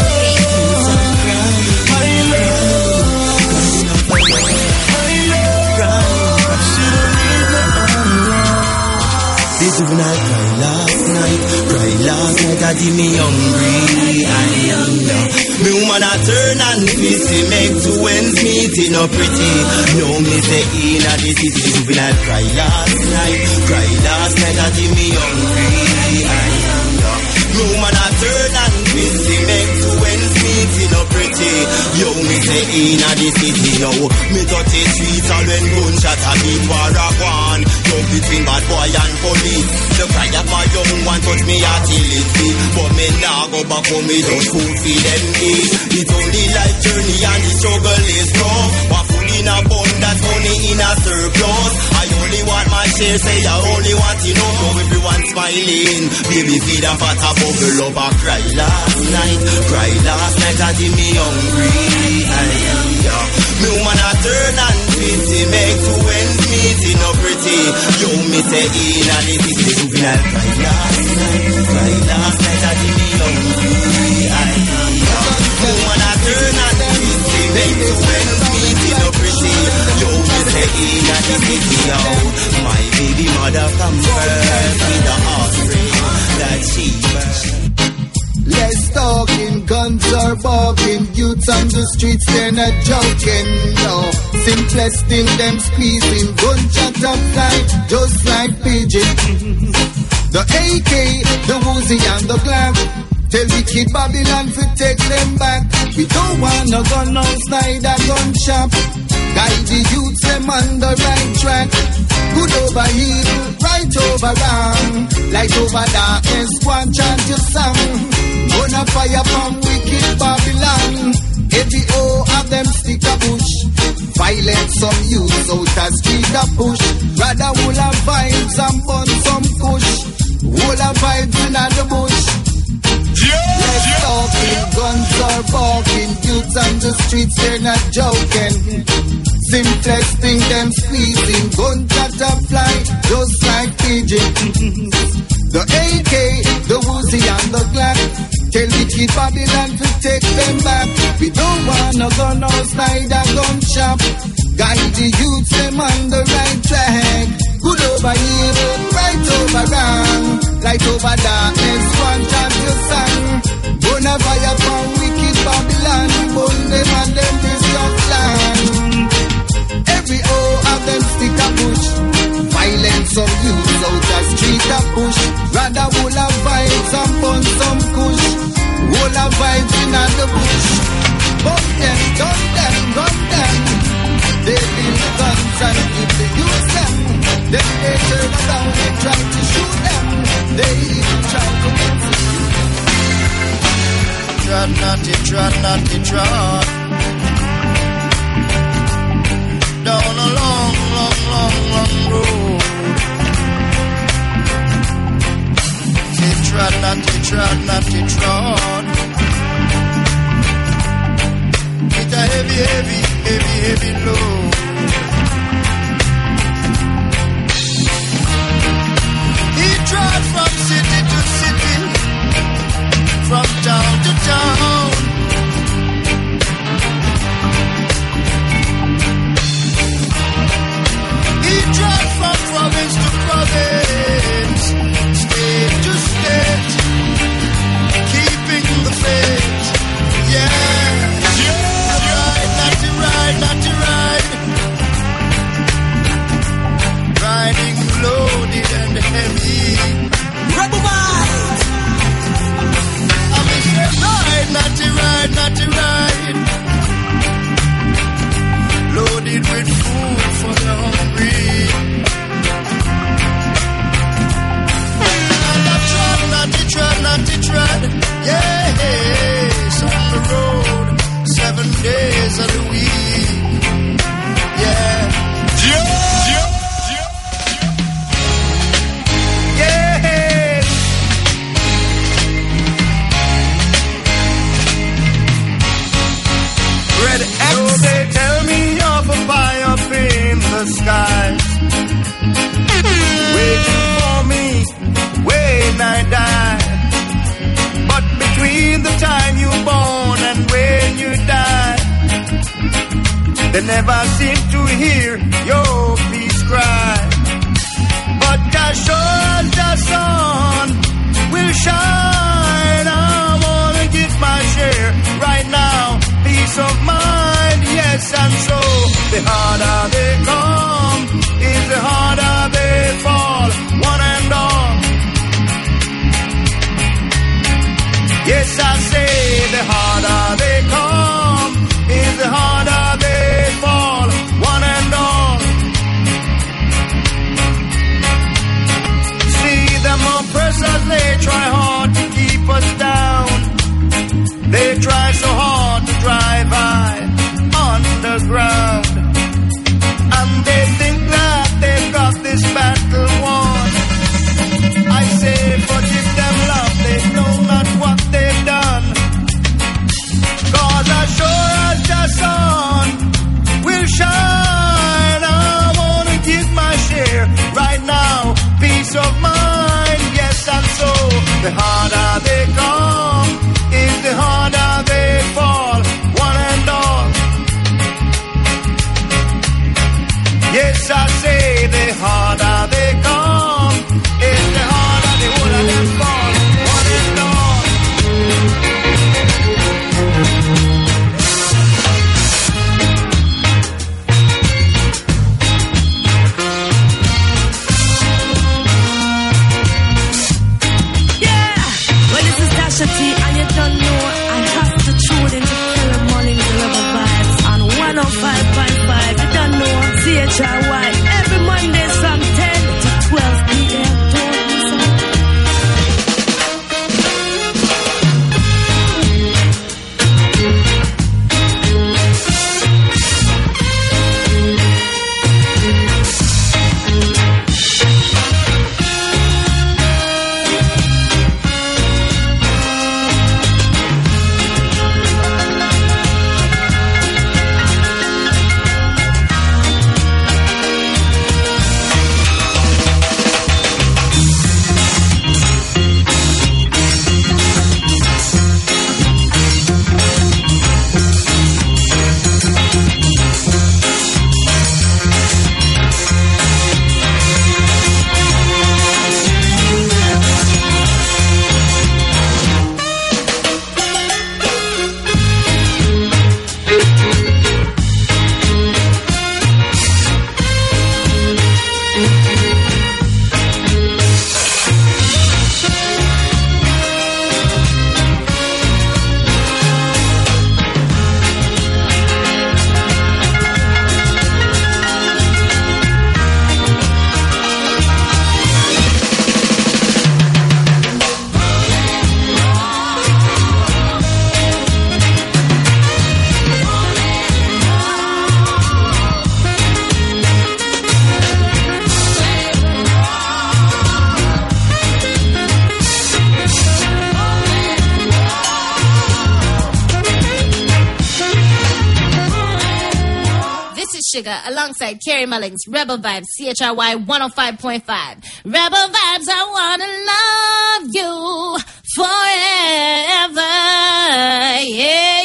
This is when I cry last night, I did me hungry, I am now. Me woman a turn and twist, make two ends meet, it no pretty. No me say inna the city, juvenile cry last night. I give me hungry. Me woman a turn and twist, make two ends meet, it no pretty. Yo me say inna the city, yo me touch the streets all when gunshot a beat war a gone. Yo between bad boy and police, the cry of my young one touch me heart till it beat. But me nah go back home, me don't fulfill them needs. It's only life journey and the struggle is rough. What full in abundance, money in a surplus. I only want my share, say I only want to know. Everyone smiling, baby feed a fat a bubble up. I cry last night, I give me hungry. Me woman a turn and twist, make two ends meet, it no pretty. Yo me say inna the city, juvenile cry last night, I give me hungry. Me woman a turn and twist, make two ends meet, it no pretty. Yo me say inna the city, yo my baby mother come first with the offspring that she birthed. Less talking, guns are barking. Youths on the streets, they're not joking, no. Simplest thing, them squeezing. Gunshot up fly, just like pigeon. The AK, the Uzi and the Glock. Tell the kid Babylon to take them back. We don't want no gun outside a gun shop. Guide the youths, them on the right track. Good over evil, right over wrong. Light over darkness, one chant your song. Gonna fire from wicked Babylon. Every O of them stick a bush. Violent some youths out a street a push. Rather wool of vibes and burn some kush. Wool of vibes in the bush. Let's talking, guns are barking. Youths on the streets, they're not joking. Simplest thing, them squeezing. Gunshot a fly, just like pigeon. The AK, the Uzi and the Glock. Tell the kid Babylon to take them back. We don't want no gun outside a gun shop. Guide the youths, them on the right track. Good over evil, right over wrong. Light over darkness, one chant your song. Gonna fire from wicked Babylon. Burn them and them destruct land. Every O of them stick a bush. Violence of youths out a street a push. Rather wool of vibes and burn some kush. Wool of vibes in the bush. Bump them, dump them, gun them. They build guns and if they use them, then they turn around and try to shoot them. They even try to execute. Trot. Down a long road. Trot. It's a heavy load. He trot from city to city, from town to town. He trot from province to province, state to state, keeping the faith. Yeah. Not to ride. Riding loaded and heavy. Rebel vibes. I mean, ride, not to ride. Loaded with food for the hungry. And I not to tread. Yes, on the road. 7 days of the week. Yeah. Red X. So they tell me of a fire up in the sky, waiting for me when I die. But between the time you born and when you die, they never seem to hear your peace cry. But as sure as the sun will shine, I wanna get my share right now. the harder they come, is the harder they fall, one and all. Yes, I say the harder they come, is the harder they fall, one and all. See them oppressors, they try hard to keep us down. They try so hard to drive high underground, and they think that they've got this battle won. I say forgive them, love, they know not what they've done. Cause as sure as the sun will shine, I wanna give my share right now, peace of mind. Yes, and so the harder they come, is the harder they fall, one and all. Yes, I say the harder they come, is the harder the whole of them fall, one and all. Yeah, well this is Tasha T, and you don't know I have to tune into Kerry Mullins Rebel Vibes on 105.5. You don't know CHRY every Mondays from 10 to 12 p.m. Don't miss out. Sugar alongside Kerry Mullins, Rebel Vibes, CHRY 105.5. Rebel Vibes, I wanna love you forever. Yeah.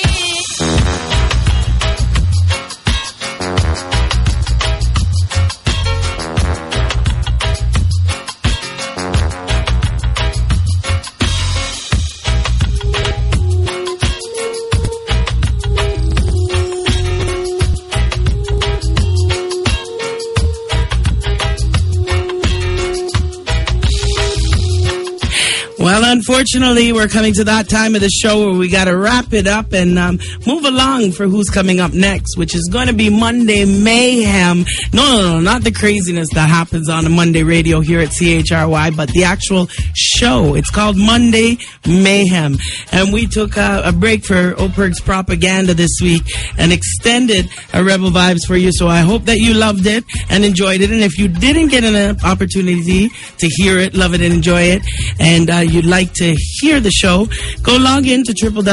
Well, unfortunately, we're coming to that time of the show where we got to wrap it up and move along for who's coming up next, which is going to be Monday Mayhem. No, not the craziness that happens on a Monday radio here at CHRY, but the actual show. It's called Monday Mayhem. And we took a break for Operg's propaganda this week and extended a Rebel Vibes for you. So I hope that you loved it and enjoyed it. And if you didn't get an opportunity to hear it, love it, and enjoy it, and you'd like to hear the show, go log in to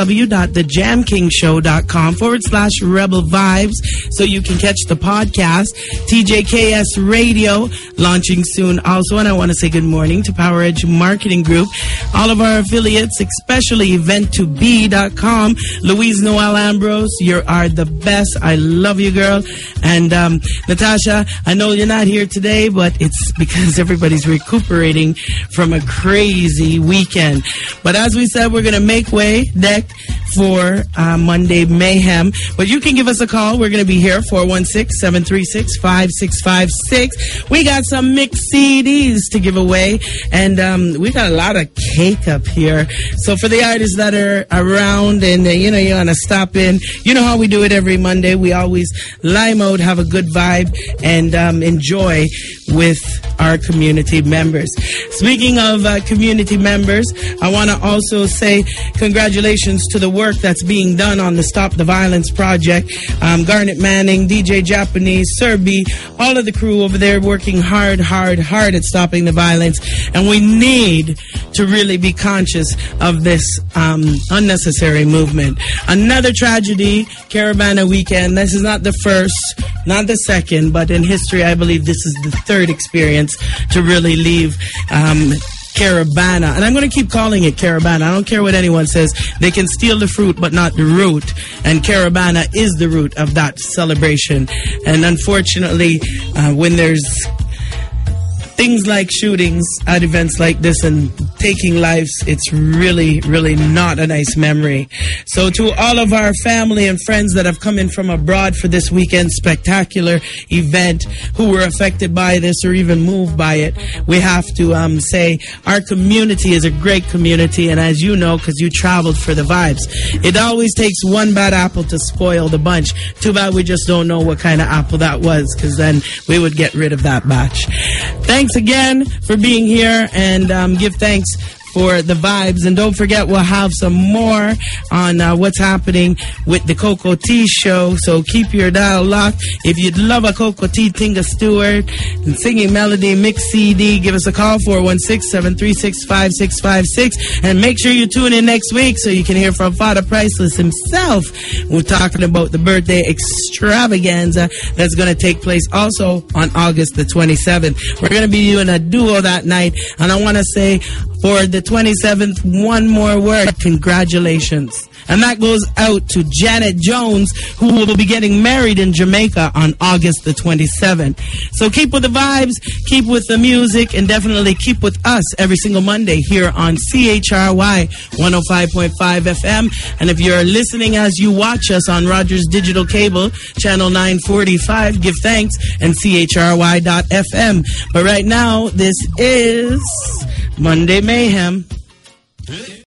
www.thejamkingshow.com/Rebel Vibes so you can catch the podcast. TJKS Radio launching soon also. And I want to say good morning to Power Edge Marketing Group, all of our affiliates, especially event2b.com. Louise Noel Ambrose, you are the best. I love you, girl. And Natasha, I know you're not here today, but it's because everybody's recuperating from a crazy weekend. But as we said, we're going to make way, deck, for Monday Mayhem. But you can give us a call. We're going to be here, 416-736-5656. We got some mixed CDs to give away, and we got a lot of cake up here. So for the artists that are around and, you want to stop in, you know how we do it every Monday. We always lime out, have a good vibe, and enjoy with our community members. Speaking of community members, I want to also say congratulations to the work that's being done on the Stop the Violence project. Garnet Manning, DJ Japanese, Sir B, all of the crew over there working hard at stopping the violence. And we need to really be conscious of this unnecessary movement. Another tragedy, Caravana weekend. This is not the first, not the second, but in history, I believe this is the third experience to really leave Caravana. And I'm going to keep calling it Caravana. I don't care what anyone says. They can steal the fruit, but not the root. And Caravana is the root of that celebration. And unfortunately, when there's things like shootings at events like this and taking lives, it's really, really not a nice memory. So to all of our family and friends that have come in from abroad for this weekend spectacular event, who were affected by this or even moved by it, we have to say our community is a great community. And as you know, because you traveled for the vibes, it always takes one bad apple to spoil the bunch. Too bad we just don't know what kind of apple that was, because then we would get rid of that batch. Thanks again for being here, and give thanks for the vibes. And don't forget, we'll have some more on what's happening with the Cocoa Tea show. So keep your dial locked. If you'd love a Cocoa Tea, Tinga Stewart, and singing melody, mix CD, give us a call, 416-736-5656. And make sure you tune in next week so you can hear from Father Priceless himself. We're talking about the birthday extravaganza that's going to take place also on August the 27th. We're going to be doing a duo that night. And I want to say, for the 27th, one more word: congratulations. And that goes out to Janet Jones, who will be getting married in Jamaica on August the 27th. So keep with the vibes, keep with the music, and definitely keep with us every single Monday here on CHRY 105.5 FM. And if you're listening as you watch us on Rogers Digital Cable, channel 945, give thanks, and CHRY.FM. But right now, this is Monday Mayhem.